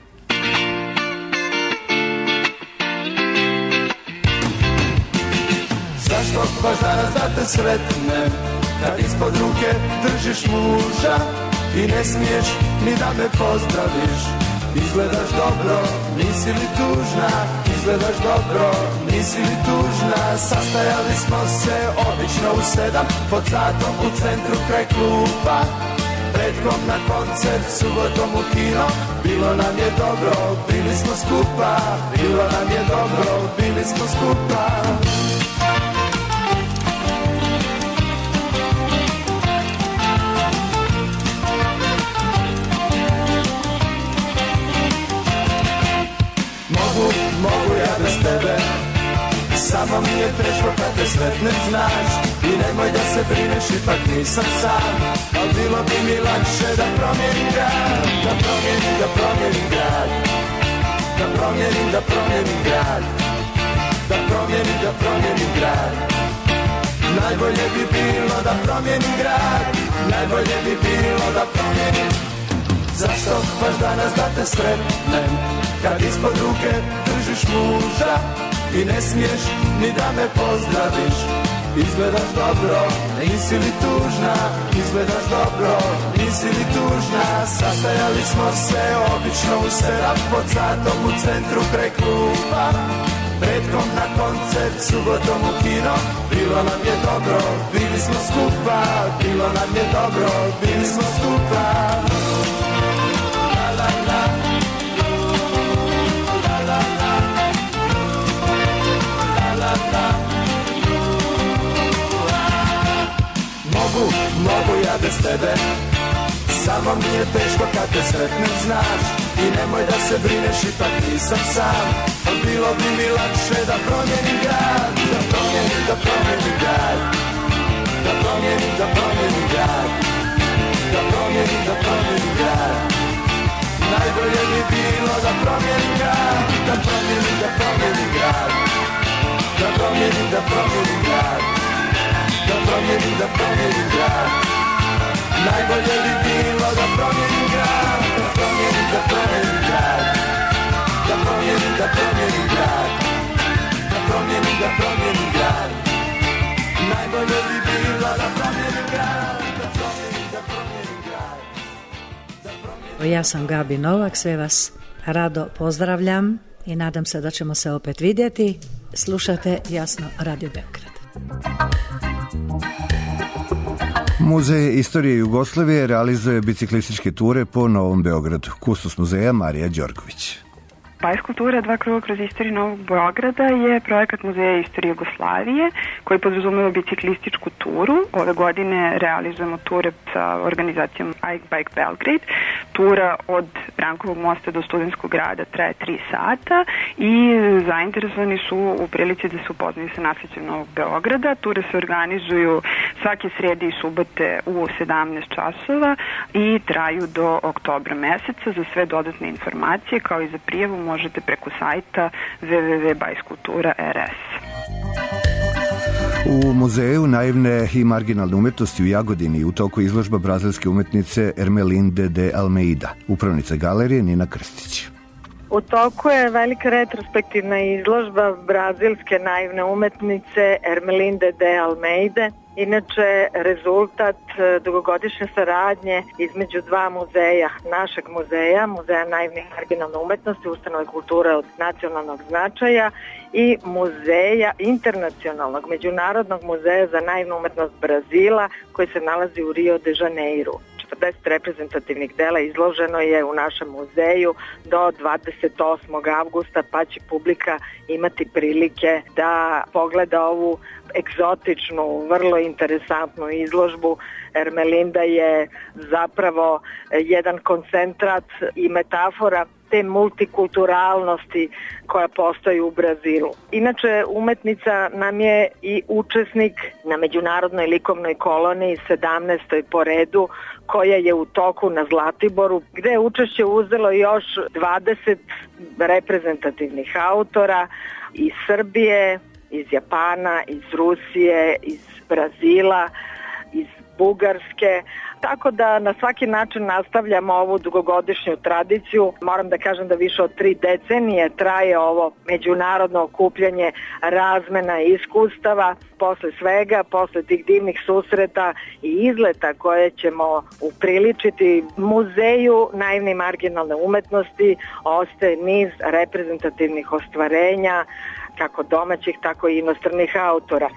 Zašto baš danas da te sretnem, kad ispod ruke držiš muža i ne smiješ ni da me pozdraviš? Izgledaš dobro, nisi li tužna, izgledaš dobro, nisi li tužna. Sastajali smo se obično u sedam, pod satom u centru kraj kluba. Petkom na koncert, subotom u kino, bilo nam je dobro, bili smo skupa. Bilo nam je dobro, bili smo skupa. Mogu, mogu ja bez tebe, samo mi je teško kad te sretnem, znaš. I nemoj da se brineš, ipak nisam sam, al bilo bi mi lakše da promijenim grad. Da promijenim, da promijenim grad. Da promijenim, da promijenim grad. Da promijenim, da promijenim grad. Najbolje bi bilo da promijenim grad. Najbolje bi bilo da promijenim. Zašto baš danas da te sretnem, kad ispod ruke držiš muža i ne smiješ ni da me pozdraviš? Izgledaš dobro, nisi li tužna? Izgledaš dobro, nisi li tužna? Sastajali smo se obično u sedam, pod satom u centru kraj kluba. Petkom na koncert, subotom u kino, bilo nam je dobro, bili smo skupa. Bilo nam je dobro, bili smo skupa. La la la. La la la. La la la. Mogu, mogu ja bez tebe, samo mi je teško kad te sretnem, znaš. I nemoj da se brineš, ipak nisam sam, al bilo bi mi lakše da promijenim grad. Da promijenim, da promijenim grad. Da promijenim, da promijenim grad. Da promijenim, da promijenim grad. Najbolje bi bilo da promijenim grad. Da promijenim, da promijenim grad. Da promijenim, da promijenim grad. Da promijenim, da promijenim grad. Najbolje bi bilo da promijenim grad. Da promijenim, da promijenim grad. Da promijenim, da promijenim grad. Da promijenim, da promijenim grad. Najbolje bi bilo da promijenim grad. Da promijenim, da promijenim grad. Ja sam Gabi Novak, sve vas rado pozdravljam i nadam se da ćemo se opet vidjeti. Slušate Jasno Radio Beograd. Muzej istorije Jugoslavije realizuje biciklističke ture po Novom Beogradu. Kustos muzeja Marija Đorgović. Bajskultura Dva kruga kroz istoriju Novog Beograda je projekat Muzeja istorije Jugoslavije koji podrazumeva biciklističku turu. Ove godine realizujemo ture sa organizacijom Ike Bike Belgrade. Tura od Brankovog mosta do Studentskog grada traje tri sata i zainteresovani su u prilici da se upoznaju sa nasleđem Novog Beograda. Ture se organizuju svake srede i subote u sedamnaest časova i traju do oktobra meseca. Za sve dodatne informacije kao i za prijavu možete preko sajta w w w tačka bajskultura tačka r s. U Muzeju naivne i marginalne umetnosti u Jagodini u toku izložba brazilske umetnice Ermelinde de Almeida, upravnica galerije Nina Krstić. U toku je velika retrospektivna izložba brazilske naivne umetnice Ermelinde de Almeide, inače rezultat dugogodišnje saradnje između dva muzeja, našeg muzeja, Muzeja naivne i marginalne umetnosti, ustanove kulture od nacionalnog značaja, i muzeja internacionalnog, međunarodnog muzeja za naivnu umetnost Brazila, koji se nalazi u Rio de Janeiru. četrdeset reprezentativnih dela izloženo je u našem muzeju do dvadeset osmog avgusta, pa će publika imati prilike da pogleda ovu egzotičnu, vrlo interesantnu izložbu. Ermelinda je zapravo jedan koncentrat i metafora te multikulturalnosti koja postoji u Brazilu. Inače, umetnica nam je i učesnik na međunarodnoj likovnoj koloniji sedamnaestoj po redu, koja je u toku na Zlatiboru, gde je učešće uzelo još dvadeset reprezentativnih autora iz Srbije, iz Japana, iz Rusije, iz Brazila, iz Bugarske, tako da na svaki način nastavljamo ovu dugogodišnju tradiciju. Moram da kažem da više od tri decenije traje ovo međunarodno okupljanje, razmena iskustava. Posle svega, posle tih divnih susreta i izleta koje ćemo upriličiti Muzeju naivne i marginalne umetnosti, ostaje niz reprezentativnih ostvarenja, kako domaćih, tako i inostranih autora.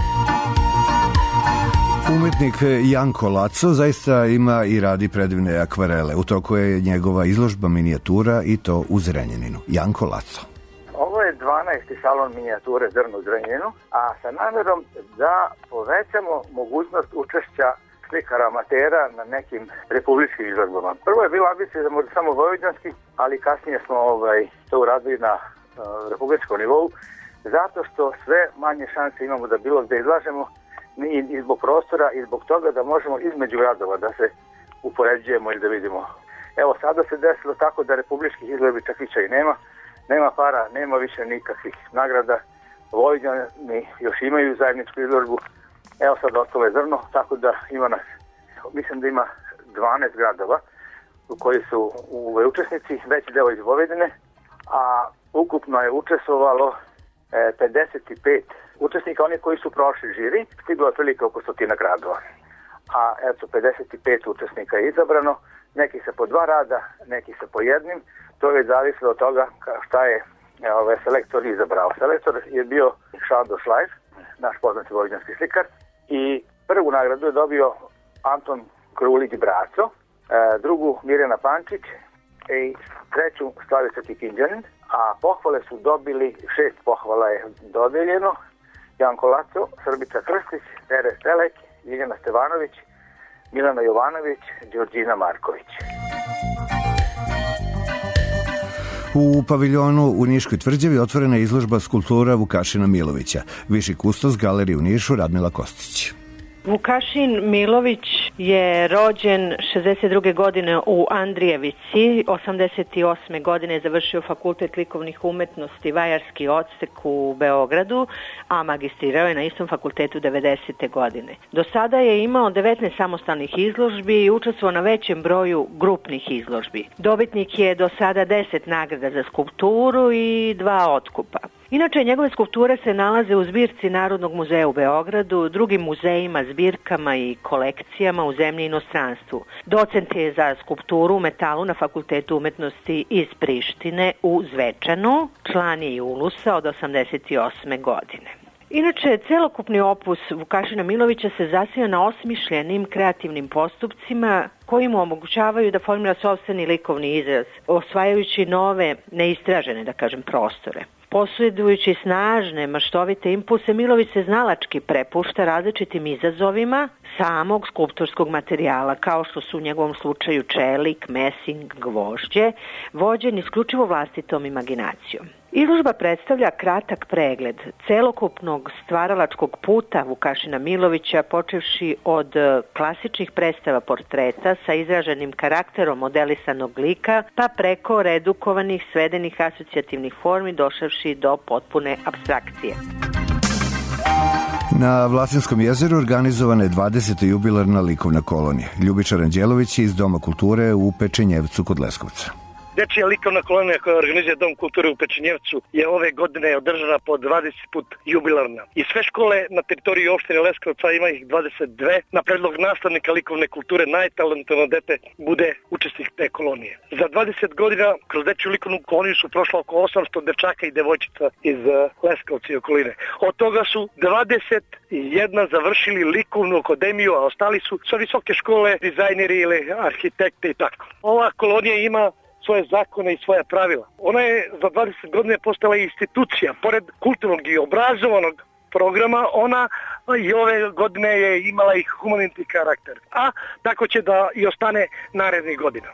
Umetnik Janko Laco zaista ima i radi predivne akvarele. U toku je njegova izložba minijatura i to u Zrenjaninu. Janko Laco. Ovo je dvanaesti salon minijature Zrno u Zrenjaninu, a sa namjerom da povećamo mogućnost učešća slikara amatera na nekim republičkim izložbama. Prvo je bila ambicija da može samo vojvođanski, ali kasnije smo ovaj, to uradili na uh, republičkom nivou, zato što sve manje šanse imamo da bilo gde izlažemo, i zbog prostora i zbog toga da možemo između gradova da se upoređujemo i da vidimo. Evo, sada se desilo tako da republičkih izložbi čak više i nema, nema para, nema više nikakvih nagrada. Vojvođani još imaju zajedničku izložbu, evo sad ostalo je Zrno, tako da ima nas, mislim da ima dvanaest gradova u koji su u učesnici, veći deo iz Vojvodine, a ukupno je učestvovalo pedeset pet učesnika, oni koji su prošli žiri, stiglo otprilike oko stotina gradova. A eto, pedeset pet učesnika je izabrano, neki se po dva rada, neki se po jednim, to je zavisilo od toga šta je ovaj, selektor izabrao. Selektor je bio Šando Šlajf, naš poznati vojvođanski slikar, i prvu nagradu je dobio Anton Krulić Braco, drugu Mirjana Pančić i treću Slavica Tikinđanin, a pohvale su dobili, šest pohvala je dodeljeno: Janko Laco, Srbica Krstić, Teres Telek, Ljiljana Stevanović, Milana Jovanović, Đorđina Marković. U paviljonu u Niškoj tvrđavi otvorena je izložba skulptura Vukašina Milovića. Viši kustos galerije u Nišu Radmila Kostić. Vukašin Milović je rođen šezdeset druge godine u Andrijevici, osamdeset osme godine je završio Fakultet likovnih umetnosti Vajarski odsek u Beogradu, a magistrirao je na istom fakultetu devedesete godine. Do sada je imao devetnaest samostalnih izložbi i učestvovao na većem broju grupnih izložbi. Dobitnik je do sada deset nagrada za skulpturu i dva otkupa. Inače, njegove skulpture se nalaze u zbirci Narodnog muzeja u Beogradu, drugim muzejima, zbirkama i kolekcijama u zemlji i inostranstvu. Docent je za skulpturu u metalu na Fakultetu umetnosti iz Prištine u Zvečanu, član je i Ulusa od osamdeset osme godine. Inače, celokupni opus Vukašina Milovića se zasniva na osmišljenim kreativnim postupcima koji mu omogućavaju da formira sopstveni likovni izraz, osvajajući nove, neistražene, da kažem, prostore. Posjedujući snažne, maštovite impulse, Milović se znalački prepušta različitim izazovima samog skulptorskog materijala, kao što su u njegovom slučaju čelik, mesing, gvožđe, vođen isključivo vlastitom imaginacijom. Izložba predstavlja kratak pregled celokupnog stvaralačkog puta Vukašina Milovića, počevši od klasičnih predstava portreta sa izraženim karakterom modelisanog lika, pa preko redukovanih, svedenih asocijativnih formi, došavši do potpune apstrakcije. Na Vlasinskom jezeru organizovana je dvadeseta jubilarna likovna kolonija. Ljubičar Anđelović je iz Doma kulture u Pečenjevcu kod Leskovca. Dečija likovna kolonija koja organizuje Dom kulture u Pečenjevcu je ove godine održana po dvadeset put jubilarna. I sve škole na teritoriji opštine Leskovca, ima ih dvadeset dve, na predlog nastavnika likovne kulture najtalentovano dete bude učesnik te kolonije. Za dvadeset godina kroz dečiju likovnu koloniju su prošlo oko osamsto dečaka i devojčica iz Leskovca i okoline. Od toga su dvadeset jedna završili likovnu akademiju, a ostali su sa visoke škole, dizajneri ili arhitekte i tako. Ova kolonija ima svoje zakone i svoja pravila. Ona je za dvadeset godina postala institucija. Pored kulturnog i obrazovanog programa, ona i ove godine je imala i humanitarni karakter. A tako će da i ostane narednih godina.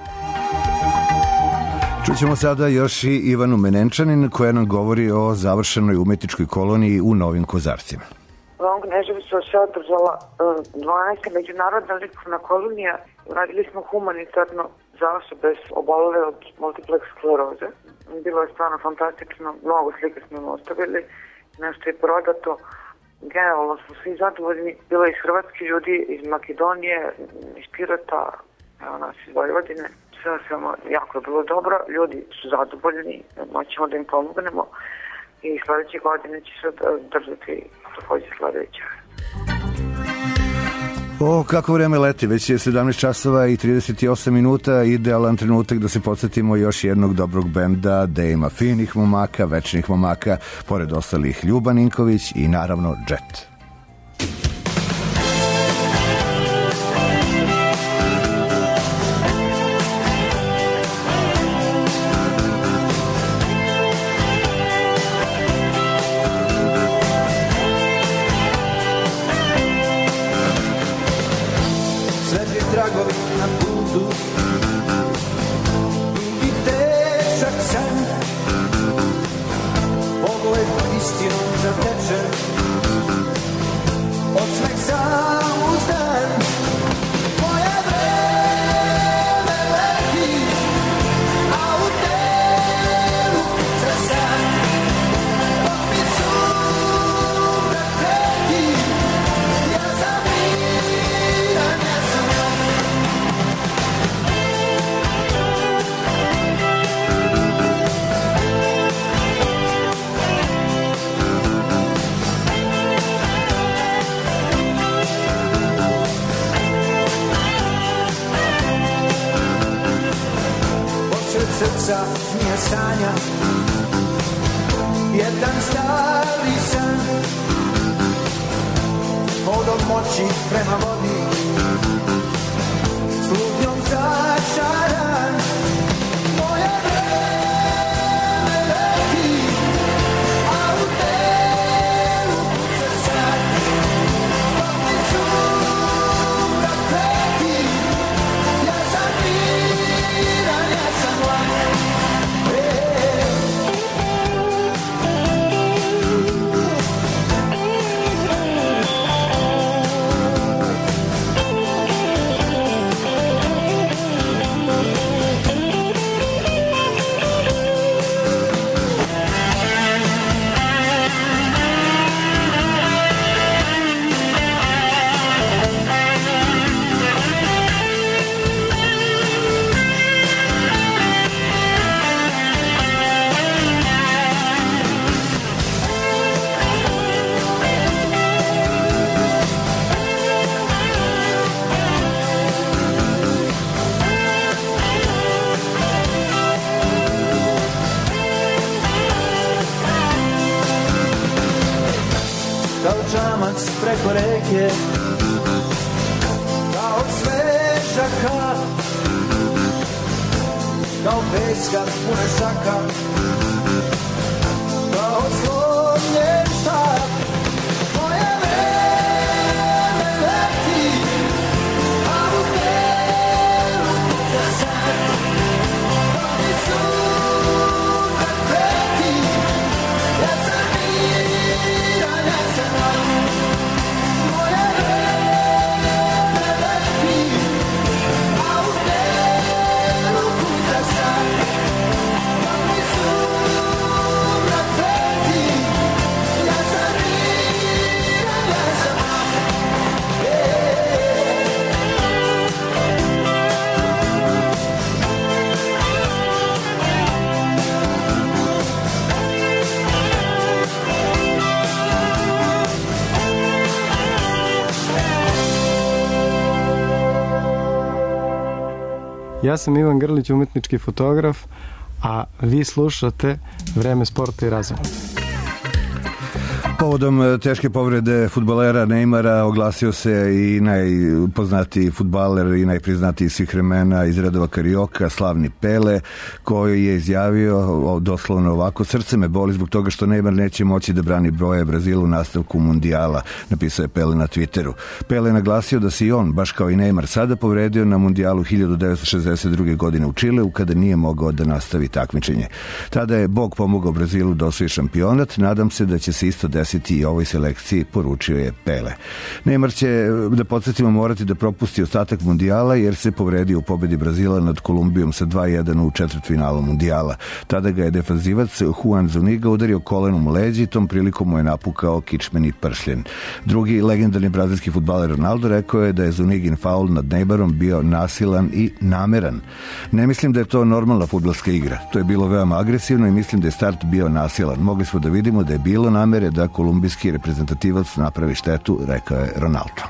Čućemo sada još i Ivanu Menenčanin koja nam govori o završenoj umetničkoj koloniji u Novim Kozarcima. U Novom Kneževiću se održala dvanaesta međunarodna likovna kolonija. Radili smo humanitarno za osobe obolele od multiplex skleroze. Bilo je stvarno fantastično, mnogo slike smo im ostavili, nešto je prodato. Generalno smo svi zadovoljni, bilo je iz Hrvatske ljudi, iz Makedonije, iz Pirota, evo nas iz Vojvodine. Sve samo jako je bilo dobro, ljudi su zadovoljni, moćemo da im pomognemo i sledeće godine će se držati takođe sledeće. O, kako vreme leti, već je sedamnaest časova i trideset osam minuta, idealan trenutak da se podsjetimo još jednog dobrog benda, da ima finih momaka, večnih momaka, pored ostalih Ljuba Ninković i naravno Jet. Tragovi na putu i težak san, pogled istinom zatečen, odsmeh sam uzdan. Moje vreme leti, a u telu za san, dok mi sumrak preti, ja sam miran, ja sam srca nije sanja, jedan stari san, vodom moći prema vodi, slutnjom začaran. Moje vreme leti, a u telu za san, dok mi sumrak preti, ja sam miran, ja sam mlad. Kao čamac preko reke, kao sveža kap, kao peska pune šaka, kao slomljen štap. Moje vreme leti, a u telu za san, dok mi sumrak preti, ja sam miran, ja sam mlad. Moje vreme leti, a u telu za san, dok mi sumrak Ja sam Ivan Grlić, umetnički fotograf, a vi slušate Vreme sporta i razuma. Povodom teške povrede fudbalera Neymara oglasio se i najpoznatiji fudbaler i najpriznatiji svih vremena iz redova Karioka, slavni Pele, koji je izjavio doslovno ovako: srce me boli zbog toga što Neymar neće moći da brani broje Brazilu u nastavku mundijala, napisao je Pele na Twitteru. Pele je naglasio da se i on, baš kao i Neymar, sada povredio na mundijalu hiljadu devetsto šezdeset druge. godine u Čileu, kada nije mogao da nastavi takmičenje. Tada je Bog pomogao Brazilu da osvoji šampionat. Nadam se da će se isto desiti i ovoj selekciji, poručio je Pele. Neymar će, da podsjetimo, morati da propusti ostatak mundijala jer se povredio u pobedi Brazila nad Kolumbijom sa dva jedan u četvrtfinalu mundijala. Tada ga je defanzivac Juan Zuniga udario kolenom u leđi i tom prilikom mu je napukao kičmeni pršljen. Drugi legendarni brazilski fudbaler Ronaldo rekao je da je Zunigin faul nad Neymarom bio nasilan i nameran. Ne mislim da je to normalna fudbalska igra. To je bilo veoma agresivno i mislim da je start bio nasilan. Mogli smo da vidimo da je bilo namere da kolumbijski reprezentativac napravi štetu, rekao je Ronaldo.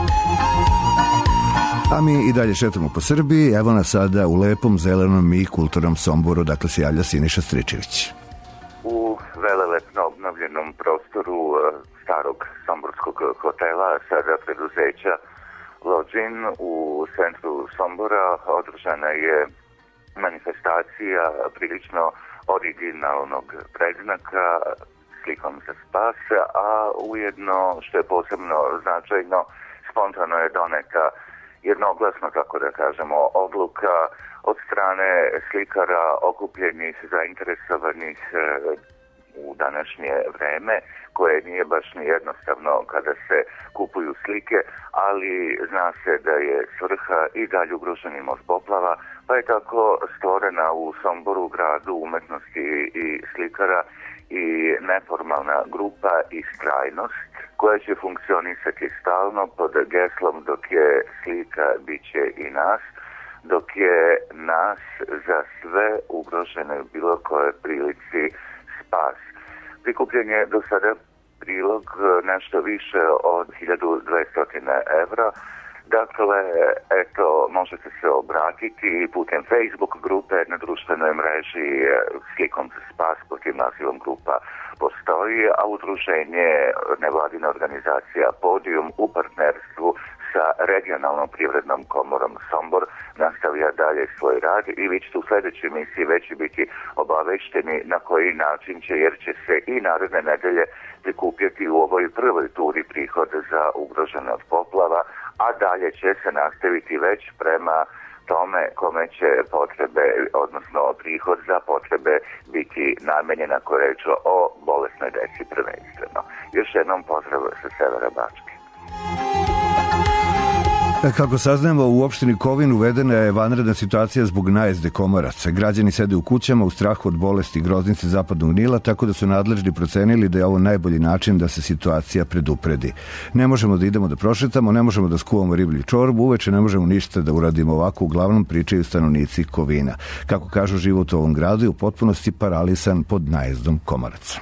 A mi i dalje šetamo po Srbiji. Evo nas sada u lepom, zelenom i kulturnom Somboru, dakle se javlja Siniša Stričević. U velelepno obnovljenom prostoru starog somborskog hotela, sada preduzeća Lodžin u centru Sombora, održana je manifestacija prilično originalnog predznaka slikom za spas, a ujedno, što je posebno značajno, spontano je doneta jednoglasno, tako da kažemo, odluka od strane slikara okupljenih, zainteresovanih e, u današnje vreme, koje nije baš ni jednostavno kada se kupuju slike, ali zna se da je svrha i dalje ugroženim od poplava, pa je tako stvorena u Somboru, gradu umetnosti i slikara, i neformalna grupa Istrajnost, koja će funkcionisati stalno pod geslom dok je slika, bit će i nas, dok je nas za sve ugrožene u bilo koje prilici spas. Prikupljen je do sada prilog nešto više od hiljadu dvesta evra. Dakle, eto, možete se obratiti putem Facebook grupe na društvenoj mreži slikom za spas, pod tim nazivom grupa postoji, a udruženje nevladina organizacija Podium u partnerstvu sa regionalnom privrednom komorom Sombor nastavlja dalje svoj rad i vi ćete u sljedećoj emisiji već biti obavešteni na koji način će, jer će se i naredne nedelje prikupljati u ovoj prvoj turi prihod za ugrožene od poplava, a dalje će se nastaviti već prema tome kome će potrebe, odnosno prihod za potrebe biti namenjen, ako je reč o bolesnoj deci prvenstveno. Još jednom pozdrav sa severa Bačke. Kako saznajemo, u opštini Kovin uvedena je vanredna situacija zbog najezde komaraca. Građani sede u kućama u strahu od bolesti groznice zapadnog Nila, tako da su nadležni procenili da je ovo najbolji način da se situacija predupredi. Ne možemo da idemo da prošetamo, ne možemo da skuvamo riblju čorbu, uveče ne možemo ništa da uradimo ovako, uglavnom pričaju stanovnici Kovina. Kako kažu, život u ovom gradu je u potpunosti paralisan pod najezdom komaraca.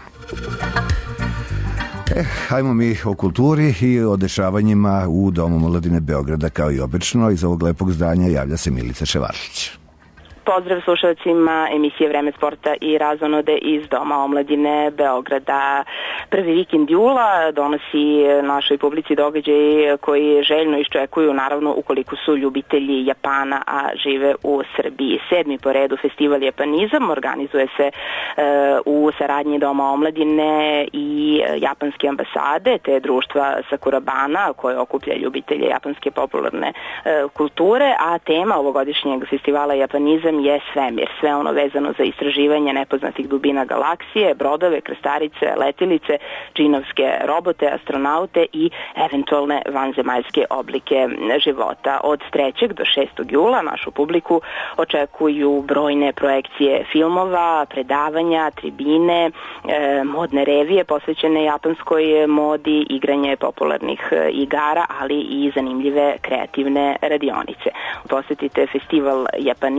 Eh, hajmo mi o kulturi i o dešavanjima u Domu omladine Beograda, kao i obično. Iz ovog lepog zdanja javlja se Milica Ševarlić. Pozdrav slušalcima emisije Vreme sporta i razonode iz Doma omladine Beograda. Prvi vikend jula donosi našoj publici događaj koji željno iščekuju, naravno, ukoliko su ljubitelji Japana, a žive u Srbiji. Sedmi po redu festival Japanizam organizuje se e, u saradnji Doma omladine i japanske ambasade te društva Sakurabana, koje okuplja ljubitelje japanske popularne e, kulture, a tema ovogodišnjeg festivala Japanizam je svemir, sve ono vezano za istraživanje nepoznatih dubina galaksije, brodove, krstarice, letilice, džinovske robote, astronaute i eventualne vanzemaljske oblike života. Od trećeg do šestog jula našu publiku očekuju brojne projekcije filmova, predavanja, tribine, e, modne revije posvećene japanskoj modi, igranje popularnih igara, ali i zanimljive kreativne radionice. Posetite festival Japanizam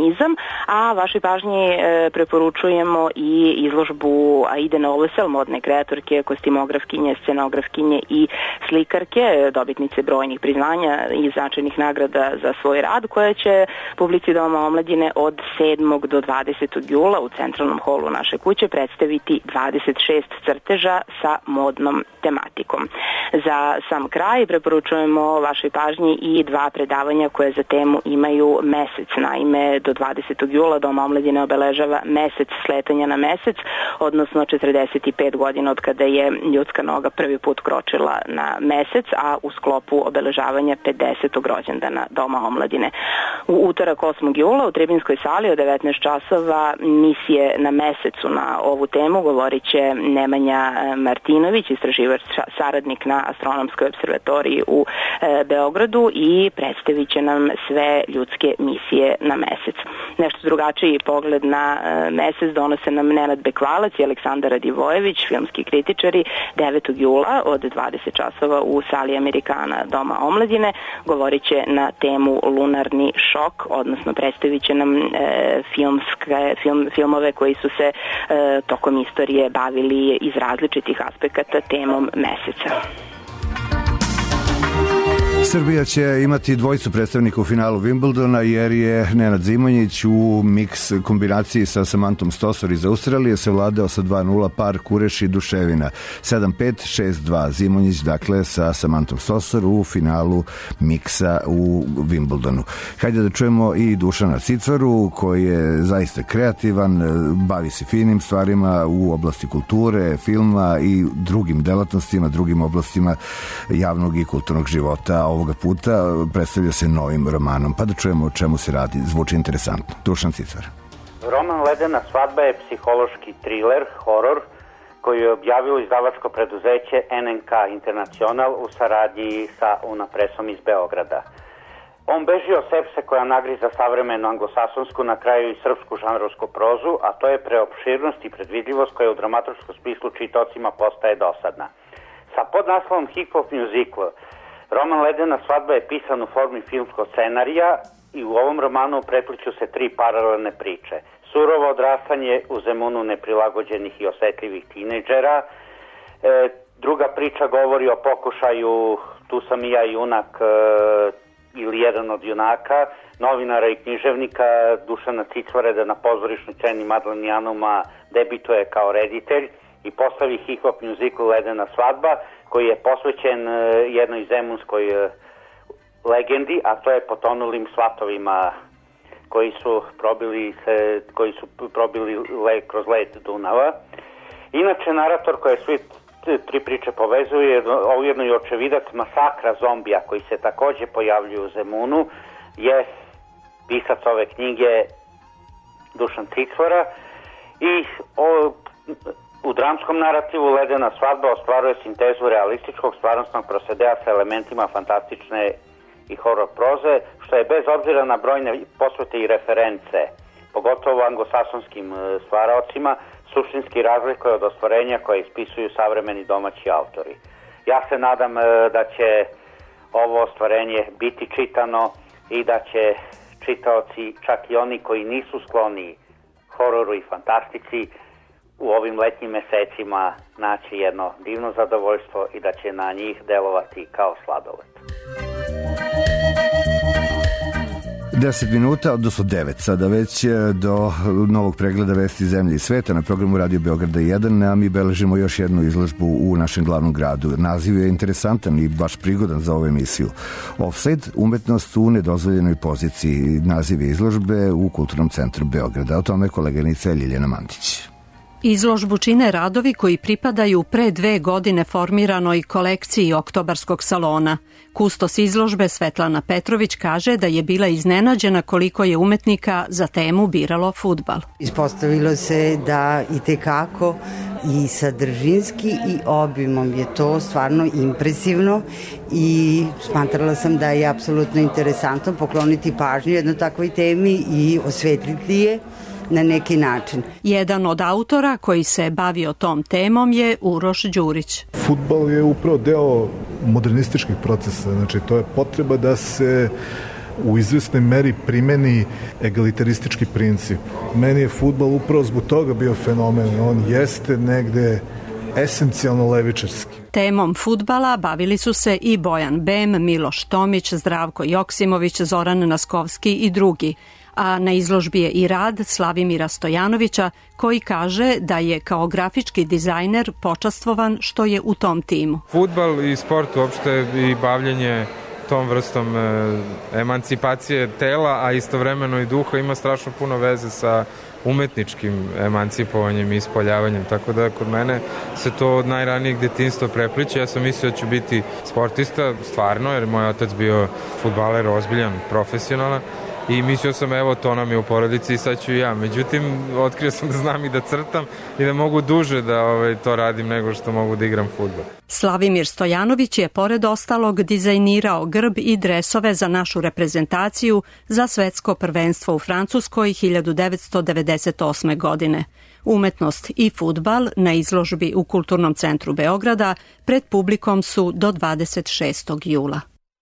a vašoj pažnji e, preporučujemo i izložbu Aide Novosel, modne kreatorke, kostimografkinje, scenografkinje i slikarke, dobitnice brojnih priznanja i značajnih nagrada za svoj rad, koja će publici Doma omladine od sedmog do dvadesetog jula u centralnom holu naše kuće predstaviti dvadeset šest crteža sa modnom tematikom. Za sam kraj preporučujemo vašoj pažnji i dva predavanja koje za temu imaju mesec. Naime, do dvadesetog jula Dom omladine obeležava mesec sletanja na mesec, odnosno četrdeset pet godina od kada je ljudska noga prvi put kročila na mesec, a u sklopu obeležavanja pedesetog rođendana Doma omladine. U utorak osmog jula u Tribinskoj sali od devetnaest časova misije na mesecu na ovu temu govorit će Nemanja Martinović, istraživač saradnik na Astronomskoj observatoriji u e, Beogradu, i predstavit će nam sve ljudske misije na mesec. Nešto drugačiji pogled na e, mesec donose nam Nenad Bekvalac i Aleksandar Radivojević, filmski kritičari, devetog jula od dvadeset časova u sali Amerikana Doma omladine. Govorit će na temu lunarni šok, odnosno predstavit će nam e, filmske, film, filmove koji su se e, tokom istorije bavili iz različitih aspekata temom meseca. Srbija će imati dvojicu predstavnika u finalu Wimbledona, jer je Nenad Zimonjić u miks kombinaciji sa Samantom Stosor iz Australije savladao sa dva nula par Kureš i Duševina. sedam pet, šest dva. Zimonjić, dakle, sa Samantom Stosor u finalu miksa u Wimbledonu. Hajde da čujemo i Dušana Cicvaru, koji je zaista kreativan, bavi se finim stvarima u oblasti kulture, filma i drugim delatnostima, drugim oblastima javnog i kulturnog života. Ovoga puta predstavlja se novim romanom, pa da čujemo o čemu se radi. Zvuči interesantno. Dušan Cicvar. Roman Ledena svadba je psihološki triler, horor, koji je objavilo izdavačko preduzeće N N K International u saradnji sa Unapresom iz Beograda. On beži od sepse koja nagriza savremenu anglosasonsku, na kraju i srpsku žanrovsku prozu, a to je preopširnost i predvidljivost koja u dramatorskom smislu čitaocima postaje dosadna. Sa podnaslovom Hip-Hop Musical, roman Ledena svadba je pisan u formi filmskog scenarija i u ovom romanu prepliču se tri paralelne priče. Surovo odrastanje u Zemunu neprilagođenih i osetljivih tinejdžera. E, druga priča govori o pokušaju Tu sam i ja junak e, ili jedan od junaka, novinara i književnika Dušana Cicvare, da na pozorišnoj sceni Madlenijanuma debituje kao reditelj i postavi hip-hop musical Ledena svadba, koji je posvećen jednoj zemunskoj legendi, a to je potonulim svatovima koji su probili se, koji su probili le, kroz led Dunava. Inače, narator koji svi tri priče povezuje, ujedno i očevidac masakra zombija koji se takođe pojavljuju u Zemunu, je pisac ove knjige Dušan Cicvara i o, u dramskom narativu Ledena svadba ostvaruje sintezu realističkog stvarnostnog prosedea sa elementima fantastične i horor proze, što je bez obzira na brojne posvete i reference, pogotovo anglosasonskim stvaraocima, suštinski razlikuje od ostvarenja koje ispisuju savremeni domaći autori. Ja se nadam da će ovo ostvarenje biti čitano i da će čitaoci, čak i oni koji nisu skloni hororu i fantastici, u ovim letnjim mesecima naći jedno divno zadovoljstvo i da će na njih delovati kao sladoled. deset minuta, odnosno devet sada već do novog pregleda vesti zemlje i sveta na programu Radio Beograda jedan, a mi beležimo još jednu izložbu u našem glavnom gradu. Naziv je interesantan i baš prigodan za ovu emisiju. Offside, umetnost u nedozvoljenoj poziciji. Naziv je izložbe u Kulturnom centru Beograda. O tome koleginica Ljiljana Mantić. Izložbu čine radovi koji pripadaju pre dve godine formiranoj kolekciji Oktobarskog salona. Kustos izložbe Svetlana Petrović kaže da je bila iznenađena koliko je umetnika za temu biralo fudbal. Ispostavilo se da i tekako i sadržinski i obimom je to stvarno impresivno i smatrala sam da je apsolutno interesantno pokloniti pažnju jednoj takvoj temi i osvetliti je na neki način. Jedan od autora koji se bavio tom temom je Uroš Đurić. Fudbal je upravo deo modernističkih procesa, znači to je potreba da se u izvesnoj meri primeni egalitaristički princip. Meni je fudbal upravo zbog toga bio fenomen. On jeste negde esencijalno levičarski. Temom fudbala bavili su se i Bojan Bem, Miloš Tomić, Zdravko Joksimović, Zoran Naskovski i drugi, a na izložbi je i rad Slavimira Stojanovića, koji kaže da je kao grafički dizajner počastvovan što je u tom timu. Fudbal i sport uopšte i bavljenje tom vrstom emancipacije tela, a istovremeno i duha ima strašno puno veze sa umetničkim emancipovanjem i ispoljavanjem, tako da kod mene se to od najranijeg detinjstva prepliče. Ja sam mislio da ću biti sportista, stvarno, jer moj otac bio fudbaler, ozbiljan, profesionalan, i mislio sam, evo, to nam je u porodici i sad ću i ja. Međutim, otkrio sam da znam i da crtam i da mogu duže da ovaj, to radim nego što mogu da igram fudbal. Slavimir Stojanović je pored ostalog dizajnirao grb i dresove za našu reprezentaciju za svetsko prvenstvo u Francuskoj hiljadu devetsto devedeset osme. godine. Umetnost i fudbal na izložbi u Kulturnom centru Beograda pred publikom su do dvadeset šestog jula.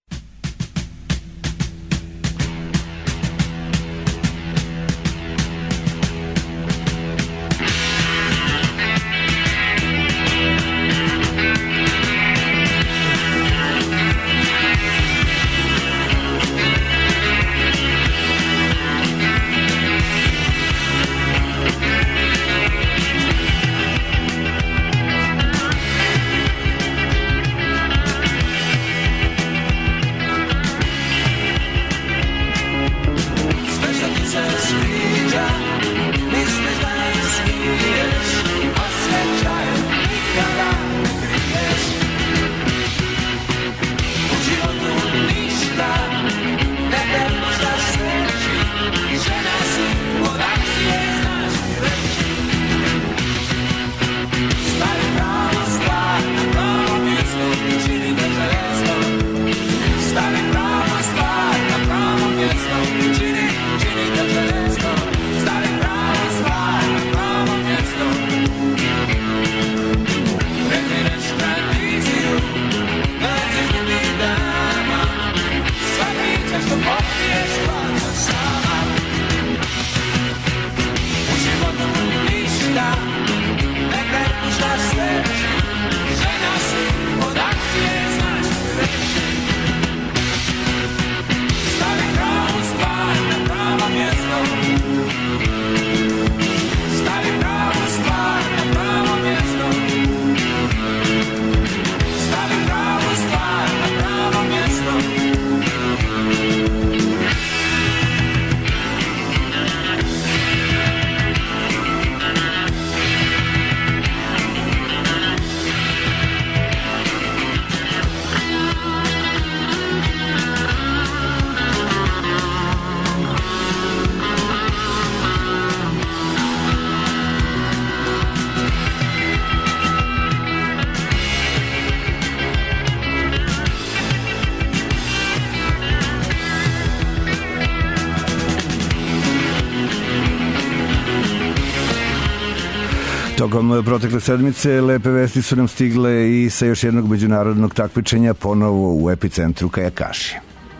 Tokom protekle sedmice lepe vesti su nam stigle i sa još jednog međunarodnog takmičenja ponovo u epicentru kajakaši.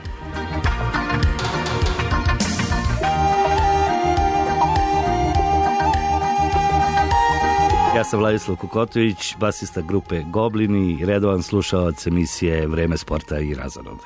Ja sam Vladislav Kukotović, basista grupe Goblini i redovan slušalac emisije Vreme sporta i razonode.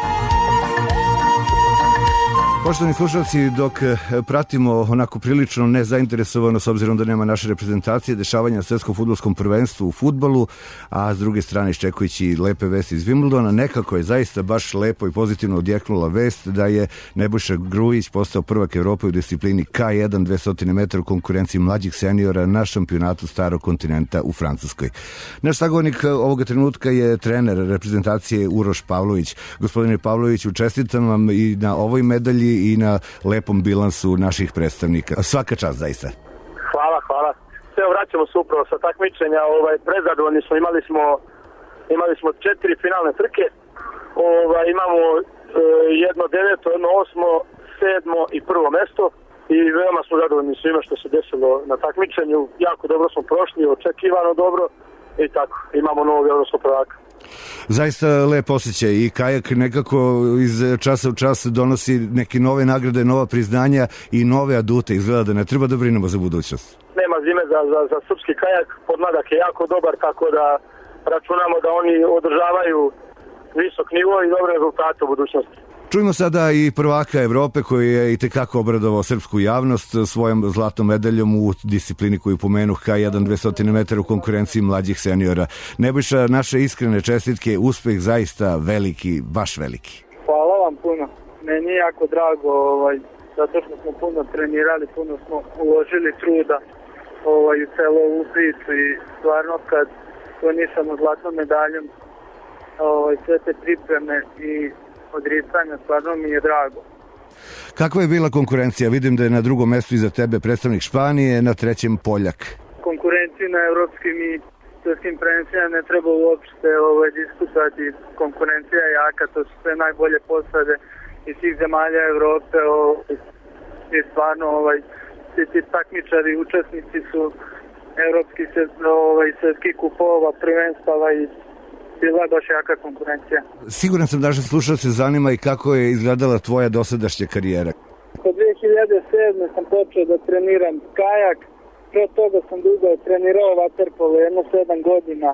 Poštovani slušalci, dok pratimo onako prilično nezainteresovano, s obzirom da nema naše reprezentacije, dešavanja na svetskom fudbalskom prvenstvu u fudbalu, a s druge strane iščekujući lepe vesti iz Wimbledona, nekako je zaista baš lepo i pozitivno odjeknula vest da je Nebojša Grujić postao prvak Evrope u disciplini K jedan dvesta metara u konkurenciji mlađih seniora na šampionatu starog kontinenta u Francuskoj. Naš sagovornik ovoga trenutka je trener reprezentacije Uroš Pavlović. Gospodine Pavloviću, čestitam vam i na ovoj medalji i na lepom bilansu naših predstavnika. Svaka čast, zaista. Hvala, hvala. Sve vraćamo se upravo sa takmičenja. Ovaj, prezadovoljni smo, imali smo, imali smo četiri finalne trke. Ovaj, imamo e, jedno deveto, jedno osmo, sedmo i prvo mesto. I veoma smo zadovoljni svima što se desilo na takmičenju. Jako dobro smo prošli, očekivano dobro. I tako, imamo novog evropskog prvaka. Zaista lep osjećaj i kajak nekako iz časa u čas donosi neke nove nagrade, nova priznanja i nove adute. Izgleda da ne treba da brinemo za budućnost. Nema zime za, za, za srpski kajak, podmladak je jako dobar, tako da računamo da oni održavaju visok nivo i dobre rezultate u budućnosti. Čujemo sada i prvaka Evrope koji je i tekako obradovao srpsku javnost svojom zlatnom medaljom u disciplini koju pomenuh K jedan dvesta metara u konkurenciji mlađih seniora. Nebojša, naše iskrene čestitke, uspeh zaista veliki, baš veliki. Hvala vam puno. Meni je jako drago, ovaj, zato što smo puno trenirali, puno smo uložili truda ovaj, u celu ovu priču i stvarno kad nisam zlatnom medaljom ovaj, sve te pripreme i odricanja, stvarno mi je drago. Kakva je bila konkurencija? Vidim da je na drugom mestu iza tebe predstavnik Španije, na trećem Poljak. Konkurenciju na evropskim i svjetskim prvenstvima ne treba uopšte ovaj, diskutovati. Konkurencija je jaka, to su sve najbolje posade iz svih zemalja Evrope. Ovaj, i stvarno ovaj, svi ti takmičari, učesnici su evropskih ovaj, svjetskih kupova, prvenstava i bila je baš jaka konkurencija. Siguran sam da se slušalce zanima i kako je izgledala tvoja dosadašnja karijera. Od dve hiljade sedme sam počeo da treniram kajak, pre toga sam dugo trenirao vaterpolo, jedno sedam godina,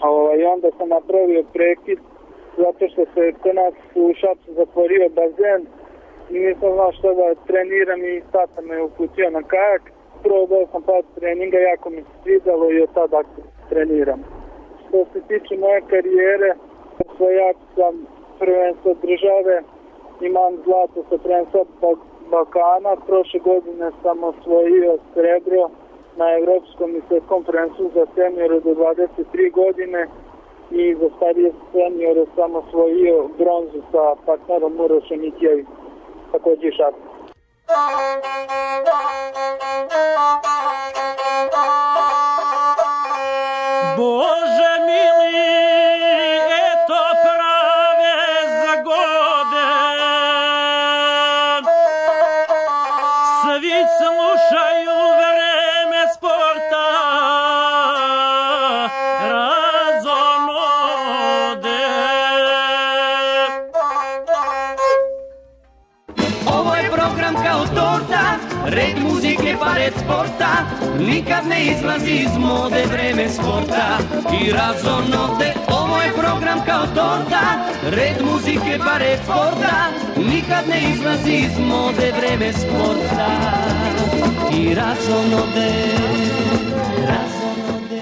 i onda sam napravio prekid zato što se kod nas u Šapcu zatvorio bazen i nisam znao što da treniram i tata me uputio na kajak. Prvo dao sam pat treninga, jako mi se svidalo i od tada treniram. Što se tiče moje karijere, osvajač sam prvenstva države, imam zlato sa prvenstva Balkana, prošle godine sam osvojio srebro na evropskom i svjetskom prvenstvu za seniore do dvadeset tri godine i za starije seniore sam osvojio bronzu sa partnerom Urošem Mitjevim, također i Šapcu. Bože mili, eto prave zagode, svi slušaju vreme sporta, razonode. Ovo je program kao torta, red muzike pa red sporta, nikad ne izlazi iz mode vreme sporta i razonode. Ovo je program kao torta, red muzike pa red sporta, nikad ne izlazi iz mode vreme sporta i razonode, razonode.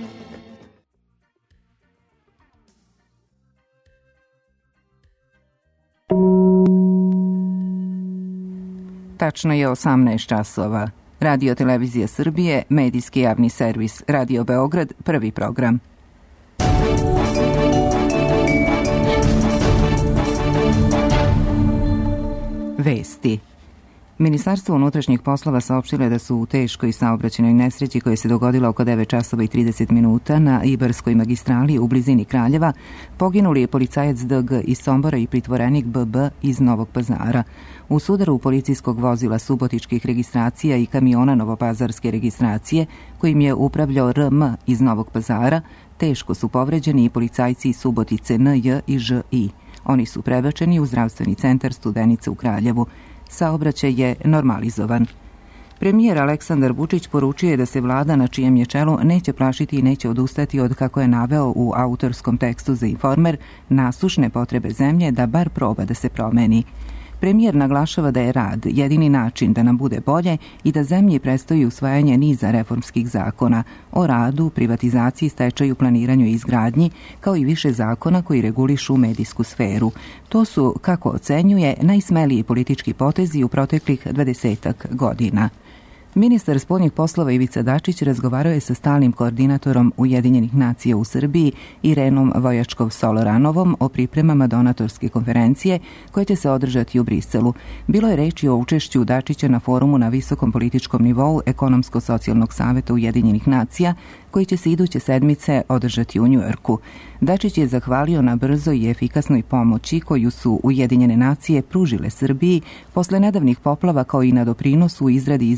Tačno je osamnaest časova. Radio Televizija Srbije, medijski javni servis, Radio Beograd, prvi program. Vesti. Ministarstvo unutrašnjih poslova saopštilo je da su u teškoj saobraćajnoj nesreći koja se dogodila oko devet časova i trideset minuta na Ibarskoj magistrali u blizini Kraljeva poginuli je policajac D G iz Sombora i pritvorenik B B iz Novog Pazara. U sudaru policijskog vozila subotičkih registracija i kamiona novopazarske registracije kojim je upravljao R M iz Novog Pazara teško su povređeni i policajci iz Subotice N J i Ž I. Oni su prebačeni u zdravstveni centar Studenica u Kraljevu. Saobraćaj je normalizovan. Premijer Aleksandar Vučić poručio je da se vlada na čijem je čelu neće plašiti i neće odustati od, kako je naveo u autorskom tekstu za Informer, nasušne potrebe zemlje da bar proba da se promeni. Premijer naglašava da je rad jedini način da nam bude bolje i da zemlji predstoji usvajanje niza reformskih zakona o radu, privatizaciji, stečaju, planiranju i izgradnji, kao i više zakona koji regulišu medijsku sferu. To su, kako ocenjuje, najsmeliji politički potezi u proteklih dvadesetak godina. Ministar spoljnih poslova Ivica Dačić razgovarao je sa stalnim koordinatorom Ujedinjenih nacija u Srbiji Irenom Vojačkov-Soloranovom o pripremama donatorske konferencije koje će se održati u Briselu. Bilo je reči o učešću Dačića na forumu na visokom političkom nivou Ekonomsko-socijalnog saveta Ujedinjenih nacija koji će se iduće sedmice održati u Njujorku. Dačić je zahvalio na brzoj i efikasnoj pomoći koju su Ujedinjene nacije pružile Srbiji posle nedavnih poplava, kao i na doprinosu u izradi izveštaja o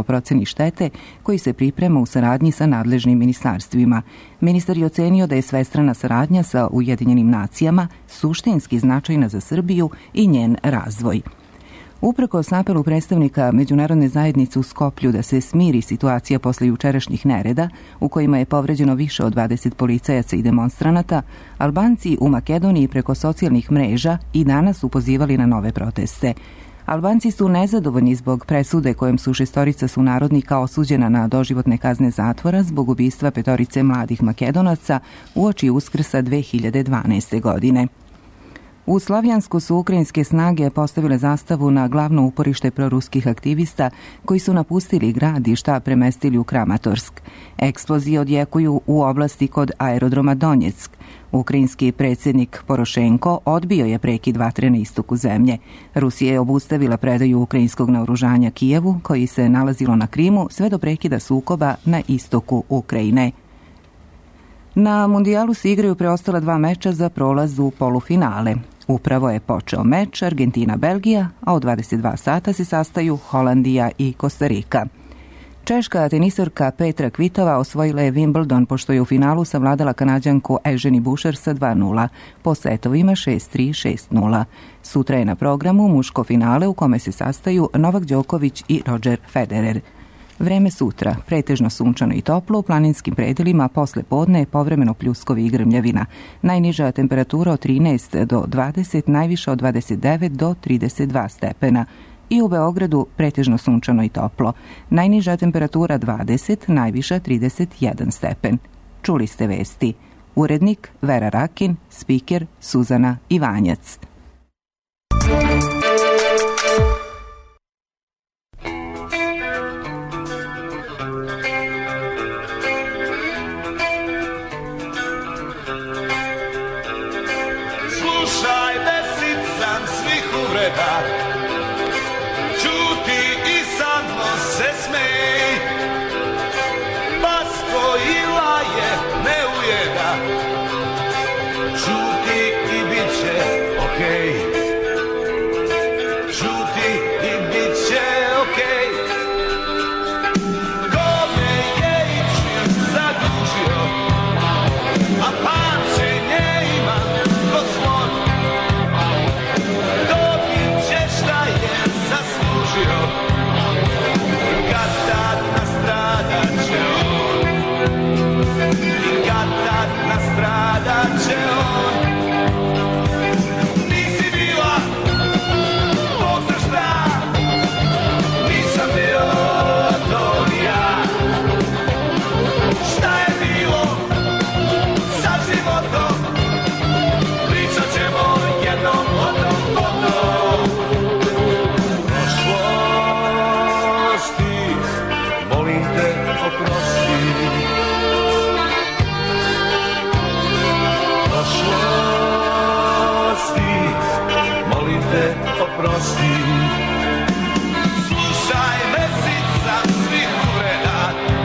o proceni štete koji se priprema u saradnji sa nadležnim ministarstvima. Ministar je ocenio da je svestrana saradnja sa Ujedinjenim nacijama suštinski značajna za Srbiju i njen razvoj. Uprkos apelu predstavnika međunarodne zajednice u Skoplju da se smiri situacija posle jučerašnjih nereda, u kojima je povređeno više od dvadeset policajaca i demonstranata, Albanci u Makedoniji preko socijalnih mreža i danas su pozivali na nove proteste. Albanci su nezadovoljni zbog presude kojom su šestorica sunarodnika osuđena na doživotne kazne zatvora zbog ubistva petorice mladih Makedonaca uoči Uskrsa dve hiljade dvanaeste. godine. U Slavjansku su ukrajinske snage postavile zastavu na glavno uporište proruskih aktivista koji su napustili grad i štab premestili u Kramatorsk. Eksplozije odjekuju u oblasti kod aerodroma Donjeck. Ukrajinski predsjednik Porošenko odbio je prekid vatre na istoku zemlje. Rusija je obustavila predaju ukrajinskog naoružanja Kijevu, koji se nalazilo na Krimu, sve do prekida sukoba na istoku Ukrajine. Na mundijalu se igraju preostala dva meča za prolaz u polufinale. Upravo je počeo meč Argentina-Belgija, a u dvadeset dva sata se sastaju Holandija i Kostarika. Češka tenisorka Petra Kvitova osvojila je Wimbledon pošto je u finalu savladala Kanađanku Eženi Bušer sa dva nula, po setovima šest tri šest nula. Sutra je na programu muško finale u kome se sastaju Novak Đoković i Roger Federer. Vreme sutra, pretežno sunčano i toplo, u planinskim predelima posle podne povremeno pljuskovi i grmljavina. Najniža temperatura od trinaest do dvadeset, najviša od dvadeset devet do trideset dva stepena. I u Beogradu pretežno sunčano i toplo. Najniža temperatura dvadeset, najviša trideset jedan stepen. Čuli ste vesti. Urednik Vera Rakin, spiker Suzana Ivanjac. Slušaj, desit sam svih uvreda, čuti i samo se smej, pas koji laje ne ujeda, čuti i bit će okej, čuti i bit će okej. Kome je i čim zadužio, a pamćenje imam ko slon, dobit će šta je zaslužio, kad tad nastradat će on, i kad tad nastradat će on. Nisi bila, Bog zna šta, nisam bio to ni ja. Šta je bilo sa životom, pričat ćemo jednom o tom potom. Prošlosti, molim te oprosti. Prošlosti, molim te oprosti. Slušaj, mesit sam svih uvreda,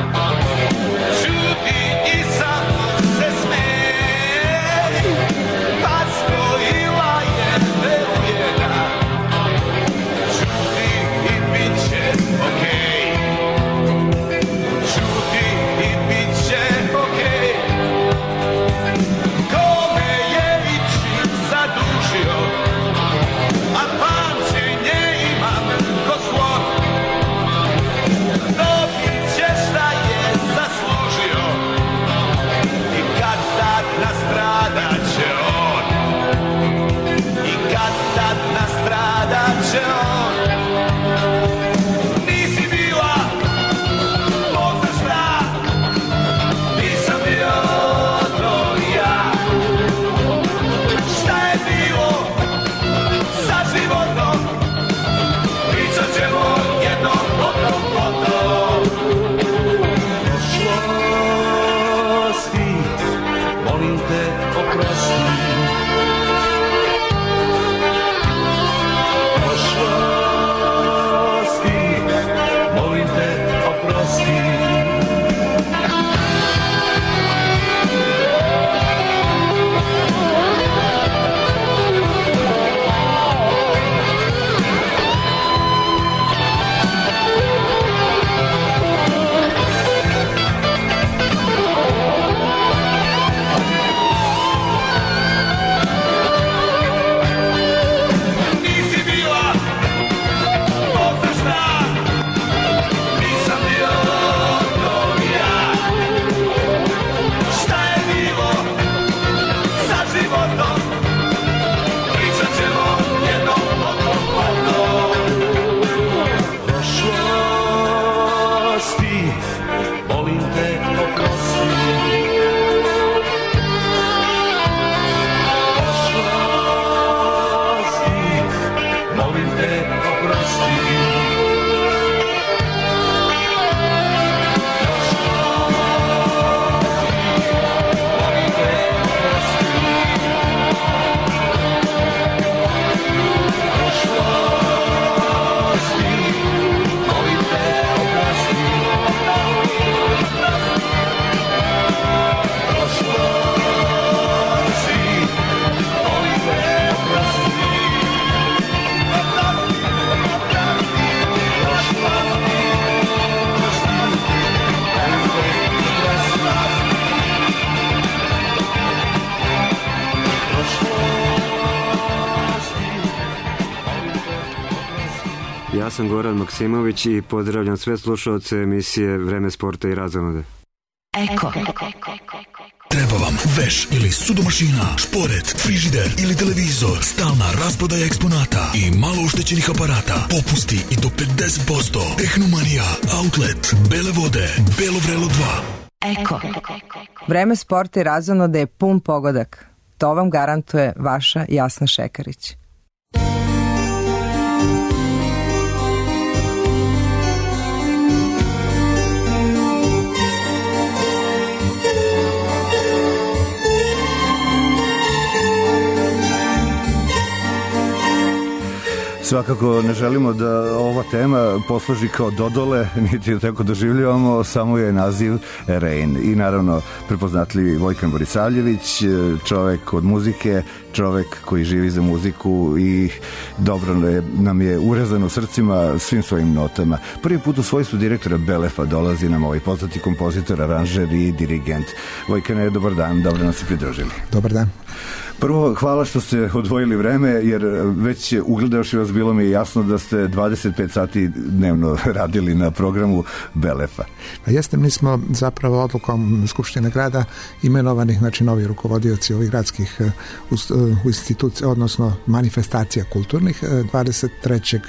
čuti i samo se smej, pas koji laje ne ujeda, čuti i bit će okej, čuti i bit će okej. Kome je i čim zadužio, a pamćenje Ja sam Goran Maksimović i pozdravljam sve slušalce emisije Vreme sporta i razonode. Eko. Treba vam veš ili sudomašina, šporet, frižider ili televizor, stalna rasprodaja eksponata i malo oštećenih aparata, popusti i do pedeset posto. Tehnomanija, Outlet, Bele vode, Belo vrelo dva. Eko. Vreme sporta i razonode je pun pogodak. To vam garantuje vaša Jasna Šekarić. Svakako ne želimo da ova tema posluži kao dodole, niti je tako doživljavamo, samo je naziv Rain. I naravno prepoznatljivi Vojkan Borisavljević, čovek od muzike, čovek koji živi za muziku i dobro nam je urezan u srcima svim svojim notama. Prvi put u svojstvu direktora Belefa dolazi nam ovaj poznati kompozitor, aranžer i dirigent. Vojkane, dobar dan, dobro nam se pridružili. Dobar dan. Prvo, hvala što ste odvojili vreme, jer već ugledavši vas bilo mi je jasno da ste dvadeset pet sati dnevno radili na programu Belefa. Pa jeste, mi smo zapravo odlukom Skupštine grada imenovani, znači novi rukovodioci ovih gradskih institucija, odnosno manifestacija kulturnih, dvadeset trećeg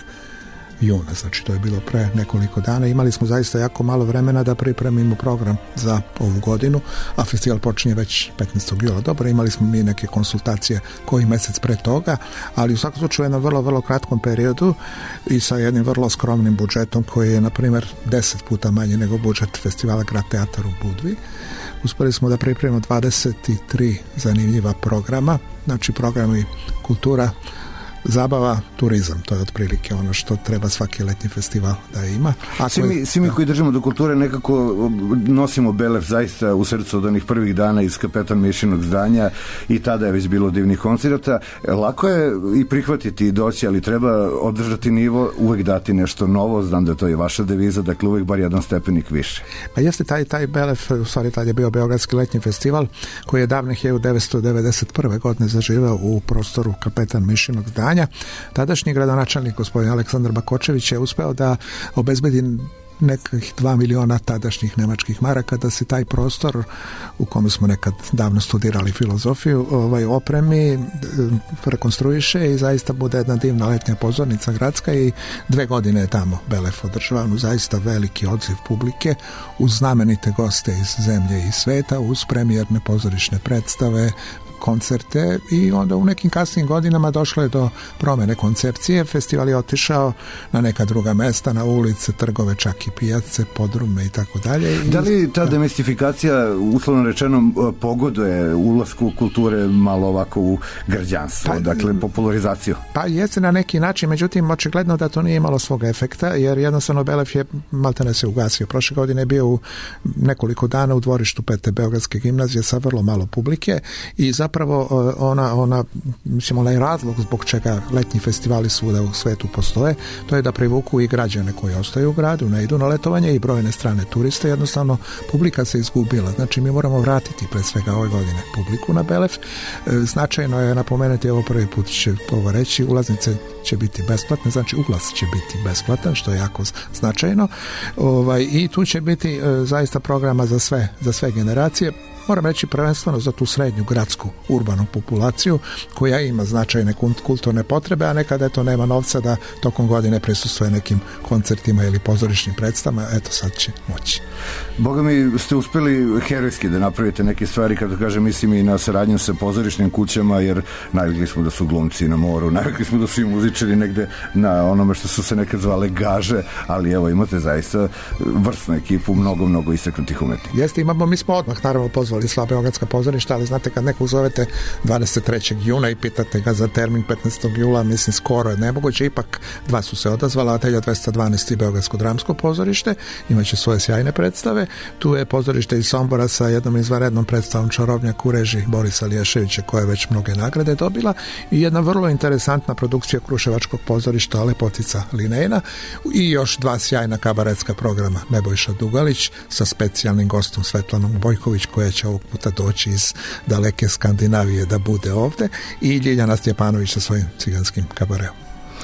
juna, znači to je bilo pre nekoliko dana. Imali smo zaista jako malo vremena da pripremimo program za ovu godinu, a festival počinje već petnaestog jula. Dobro, imali smo mi neke konsultacije koji mesec pre toga, ali u svakom slučaju na vrlo, vrlo kratkom periodu i sa jednim vrlo skromnim budžetom koji je, na primjer, deset puta manje nego budžet festivala Grad Teatar u Budvi. Uspeli smo da pripremimo dvadeset tri zanimljiva programa, znači programi kultura, zabava, turizam, to je otprilike ono što treba svaki letnji festival da ima. Ako svi, mi, svi mi koji držimo do kulture nekako nosimo Belef zaista u srcu od onih prvih dana iz Kapetan Mišinog zdanja i tada je već bilo divnih koncerata. Lako je i prihvatiti i doći, ali treba održati nivo, uvek dati nešto novo, znam da to je vaša deviza, dakle uvek bar jedan stepenik više. Pa jeste taj, taj Belef, u stvari tad je bio Beogradski letnji festival koji je davne hiljadu devetsto devedeset prve godine zaživeo u prostoru Kapetan Mišinog zdanja. Tadašnji gradonačelnik gospodin Aleksandar Bakočević je uspeo da obezbedi nekih dva miliona tadašnjih nemačkih maraka da se taj prostor u kome smo nekad davno studirali filozofiju ovaj, opremi, rekonstruiše i zaista bude jedna divna letnja pozornica gradska i dve godine je tamo Belef održavan, zaista veliki odziv publike uz znamenite goste iz zemlje i sveta, uz premijerne pozorišne predstave, koncerte i onda u nekim kasnim godinama došlo je do promene koncepcije. Festival je otišao na neka druga mesta, na ulice, trgove, čak i pijace, podrume i tako dalje. Da li ta demistifikacija, uslovno rečeno, pogoduje ulasku kulture malo ovako u građanstvo, pa, dakle popularizaciju? Pa jeste na neki način, međutim očigledno da to nije imalo svog efekta, jer jednostavno Belef je maltene se ugasio. Prošle godine je bio u nekoliko dana u dvorištu Pete Beogradske gimnazije sa vrlo malo publike i za zapravo ona, ona, mislim, onaj razlog zbog čega letnji festivali svuda u svetu postoje, to je da privuku i građane koji ostaju u gradu, ne idu na letovanje i brojne strane turiste, jednostavno publika se izgubila. Znači mi moramo vratiti pre svega ove godine publiku na Belef. Značajno je napomenuti, evo prvi put će ovo reći, ulaznice će biti besplatne, znači ulaz će biti besplatan, što je jako značajno. Ovaj, i tu će biti e, zaista programa za sve, za sve generacije. Moram reći prvenstveno za tu srednju gradsku urbanu populaciju koja ima značajne kulturne potrebe, a nekada eto nema novca da tokom godine prisustvuje nekim koncertima ili pozorišnim predstavama, eto sad će moći. Boga mi ste uspeli herojski da napravite neke stvari, kada kažem mislim i na saradnju sa pozorišnim kućama, jer navikli smo da su glumci na moru, navikli smo da su i muzičari negde na onome što su se nekad zvale gaže, ali evo imate zaista vrsnu ekipu, mnogo, mnogo istaknutih umetnika. Jeste, imamo, mi smo odmah naravno pozvali sva beogradska pozorišta, ali znate kad nekog zovete dvadeset trećeg juna i pitate ga za termin petnaestog jula, mislim skoro je nemoguće, ipak dva su se odazvala, a hiljadu dvesta dvanaest Beogradsko dramsko pozorište, imaće svoje sjajne predstave, tu je pozorište iz Sombora sa jednom izvanrednom predstavom Čarobnjak u režiji Borisa Liješevića koja je već mnoge nagrade dobila i jedna vrlo interesantna produkcija Kruševačkog pozorišta Lepotica Linejna i još dva sjajna kabaretska programa Nebojša Dugalić sa specijalnim gostom Svetlanom Bojković koja će ovog puta doći iz daleke Skandinavije da bude ovde i Ljiljana Stjepanović sa svojim ciganskim kabareom.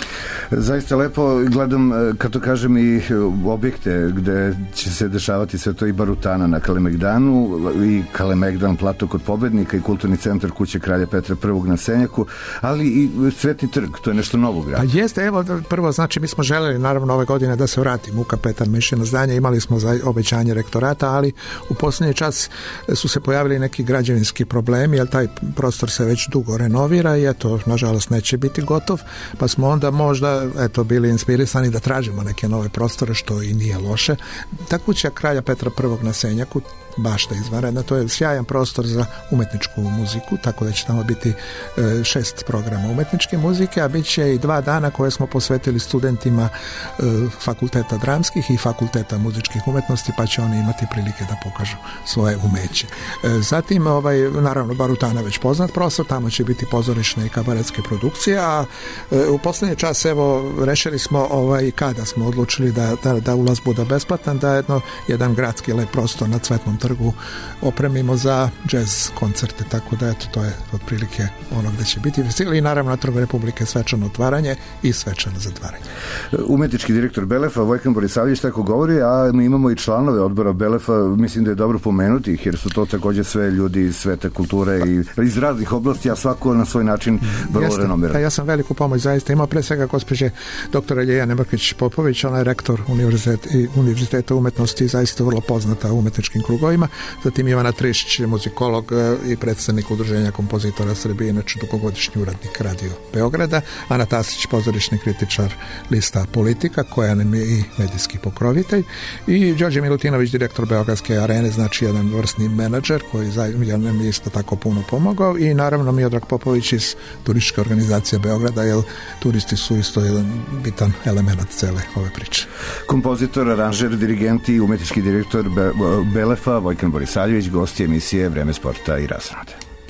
Zaista lepo, gledam, kad to kažem, i objekte gde će se dešavati sve to, i Barutana na Kalemegdanu, i Kalemegdan plato kod Pobednika, i Kulturni centar Kuće kralja Petra Prvog na Senjaku, ali i Sveti trg, to je nešto novo grad. Pa jeste, evo, prvo, znači mi smo želeli naravno ove godine da se vrati Muka Petar Mišino zdanje, imali smo za obećanje rektorata, ali u posljednji čas su se pojavili neki građevinski problemi, jer taj prostor se već dugo renovira i eto, nažalost neće biti gotov, pa smo onda možda eto bili inspirisani da tražimo neke nove prostore, što i nije loše. Ta Kuća kralja Petra Prvog na Senjaku, bašta izvanredna, to je sjajan prostor za umetničku muziku, tako da će tamo biti e, šest programa umetničke muzike, a bit će i dva dana koje smo posvetili studentima e, fakulteta dramskih i fakulteta muzičkih umetnosti, pa će oni imati prilike da pokažu svoje umeće. E, zatim, ovaj, naravno, Barutana već poznat prostor, tamo će biti pozorišne i kabaretske produkcije, a e, u posljednji čas, evo, rešili smo ovaj, kada smo odlučili da, da, da ulaz bude besplatan, da jedno, jedan gradski lep prostor na Cvetnom trgu opremimo za džez koncerte, tako da eto, to je otprilike ono gde će biti festival i naravno na Trgu Republike svečano otvaranje i svečano zatvaranje. Umetnički direktor Belefa Vojkan Borisavljević tako govori, a mi imamo i članove odbora Belefa, mislim da je dobro pomenuti ih, jer su to takođe sve ljudi iz sveta kulture i iz raznih oblasti, a svako na svoj način vrlo renomiran. Ja sam veliku pomoć zaista imao, pre svega gospođe doktora Ljeljane Mrkić-Popović, ona je rektor univerziteta, univerziteta umetnosti, zaista vrlo poznata u umetničkim krugovima. Zatim Ivana Trišić, muzikolog i predstavnik Udruženja kompozitora Srbije, inače dugogodišnji uradnik Radio Beograda. Ana Tasić, pozorišni kritičar lista Politika, koja nam je i medijski pokrovitelj. I Đorđe Milutinović, direktor Beogradske arene, znači jedan vrsni menadžer koji nam je isto tako puno pomogao. I naravno Miodrag Popović iz turističke organizacije Beograda, jer turisti su isto jedan bitan element cele ove priče. Kompozitor, aranžer, dirigent i umetnički direktor Be Belefa Vojkan Borisavljević, gost emisije Vreme sporta i razonode.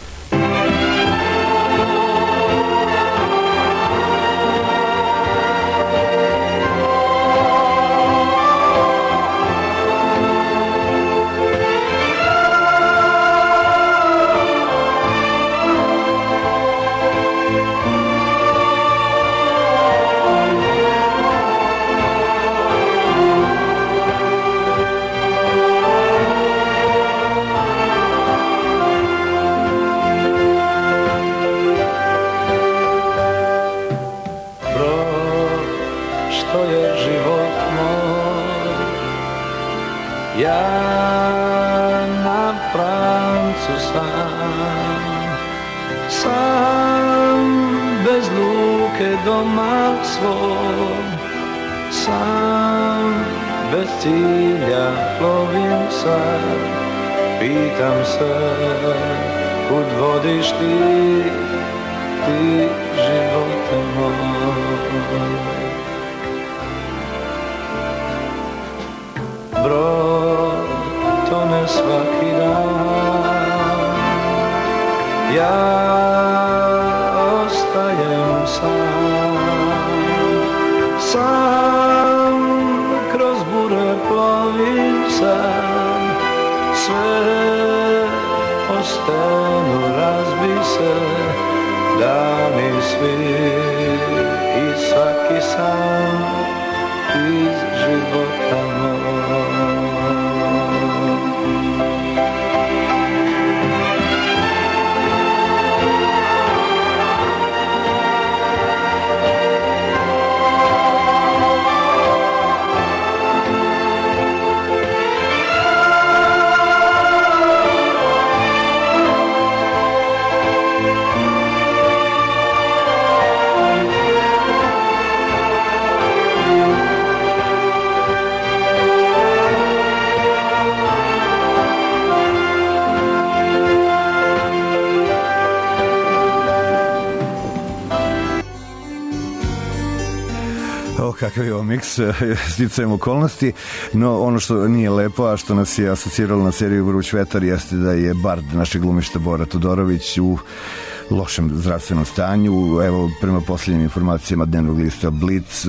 Pitam se, kud vodiš ti, ti živote moj. Brod tone svaki dan, ja ostajem sam, sam kroz bure plovim sam, sve o stenu razbi se, dani svi i svaki san iz života moj. Kakav je ovo miks, sticajem okolnosti, no ono što nije lepo, a što nas je asociralo na seriju Vruć vetar, jeste da je bard našeg glumišta Bora Todorović u lošem zdravstvenom stanju. Evo, prema posljednjim informacijama dnevnog lista Blic,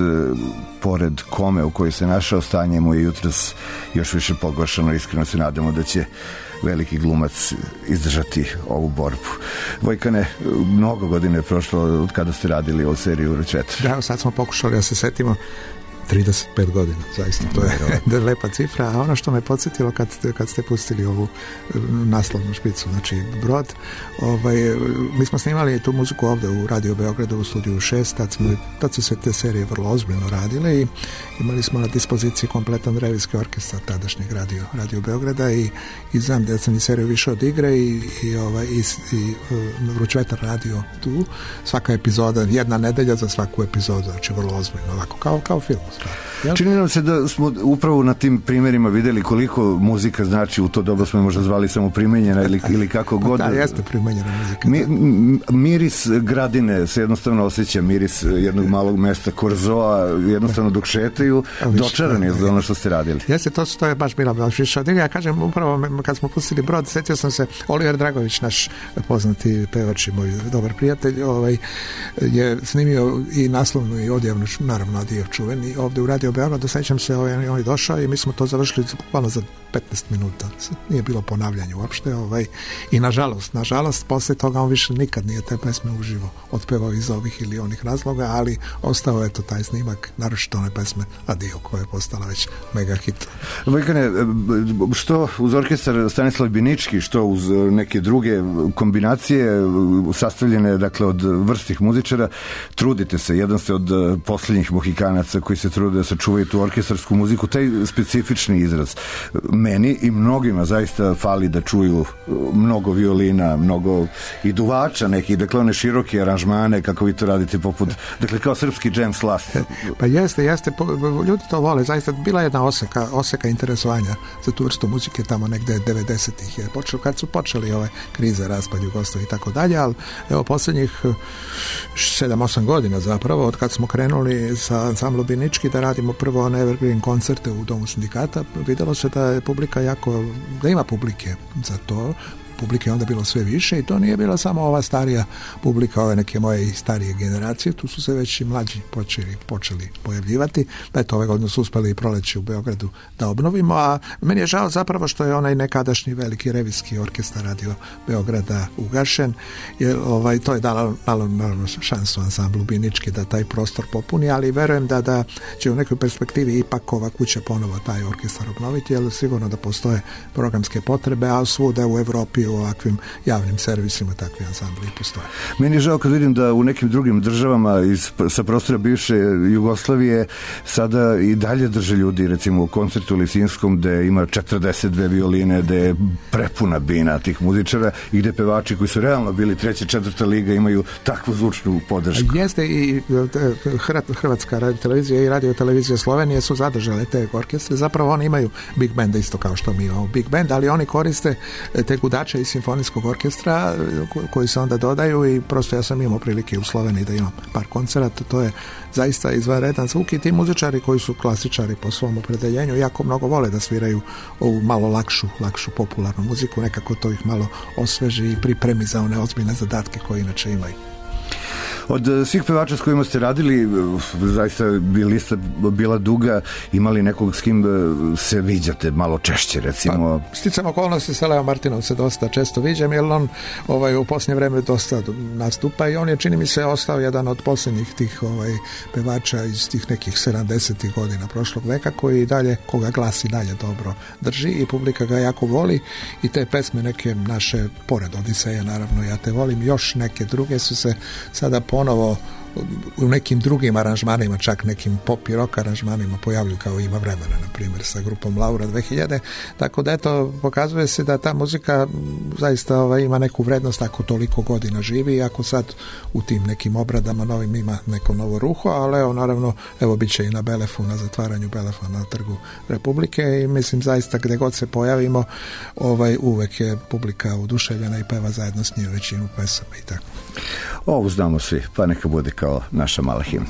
pored kome u kojoj se našao, stanje mu je jutros još više pogoršano. Iskreno se nadamo da će veliki glumac izdržati ovu borbu. Vojkane, mnogo godine je prošlo od kada ste radili ovu seriju Uročetar. Da, sad smo pokušali da se setimo trideset pet godina, zaista, to je lepa cifra, a ono što me podsjetilo kad, kad ste pustili ovu naslovnu špicu, znači Brod, ovaj, mi smo snimali tu muziku ovde u Radio Beogradu u studiju šest, tad, smo, tad su se te serije vrlo ozbiljno radile i imali smo na dispoziciji kompletan revijski orkestar tadašnjeg Radio, Radio Beograda i, i znam da sam i seriju više od igre i, i, ovaj, i, i Vrućvetar radio tu, svaka epizoda, jedna nedelja za svaku epizodu, znači vrlo ozbiljno, ovako, kao, kao film. Čini nam se da smo upravo na tim primjerima videli koliko muzika znači. U to doba smo je možda zvali samo primenjena ili, ili kako god. Da, jeste primenjena muzika. Mi, miris Gradine se jednostavno osjeća, miris jednog malog mesta Korzoa, jednostavno dok šetaju, dočarani za ono što ste radili. Jeste, to, to je baš bila baš više od igre. Ja kažem, upravo kad smo pustili Brod, sjetio sam se, Oliver Dragović, naš poznati pevač i moj dobar prijatelj, ovaj, je snimio i naslovnu i odjavnu, naravno odjev čuveni, ovde u Radio Beogradu, sećam se, ovaj, on je došao i mi smo to završili bukvalno za petnaest minuta. Nije bilo ponavljanja uopšte. Ovaj, I nažalost, nažalost, posle toga on više nikad nije te pesme uživo otpevao iz ovih ili onih razloga, ali ostao je to taj snimak, naročito one pesme Adio, koja je postala već mega hit. Vojkane, što uz orkestar Stanislav Binički, što uz neke druge kombinacije sastavljene, dakle, od vrstih muzičara, trudite se, jedan ste od posljednjih Mohikanaca koji se trude da sačuvaju tu orkestarsku muziku, taj specifični izraz. Meni i mnogima zaista fali da čuju mnogo violina, mnogo i duvača nekih, dakle one široke aranžmane, kako vi to radite, poput, dakle kao srpski jam slast. Pa jeste, jeste, ljudi to vole, zaista bila jedna oseka, oseka interesovanja za tu vrstu muzike tamo negde devedesetih je počeo, kad su počeli ove krize, raspad Jugoslavije i tako dalje, ali evo posljednjih sedam osam godina zapravo, od kad smo krenuli sa ansamblom Binički da radimo prvo one evergreen koncerte u Domu sindikata, videlo se da je publika jako, da ima publike za to, publike je onda bilo sve više i to nije bila samo ova starija publika, ove neke moje i starije generacije, tu su se već i mlađi počeli, počeli pojavljivati, da je to ove godine su uspeli i proleći u Beogradu da obnovimo, a meni je žao zapravo što je onaj nekadašnji veliki revijski orkestar Radio Beograda ugašen, jer ovaj, to je dalo, dalo naravno šansu ansamblu Binički da taj prostor popuni, ali verujem da, da će u nekoj perspektivi ipak ova kuća ponovo taj orkestar obnoviti, jer sigurno da postoje programske potrebe, a svuda u Evropi u ovakvim javnim servisima takvi ansambli postoje. Meni je žao kad vidim da u nekim drugim državama iz, sa prostora bivše Jugoslavije sada i dalje drže ljudi, recimo u koncertu u Lisinskom gde ima četrdeset dve violine, gde je prepuna bina tih muzičara i gde pevači koji su realno bili treća, četvrta liga imaju takvu zvučnu podršku. Jeste i Hrvatska radio televizija i radio televizija Slovenije su zadržale te orkestre, zapravo oni imaju big band isto kao što mi imamo big band, ali oni koriste te gudače iz simfonijskog orkestra koji se onda dodaju i prosto ja sam imao prilike u Sloveniji da imam par koncerata, to je zaista izvanredan zvuk i ti muzičari koji su klasičari po svom opredeljenju jako mnogo vole da sviraju ovu malo lakšu, lakšu popularnu muziku, nekako to ih malo osveži i pripremi za one ozbiljne zadatke koje inače imaju. Od svih pevača s kojima ste radili, zaista bi lista bila duga, imali nekog s kim se viđate malo češće, recimo? Pa, sticam okolnosti sa Leo Martinom se dosta često viđam, jer on ovaj, u posljednje vreme dosta nastupa i on je, čini mi se, ostao jedan od posljednjih tih ovaj, pevača iz tih nekih sedamdesetih godina prošlog veka, koji dalje, koga glas i dalje dobro drži i publika ga jako voli i te pesme neke naše, pored Odiseja, naravno, ja te volim, još neke druge su se sada ponovo u nekim drugim aranžmanima, čak nekim pop i rock aranžmanima pojavljuju kao Ima vremena, na primjer, sa grupom Laura dve hiljade, tako da eto, pokazuje se da ta muzika zaista ovaj, ima neku vrednost ako toliko godina živi i ako sad u tim nekim obradama novim ima neko novo ruho, ali evo, naravno, evo, bit će i na Belefu, na zatvaranju Belefa na Trgu Republike i mislim zaista gde god se pojavimo, ovaj, uvek je publika oduševljena i peva zajedno s njim većinu pesama i tako. Ovo znamo svi, pa neka bude kao naša mala himna.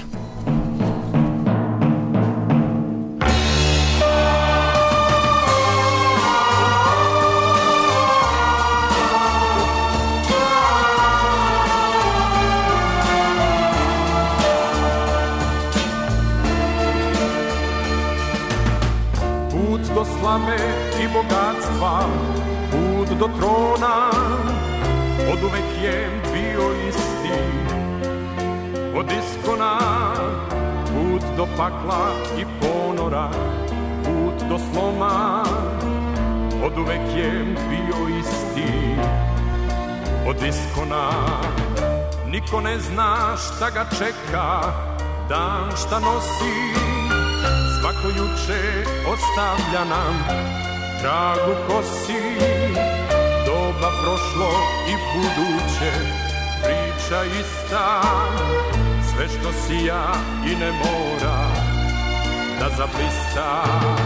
slave i bogatstva, put do trona oduvek je bio isti. Od iskona put do pakla i ponora, put do sloma oduvek je bio isti. Od iskona niko ne zna šta ga čeka, dan šta nosi, svako juče ostavlja nam trag u kosi. Doba prošlo i buduće, priča ista, sve što sija i ne mora da zablista.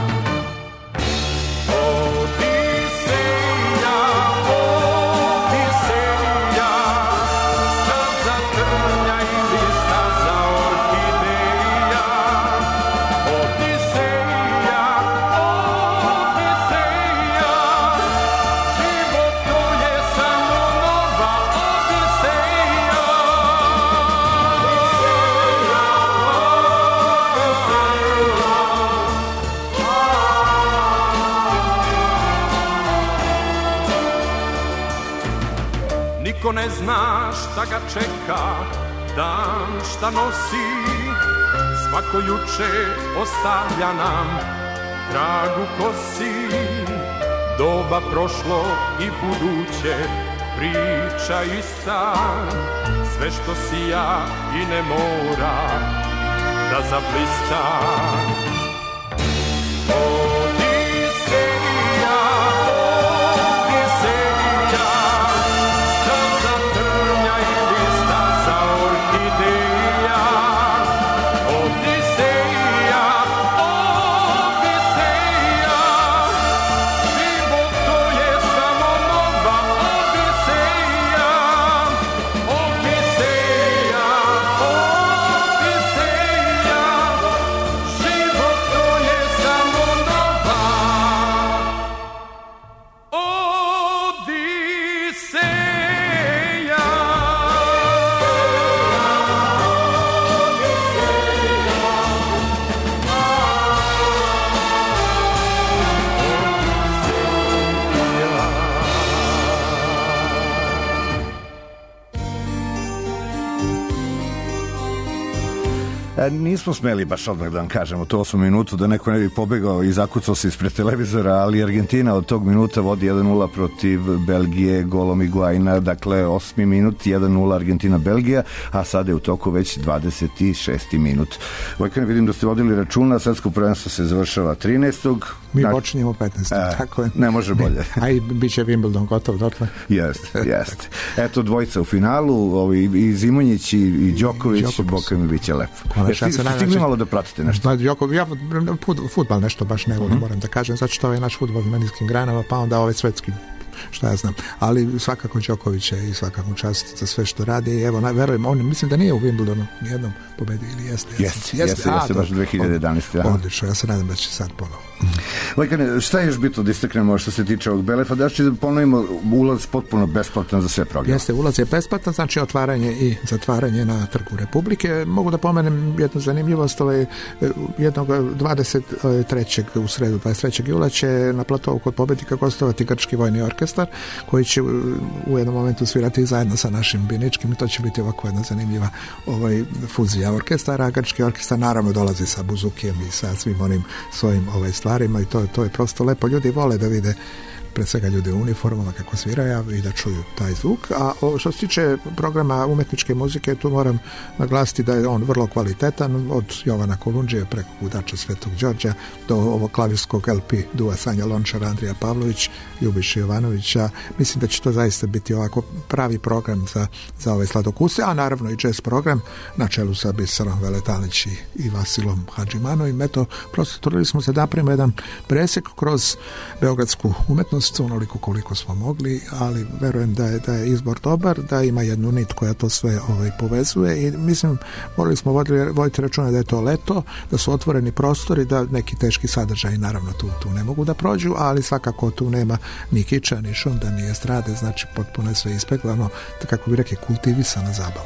Odiseja, Odiseja, staza trnja ili staza orhideja. Odiseja, Odiseja, život to je samo nova Odiseja. Niko ne zna šta ga čeka, dan šta nosi, svako juče ostavlja nam trag u kosi. Doba prošlo i buduće, priča ista, sve što sija i ne mora da zablista. Odiseja, Odiseja, staza trnja ili staza orhideja. Odiseja, Odiseja, život to je samo nova Odiseja. Odiseja, Odiseja, život to je samo nova Odiseja. E, nismo smeli baš odmah da vam kažemo to osmu minutu da neko ne bi pobegao i zakucao se ispred televizora, ali Argentina od tog minuta vodi jedan nula protiv Belgije golom Higuaina, dakle osmi minut jedan nula Argentina-Belgija, a sada je u toku već dvadeset šesti minut. Vojkane, vidim da ste vodili računa, svetsko prvenstvo se završava trinaestog Mi Znači, počinjemo petnaestog E, tako je. ne može bolje. A i bit će Wimbledon gotov dotle. Jeste, jeste. Eto dvojica u finalu, ovi, i Zimonjić i, i Đoković, Boka mi bit će lepo. Konačno, ja se Jeste nadam stigli da će- malo da pratite nešto? Da, Đoković, ja fut- fudbal nešto baš ne volim, Mhm. moram da kažem, zato što je naš fudbal na niskim granama, pa onda ovaj svetski, šta ja znam, ali svakako Đoković je i svakako čast za sve što radi i evo, na- verujem, on mislim da nije u Wimbledonu nijednom pobedio ili jeste? Jeste, jeste, jeste, baš dve hiljade jedanaeste. aha. Odlično, ja se nadam da će sad ponovo. Vojkane, šta je još bitno da istaknemo što se tiče ovog Belefa? Da će da ponovimo ulaz potpuno besplatan za sve programe. Jeste, ulaz je besplatan, znači otvaranje i zatvaranje na Trgu Republike. Mogu da pomenem jednu zanimljivost, ovaj, jednog dvadeset trećeg u sredu, dvadeset trećeg jula će na platovu kod pobednika gostovati Grčki vojni orkestar, koji će u jednom momentu svirati zajedno sa našim Biničkim i to će biti ovako jedna zanimljiva ovaj, fuzija orkestara. Grčki orkestar naravno dolazi sa buzukijem i sa svim onim svojim ovaj, stvarima i to, to je prosto lepo. Ljudi vole da vide pre svega ljudi u uniformama kako sviraju i da čuju taj zvuk. A o, što se tiče programa umetničke muzike, tu moram naglasiti da je on vrlo kvalitetan, od Jovana Kolundžije preko Gudača Svetog Đorđa do ovog klavirskog el pe dua Sanja Lončara, Andrija Pavlović, Ljubiša Jovanovića. Mislim da će to zaista biti ovako pravi program za, za ove sladokuse, a naravno i jazz program na čelu sa Biserom Veletanić i, i Vasilom Hadžimanovim. Eto, prosto trudili smo se da napravimo jedan presek kroz beogradsku umetnost, onoliko koliko smo mogli, ali verujem da je, da je izbor dobar, da ima jednu nit koja to sve ovaj, povezuje i mislim, morali smo voditi, voditi računa da je to leto, da su otvoreni prostori, da neki teški sadržaji naravno tu, tu ne mogu da prođu, ali svakako tu nema ni kiča, ni šunda, ni estrade, znači potpuno je sve ispeklano, kako bi rekli, kultivisana zabava.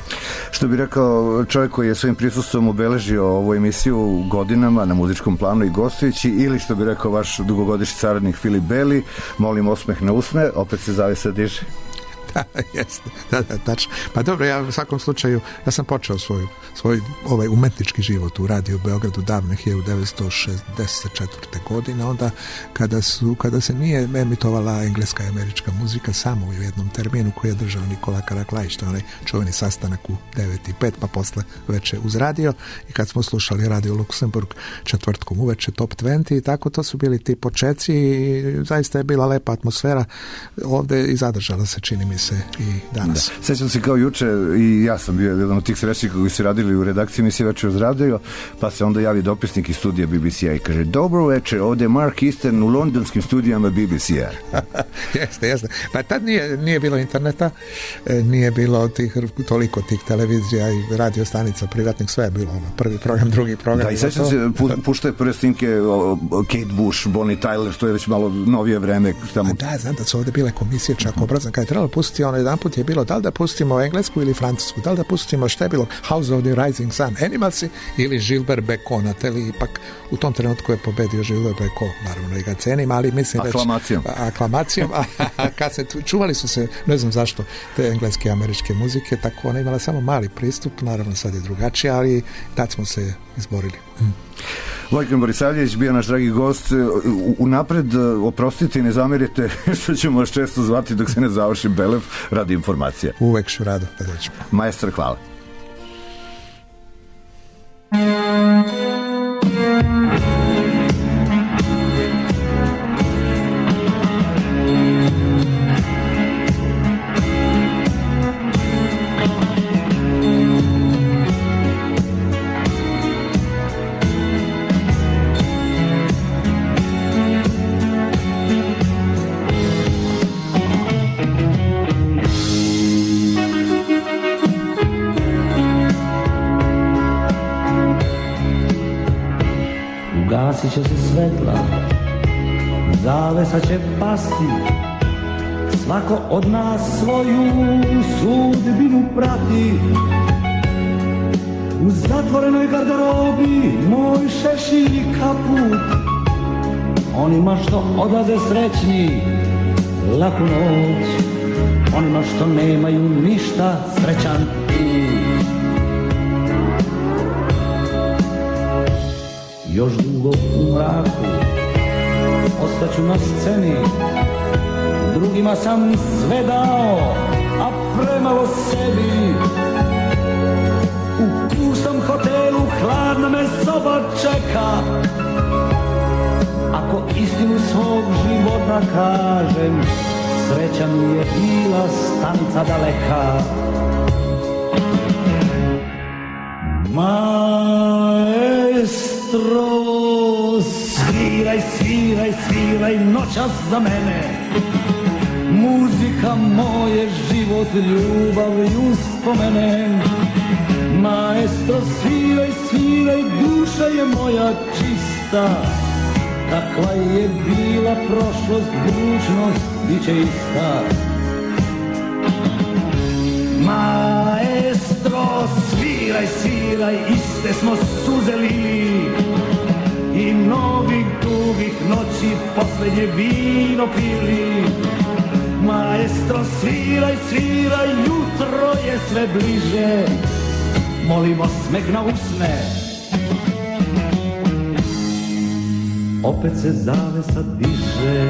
Što bi rekao čovjek koji je svojim prisustvom obeležio ovu emisiju godinama na muzičkom planu i gostujući, ili što bi rekao vaš dugogodišnji saradnik Filip Beli, molim osmeh na usne, opet se zavisa diže. Da, jeste, da, da, tačno. Pa dobro, ja u svakom slučaju, ja sam počeo svoj, svoj ovaj umetnički život u Radio Beogradu davne hiljadu devetsto šezdeset četvrte. godine, onda kada, su, kada se nije emitovala engleska i američka muzika samo u jednom terminu koji je držao Nikola Karaklajić, to je onaj čuveni sastanak u devet i pet, pa posle veče uz radio, i kad smo slušali Radio Luksemburg četvrtkom uveče Top dvadeset i tako, to su bili ti počeci i zaista je bila lepa atmosfera ovde i zadržala se, čini mi se, i danas. Da. Sećam se kao juče, i ja sam bio jedan od tih srećnika koji su radili u redakciji emisije Večer uz radio, pa se onda javi dopisnik iz studija B B C-a i kaže: dobro večer, ovde je Mark Eastern u londonskim studijama B B C-a. Jeste, jeste. Pa tad nije, nije bilo interneta, nije bilo tih, toliko tih televizija i radio stanica privatnih, sve je bilo ono, prvi program, drugi program. Da, i sećam se, pu, puštaju prve snimke Kate Bush, Bonnie Tyler, što je već malo novije vreme. Tamo. Da, znam da su ovde bile komisije čak obrazan, kada je trebalo pustiti, ono jedan put je bilo da li da pustimo englesku ili francusku, da li da pustimo šta je bilo, House of the Rising Sun, Animalsi ili Gilbert Bécaud, ali ipak u tom trenutku je pobedio Gilbert Bécaud, naravno i ga cenim, ali mislim da aklamacijom. Već, aklamacijom, a, a kad se čuvali su se, ne znam zašto, te engleske i američke muzike, tako ona imala samo mali pristup, naravno sad je drugačije, ali tad smo se izborili. Mm. Vojkan Borisavljević bio naš dragi gost. Unapred oprostite i ne zamerite što ćemo vas često zvati dok se ne završi Belev radi informacija. Uvek ću rado da dođemo. Maestar, hvala. Gasit će se svetla, zavesa će pasti, svako od nas svoju sudbinu prati. U zatvorenoj garderobi moj šešir i kaput, onima što odlaze srećni laku noć, onima što nemaju ništa srećan put. Još dugo u mraku ostaću na sceni, drugima sam sve dao, a premalo sebi. U pustom hotelu hladna me soba čeka, ako istinu svog života kažem, sreća mi je bila stanica daleka. Maestro, sviraj, sviraj, sviraj noćas za mene. Muzika moje, život, ljubav i uspomene. Maestro, sviraj, sviraj, duša je moja čista. Kakva je bila prošlost, budućnost bit će ista. Maestro, sviraj, sviraj, iste smo suze lili i mnogih dugih noći posljednje vino pili. Maestro, sviraj, sviraj, jutro je sve bliže, molim osmeh na usne. Opet se zavesa diže,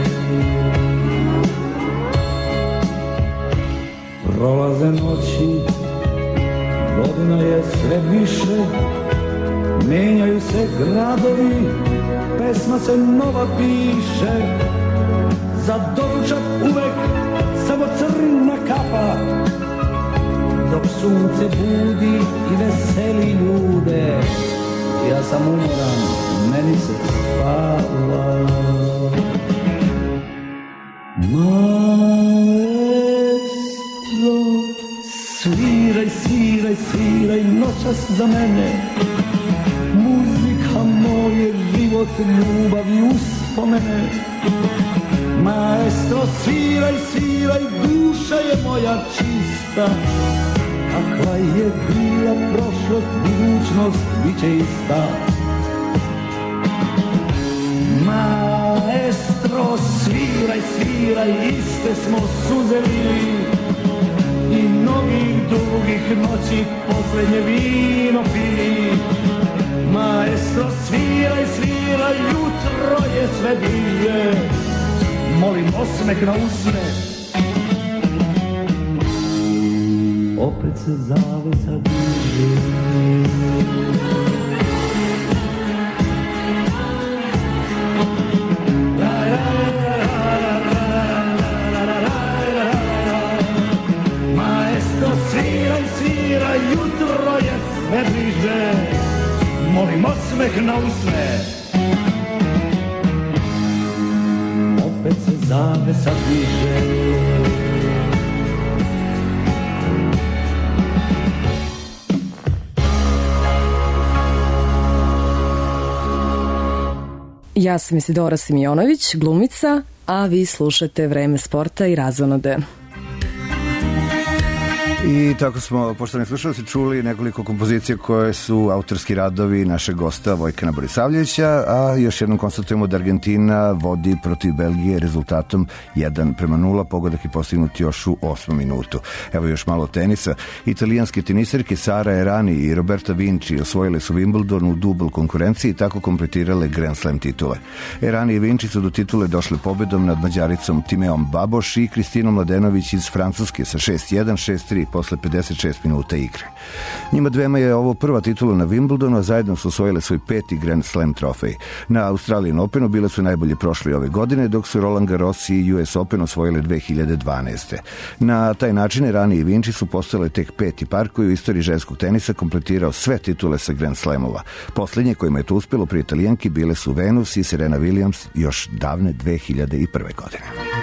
prolaze noći, godina je sve više, menjaju se gradovi, pesma se nova piše. Za doručak uvek samo crna kapa, dok sunce budi i veseli ljude. Ja sam umoran, meni se spava. Maestro, sviraj, sviraj, sviraj noćas za mene. Muzika moje, život, ljubav i uspomene. Maestro, sviraj, sviraj, duša je moja čista. kakva je bila prošlost, budućnost bit će ista. Maestro, sviraj, sviraj, iste smo suze lili i mnogih dugih noći posljednje vino pili. Maestro, sviraj, sviraj, jutro je sve bliže, molim osmeh na usne. Opet se zavesa diže. Maestro, sviraj, sviraj, jutro je sve bliže, molim osmeh na usne. Opet se zavesa diže. Ja sam Isidora Simjonović, glumica, a vi slušate Vreme sporta i razonode. I tako smo, poštovani slušalci, čuli nekoliko kompozicija koje su autorski radovi našeg gosta Vojkana Borisavljevića, a još jednom konstatujemo da Argentina vodi protiv Belgije rezultatom jedan prema nula, pogodak je postignut još u osmom minutu. Evo još malo tenisa. Italijanske teniserke Sara Errani i Roberta Vinci osvojile su Wimbledon u dubl konkurenciji i tako kompletirale Grand Slam titule. Errani i Vinci su do titule došle pobedom nad Mađaricom Timeom Baboš i Kristinom Mladenović iz Francuske sa šest jedan, šest tri posle pedeset šest minuta igre. Njima dvema je ovo prva titula na Wimbledonu, a zajedno su osvojile svoj peti Grand Slam trofej. Na Australian Openu bile su najbolje prošli ove godine, dok su Roland Garros i U S Open osvojile dve hiljade dvanaeste. Na taj način Errani i Vinci su postale tek peti par koji u istoriji ženskog tenisa kompletirao sve titule sa Grand Slamova. Poslednje kojima je to uspelo pri Italijanki bile su Venus i Serena Williams još davne dve hiljade prve. godine.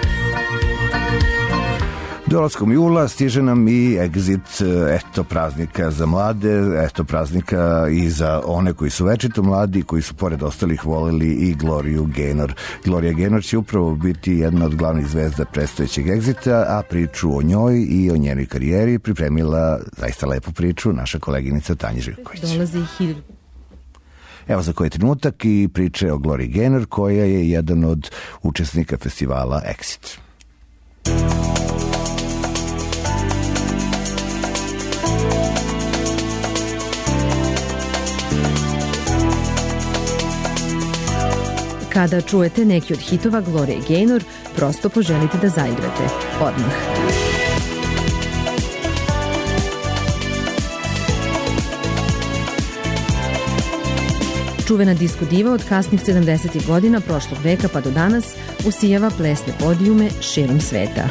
Dolaskom jula stiže nam i exit, eto praznika za mlade, eto praznika i za one koji su večito mladi, koji su pored ostalih voleli i Gloriju Gaynor. Gloria Gaynor će upravo biti jedna od glavnih zvezda predstojećeg exita, a priču o njoj i o njenoj karijeri pripremila zaista lepu priču naša koleginica Tanja Živković. Dolazi hiljadu. Evo za koji trenutak i priče o Gloriji Gaynor, koja je jedan od učesnika festivala Exit. Kada čujete neki od hitova Glorije Gaynor, prosto poželite da zaigrate. Odmah. Čuvena disko diva od kasnih sedamdesetih godina prošlog veka pa do danas usijava plesne podijume širom sveta.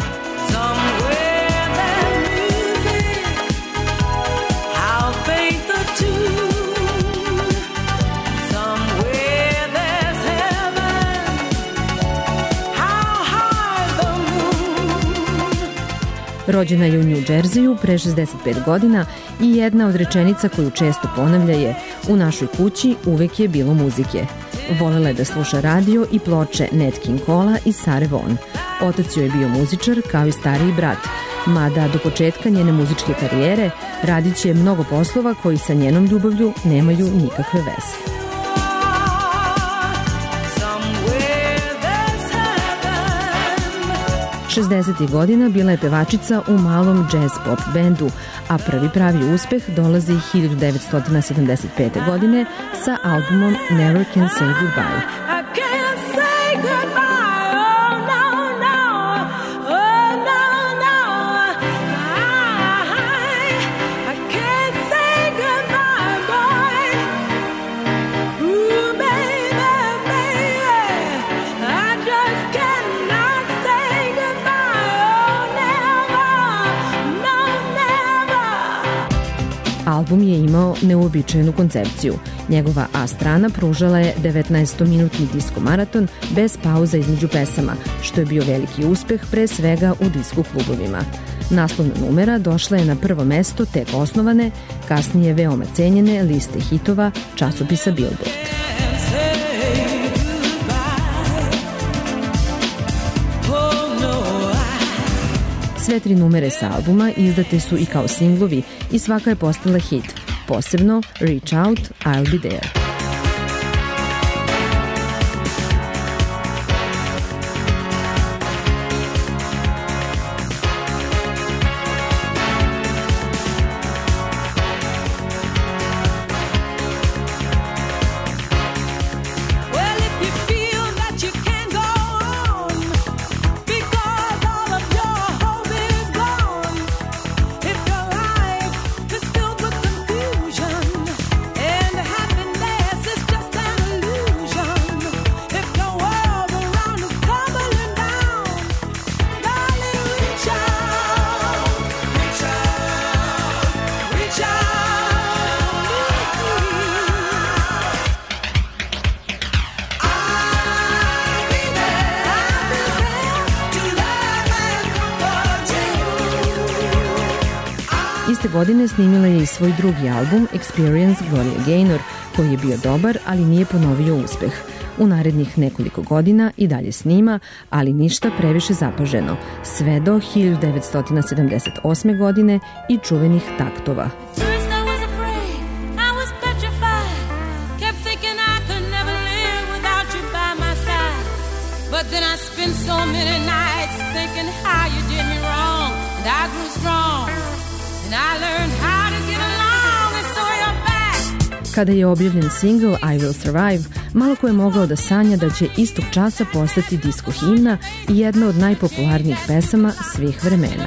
Rođena je u New Jerseyu pre šezdeset pet godina i jedna od rečenica koju često ponavlja je: u našoj kući uvek je bilo muzike. Volela je da sluša radio i ploče Nat King Cola i Sare Vaughan. Otac joj je bio muzičar kao i stariji brat, mada do početka njene muzičke karijere radit će mnogo poslova koji sa njenom ljubavlju nemaju nikakve veze. šezdesetih godina bila je pevačica u malom jazz pop bendu, a prvi pravi uspeh dolazi hiljadu devetsto sedamdeset pete. godine sa albumom Never Can Say Goodbye. Album je imao neuobičajenu koncepciju. Njegova A strana pružala je devetnaestominutni disko maraton bez pauza između pesama, što je bio veliki uspeh pre svega u disko klubovima. Naslovna numera došla je na prvo mesto tek osnovane, kasnije veoma cenjene liste hitova časopisa Billboard. Sve tri numere sa albuma izdate su i kao singlovi i svaka je postala hit, posebno Reach Out, I'll Be There. Iste godine snimila je i svoj drugi album Experience Gloria Gaynor, koji je bio dobar, ali nije ponovio uspeh. U narednih nekoliko godina i dalje snima, ali ništa previše zapaženo, sve do hiljadu devetsto sedamdeset osme godine i čuvenih Taktova. Kada je objavljen single I Will Survive, malo ko je mogao da sanja da će istog časa postati disko himna i jedna od najpopularnijih pesama svih vremena.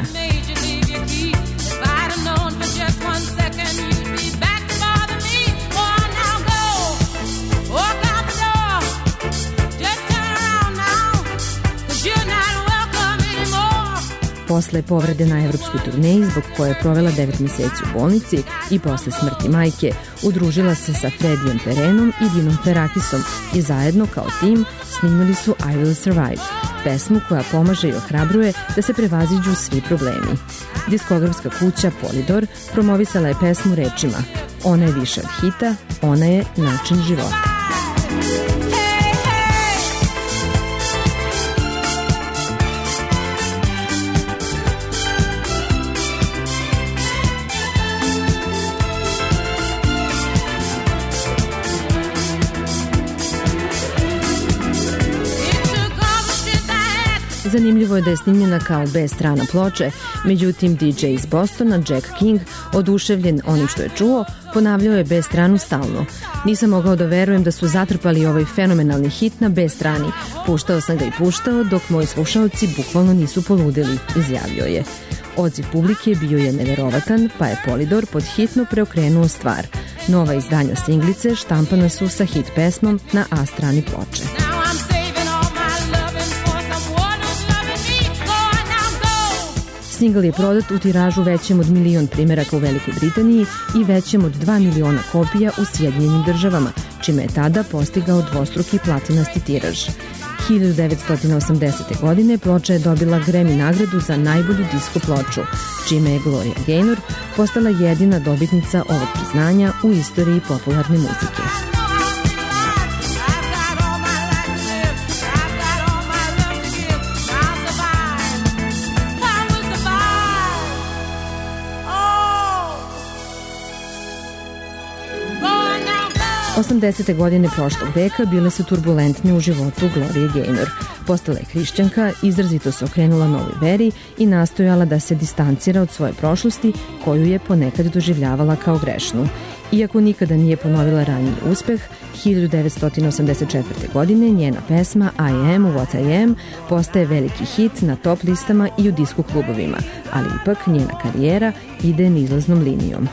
Posle povrede na evropskoj turneji, zbog koje je provela devet meseci u bolnici i posle smrti majke, udružila se sa Fredijom Perenom i Dinom Ferakisom i zajedno kao tim snimili su I Will Survive, pesmu koja pomaže i ohrabruje da se prevaziđu svi problemi. Diskografska kuća Polydor promovisala je pesmu rečima: ona je više od hita, ona je način života. Zanimljivo je da je snimljena kao B strana ploče, međutim D J iz Bostona, Jack King, oduševljen onim što je čuo, ponavljao je B stranu stalno. Nisam mogao da verujem da su zatrpali ovaj fenomenalni hit na B strani. Puštao sam ga i puštao, dok moji slušaoci bukvalno nisu poludeli, izjavio je. Odziv publike bio je neverovatan, pa je Polydor pod hitno preokrenuo stvar. Nova izdanja singlice štampana su sa hit pesmom na A strani ploče. Single je prodat u tiražu većem od milion primeraka u Velikoj Britaniji i većem od dva miliona kopija u Sjedinjenim državama, čime je tada postigao dvostruki platinasti tiraž. hiljadu devetsto osamdesete. godine ploča je dobila Grammy nagradu za najbolju disko ploču, čime je Gloria Gaynor postala jedina dobitnica ovog priznanja u istoriji popularne muzike. osamdesete. godine prošlog veka bile su turbulentne u životu Glorie Gaynor. Postala je hrišćanka, izrazito se okrenula novoj veri i nastojala da se distancira od svoje prošlosti koju je ponekad doživljavala kao grešnu. Iako nikada nije ponovila raniji uspeh, hiljadu devetsto osamdeset četvrte. godine njena pesma I Am What I Am postaje veliki hit na top listama i u disko klubovima, ali ipak njena karijera ide nizlaznom linijom.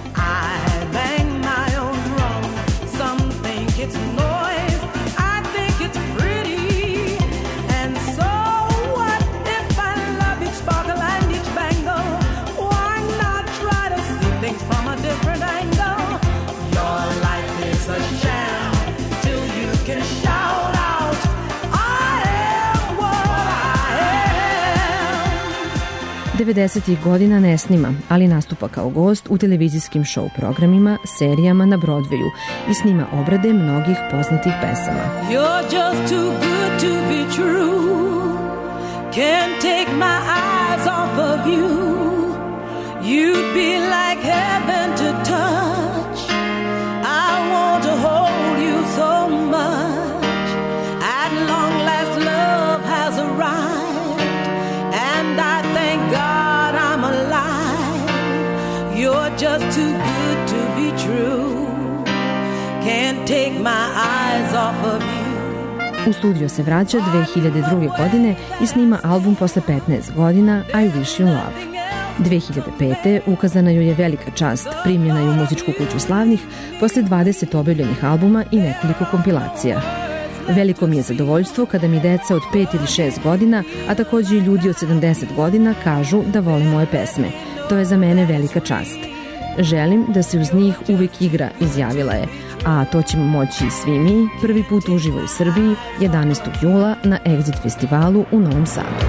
devedesetih. godina ne snima, ali nastupa kao gost u televizijskim show programima, serijama na Broadwayu i snima obrade mnogih poznatih pesama. You're just too good to be true. Can't take my eyes off of you. You'd be like heaven to touch. I want to hold you so much. At long last, love has arrived, and I thank God I'm alive. You're just too good to be true. Can't take my eyes off of you. U studio se vraća dve hiljade druge. godine i snima album posle petnaest godina I Wish You Love. dve hiljade pete. ukazana joj je velika čast, primljena je u muzičku kuću slavnih posle dvadeset objavljenih albuma i nekoliko kompilacija. Veliko mi je zadovoljstvo kada mi deca od pet ili šest godina, a takođe i ljudi od sedamdeset godina kažu da vole moje pesme. To je za mene velika čast. Želim da se uz njih uvek igra, izjavila je, a to ćemo moći i svi mi prvi put uživo u Srbiji jedanaestog jula na Exit festivalu u Novom Sadu.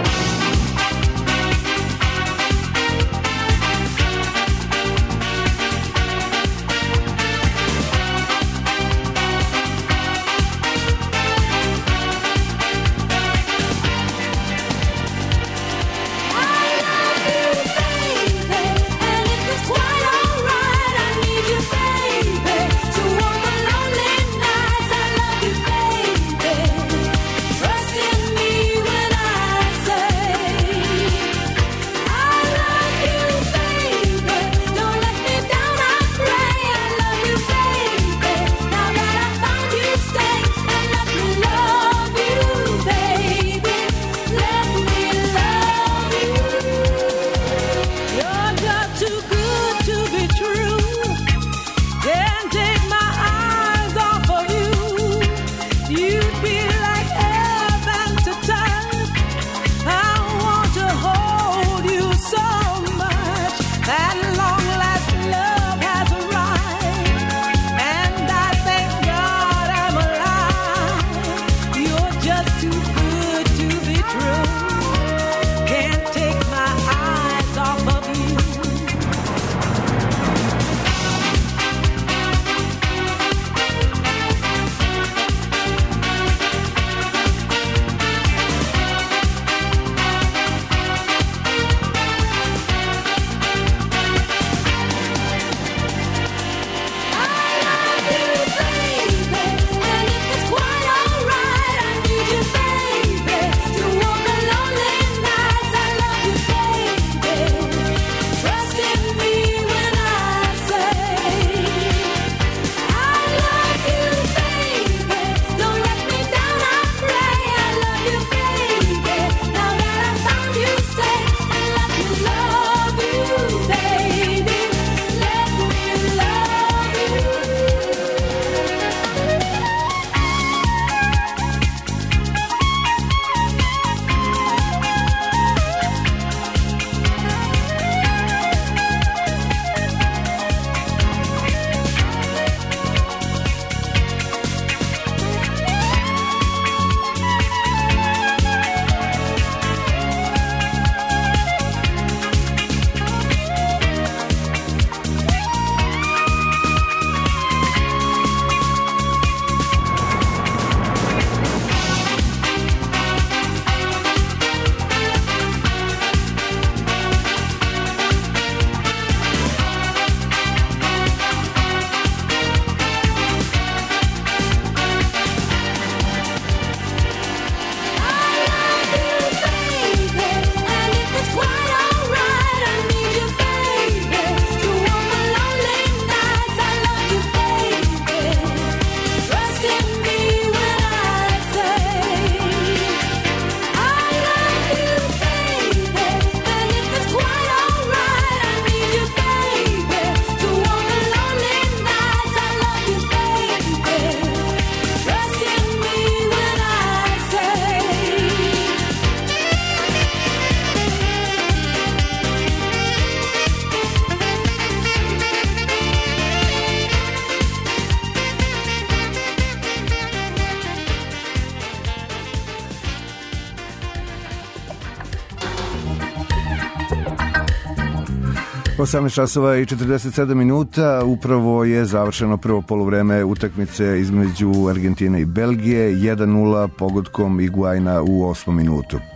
osamnaest časova i četrdeset sedam minuta upravo je završeno prvo poluvreme utakmice između Argentine i Belgije, jedan nula pogodkom Iguajna u osmom minutu.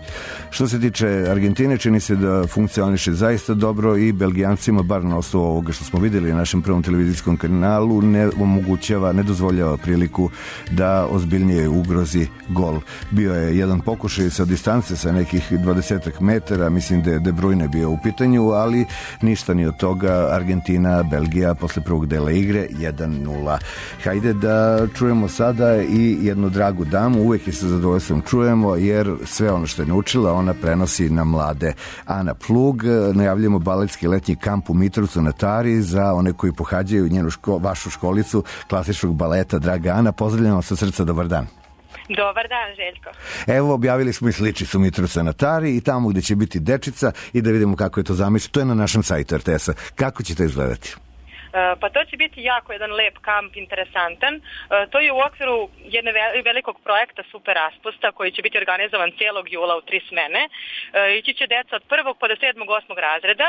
Što se tiče Argentine, čini se da funkcioniše zaista dobro i Belgijancima, bar na osnovu ovoga što smo videli na našem prvom televizijskom kanalu, ne omogućava, ne dozvoljava priliku da ozbiljnije ugrozi gol. Bio je jedan pokušaj sa distance sa nekih dvadesetak metara, mislim da je De Bruyne bio u pitanju, ali ništa ni od toga. Argentina, Belgija posle prvog dela igre jedan nula. Hajde da čujemo sada i jednu dragu damu, uvek je sa zadovoljstvom čujemo, jer sve ono što je naučila ona prenosi na mlade. Ana Plug, najavljamo baletski letnji kamp u Mitrovcu na Tari za one koji pohađaju njenu ško, vašu školicu klasičnog baleta. Draga Ana, pozdravljamo sa srca, dobar dan. Dobar dan, Željko. Evo, objavili smo i sličicu Mitrovca na Tari i tamo gde će biti dečica i da vidimo kako je to zamišljeno. To je na našem sajtu er te esa. Kako će to izgledati? Pa to će biti jako jedan lep kamp, interesantan. To je u okviru jedne velikog projekta Super raspusta koji će biti organizovan cijelog jula u tri smene. Ići će deca od prvog pa do sedmog, osmog razreda.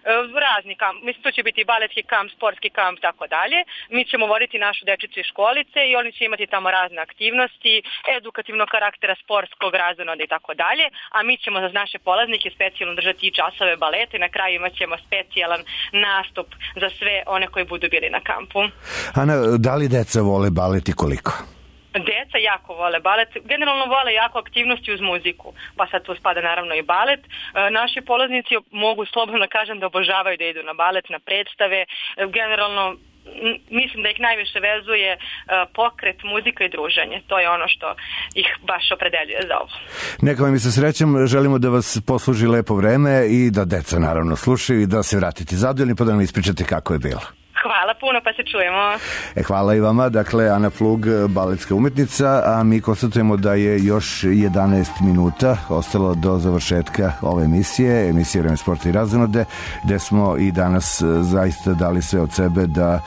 Razni kamp, mislim tu će biti baletski kamp, sportski kamp, tako dalje. Mi ćemo voditi našu dečicu iz školice i oni će imati tamo razne aktivnosti, edukativnog karaktera, sportskog, razonode i tako dalje. A mi ćemo za naše polaznike specijalno držati i časove baleta i na kraju imat ćemo specijalan nastup za sve one koji budu bili na kampu. Ana, da li deca vole balet i koliko? Deca jako vole balet, generalno vole jako aktivnosti uz muziku, pa sad tu spada naravno i balet. E, naši polaznici mogu slobodno da kažem da obožavaju da idu na balet, na predstave, e, generalno mislim da ih najviše vezuje e, pokret, muzika i druženje. To je ono što ih baš opredeljuje za ovo. Neka vam i sa srećom, želimo da vas posluži lepo vreme i da deca naravno slušaju i da se vratite zadovoljni, pa da nam ispričate kako je bilo. Hvala puno, pa se čujemo. E, hvala i vama. Dakle, Ana Plug, baletska umetnica, a mi konstatujemo da je još jedanaest minuta ostalo do završetka ove emisije, emisije Vreme sporta i razonode, gde smo i danas zaista dali sve od sebe da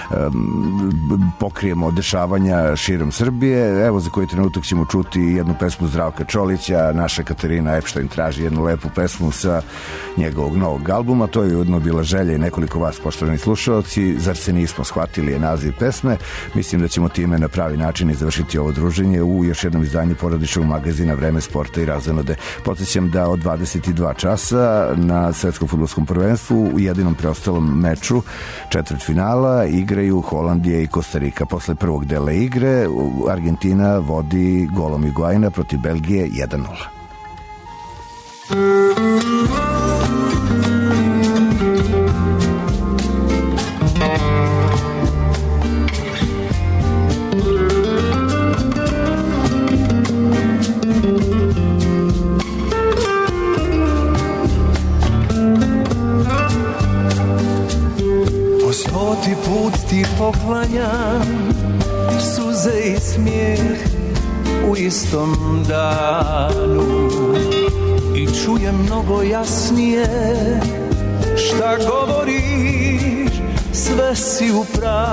um, pokrijemo dešavanja širom Srbije. Evo, za koji trenutak ćemo čuti jednu pesmu Zdravka Čolića, naša Katarina Epštajn traži jednu lepu pesmu sa njegovog novog albuma. To je ujedno bila želja i nekoliko vas, poštovani slušalci. Zar se nismo shvatili je naziv pesme. Mislim da ćemo time na pravi način i završiti ovo druženje u još jednom izdanju porodičnog magazina Vreme sporta i razonode. Podsjećam da od dvadeset dva časa na svetskom fudbalskom prvenstvu u jedinom preostalom meču četvrtfinala igraju Holandija i Kostarika. Posle prvog dela igre Argentina vodi golom Higuaina protiv Belgije jedan nula. Stoti put ti poklanjam suze i smijeh u istom danu i čujem mnogo jasnije šta govoriš, sve si u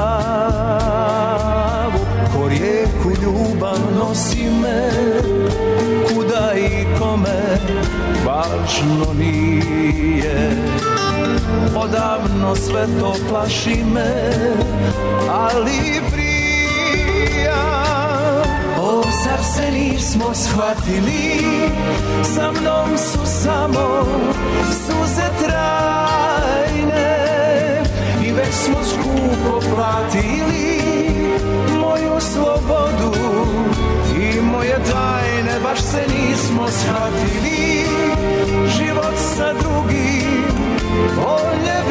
pravu. Ko rijeku ljubav nosi me kuda i kome važno nije. Odavno sve to plaši me, ali prija. O, zar se nismo shvatili, sa mnom su samo suze trajne i već smo skupo platili moju slobodu i moje tajne. Baš se nismo shvatili, život sa drugim bolje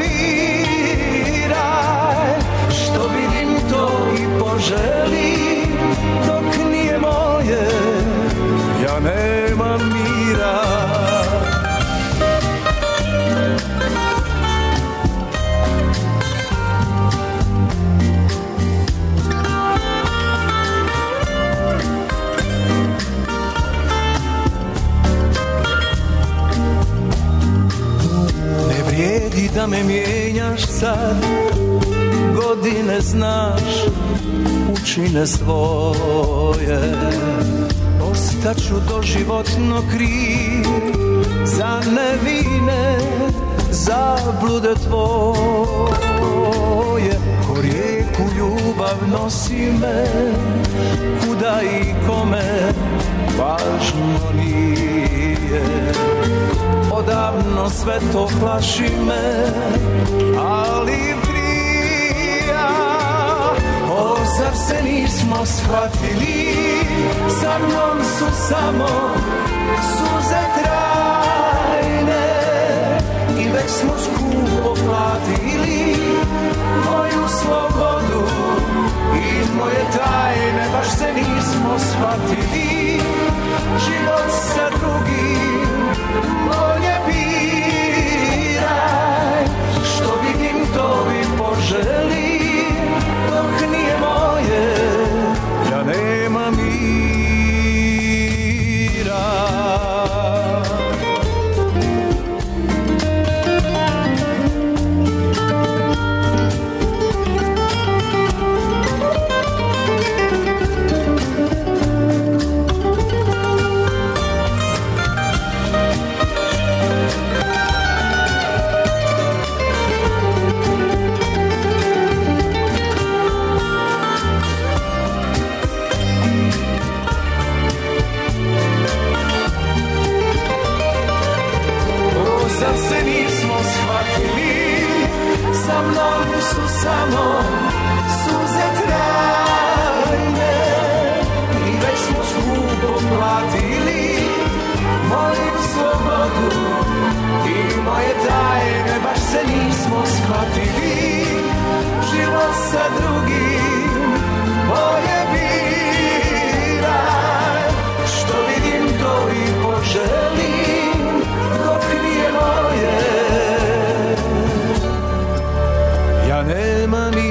biraj, što vidim to i poželim, dok nije moje, ja nemam mira. Vrijedi da me mijenjaš sad, godine znaš, učine svoje. Ostaću doživotno kriv za nevine zablude tvoje. Ko rijeku ljubav nosi me kuda i kome važno nije. Odavno sve to plaši me, ali prija. O, zar se nismo shvatili, sa mnom su samo suze trajne i već smo skupo platili moju slobodu i moje tajne. Baš se nismo shvatili, život sa drugim bolje biraj. Što vidim to i poželim, dok nije moje, ja nemam mira. Sa mnom su samo suze trajne i već smo skupo platili moju slobodu i moje tajne. Baš se nismo shvatili, život sa drugim bolje biraj. Što vidim to i poželim, dok nije moje, ja nema mira.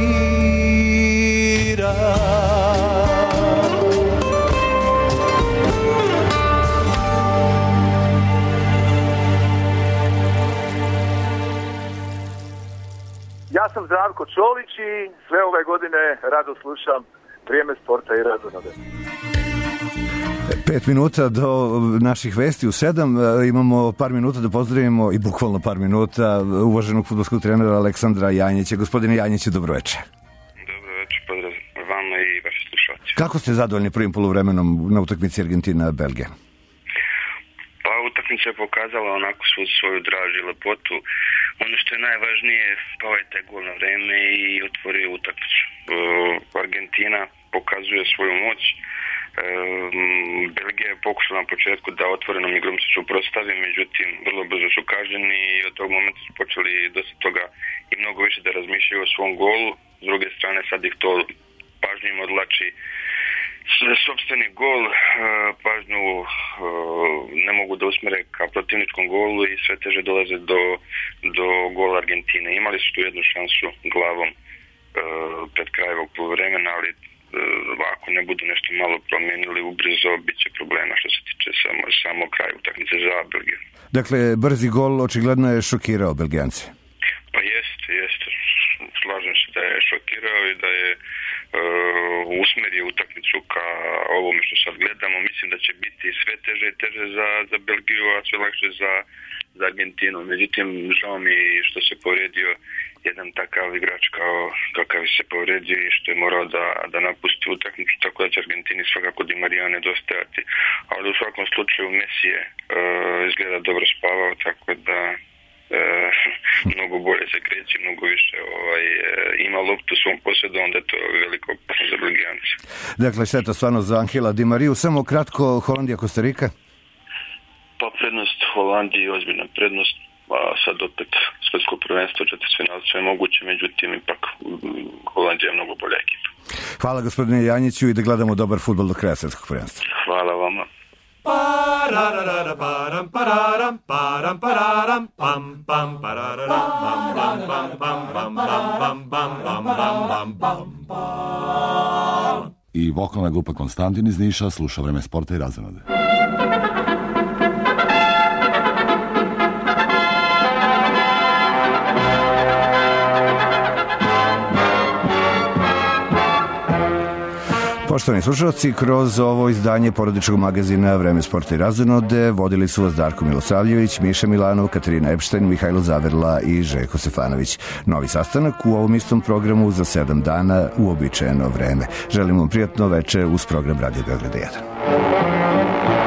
Ja sam Zdravko Čolić i sve ove godine rado slušam Vrijeme sporta i razonode. Pet minuta do naših vesti u sedam. Imamo par minuta da pozdravimo i bukvalno par minuta uvaženog fudbalskog trenera Aleksandra Janjića. Gospodine Janjiću, dobroveče. Dobroveče, pozdrav vama i vaši slušalci. Kako ste zadovoljni prvim poluvremenom na utakmici Argentina-Belgija? Pa utakmica je pokazala onako svu svoju draž i lepotu. Ono što je najvažnije, pao je taj gol na vreme i otvorio utakmicu. Argentina pokazuje svoju moć. Belgija je pokušala na početku da otvorenom igrom se suprotstavi, međutim vrlo brzo su kažnjeni i od tog momenta su počeli dosta toga i mnogo više da razmišljaju o svom golu. S druge strane sad ih to pažnju im odlači sopstveni gol, pažnju ne mogu da usmere ka protivničkom golu i sve teže dolaze do, do gola Argentine. Imali su tu jednu šansu glavom pred kraj ovog poluvremena, ali ako ne budu nešto malo promijenili ubrzo, bit će problema što se tiče samo, samo kraj utakmice za Belgiju. Dakle, brzi gol očigledno je šokirao Belgijance. Pa jeste, jeste. Slažem se da je šokirao i da je uh, usmerio utakmicu ka ovome što sad gledamo. Mislim da će biti sve teže i teže za, za Belgiju, a sve lakše za, za Argentinu. Međutim, žao mi što se povredio jedan takav igrač kao kakav se povredio i što je morao da, da napusti utakmicu, tako da će Argentini svakako Di Marija nedostajati. Ali u svakom slučaju Messi je uh, izgleda dobro spavao, tako da E, mnogo bolje se kreće, mnogo više ovaj, e, ima loptu u svom posjedu, onda je to veliko opasno za Belgijance. Dakle, šteta stvarno za Angela Di Mariju. Samo kratko, Holandija, Kostarika? Pa prednost Holandiji, ozbiljna prednost, a sad opet svetsko prvenstvo, četvrtfinal, sve moguće, međutim ipak Holandija je mnogo bolja ekipa. Hvala gospodine Janjiću i da gledamo dobar fudbal do kraja svetskog prvenstva. Hvala vama. Pararara param pararam param pararam pam pam pararam pam pam pam pam pam pam pam pam pam pam pam. I vokalna grupa Konstantin iz Niša sluša Vreme sporta i razonode. Poštovani slušalci, kroz ovo izdanje porodičnog magazina Vreme sporta i razonode vodili su vas Darko Milosavljević, Miša Milanov, Katarina Epštajn, Mihajlo Zaverla i Željko Stefanović. Novi sastanak u ovom istom programu za sedam dana u uobičajeno vreme. Želim vam prijatno veče uz program Radio Beograd jedan.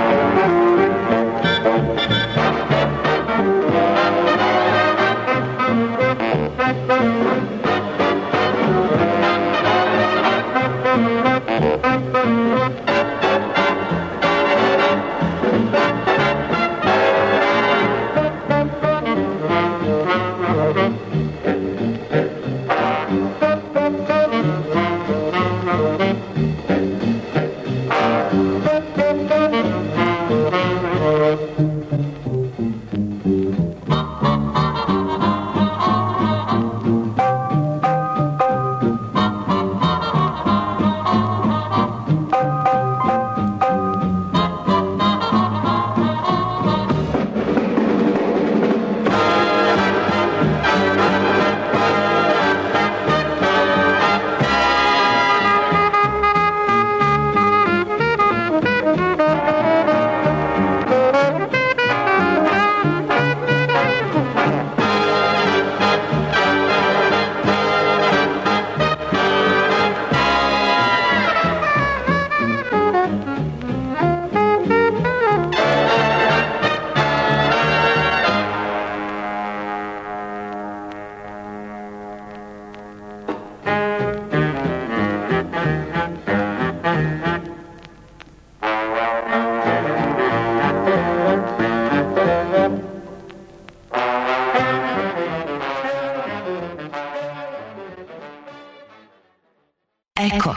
Eko.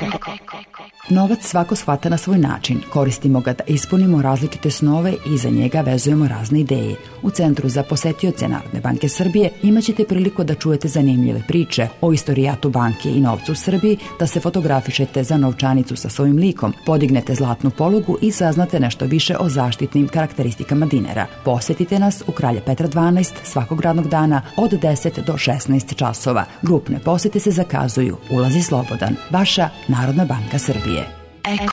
Novac svako shvata na svoj način. Koristimo ga da ispunimo različite snove i za njega vezujemo razne ideje. U Centru za posetioce Narodne banke Srbije imaćete priliku da čujete zanimljive priče o istorijatu banke i novcu u Srbiji, da se fotografišete za novčanicu sa svojim likom, podignete zlatnu polugu i saznate nešto više o zaštitnim karakteristikama dinara. Posetite nas u Kralja Petra dvanaest svakog radnog dana od deset do šesnaest časova. Grupne posete se zakazuju. Ulaz je slobodan. Vaša Narodna banka Srbije. Eko.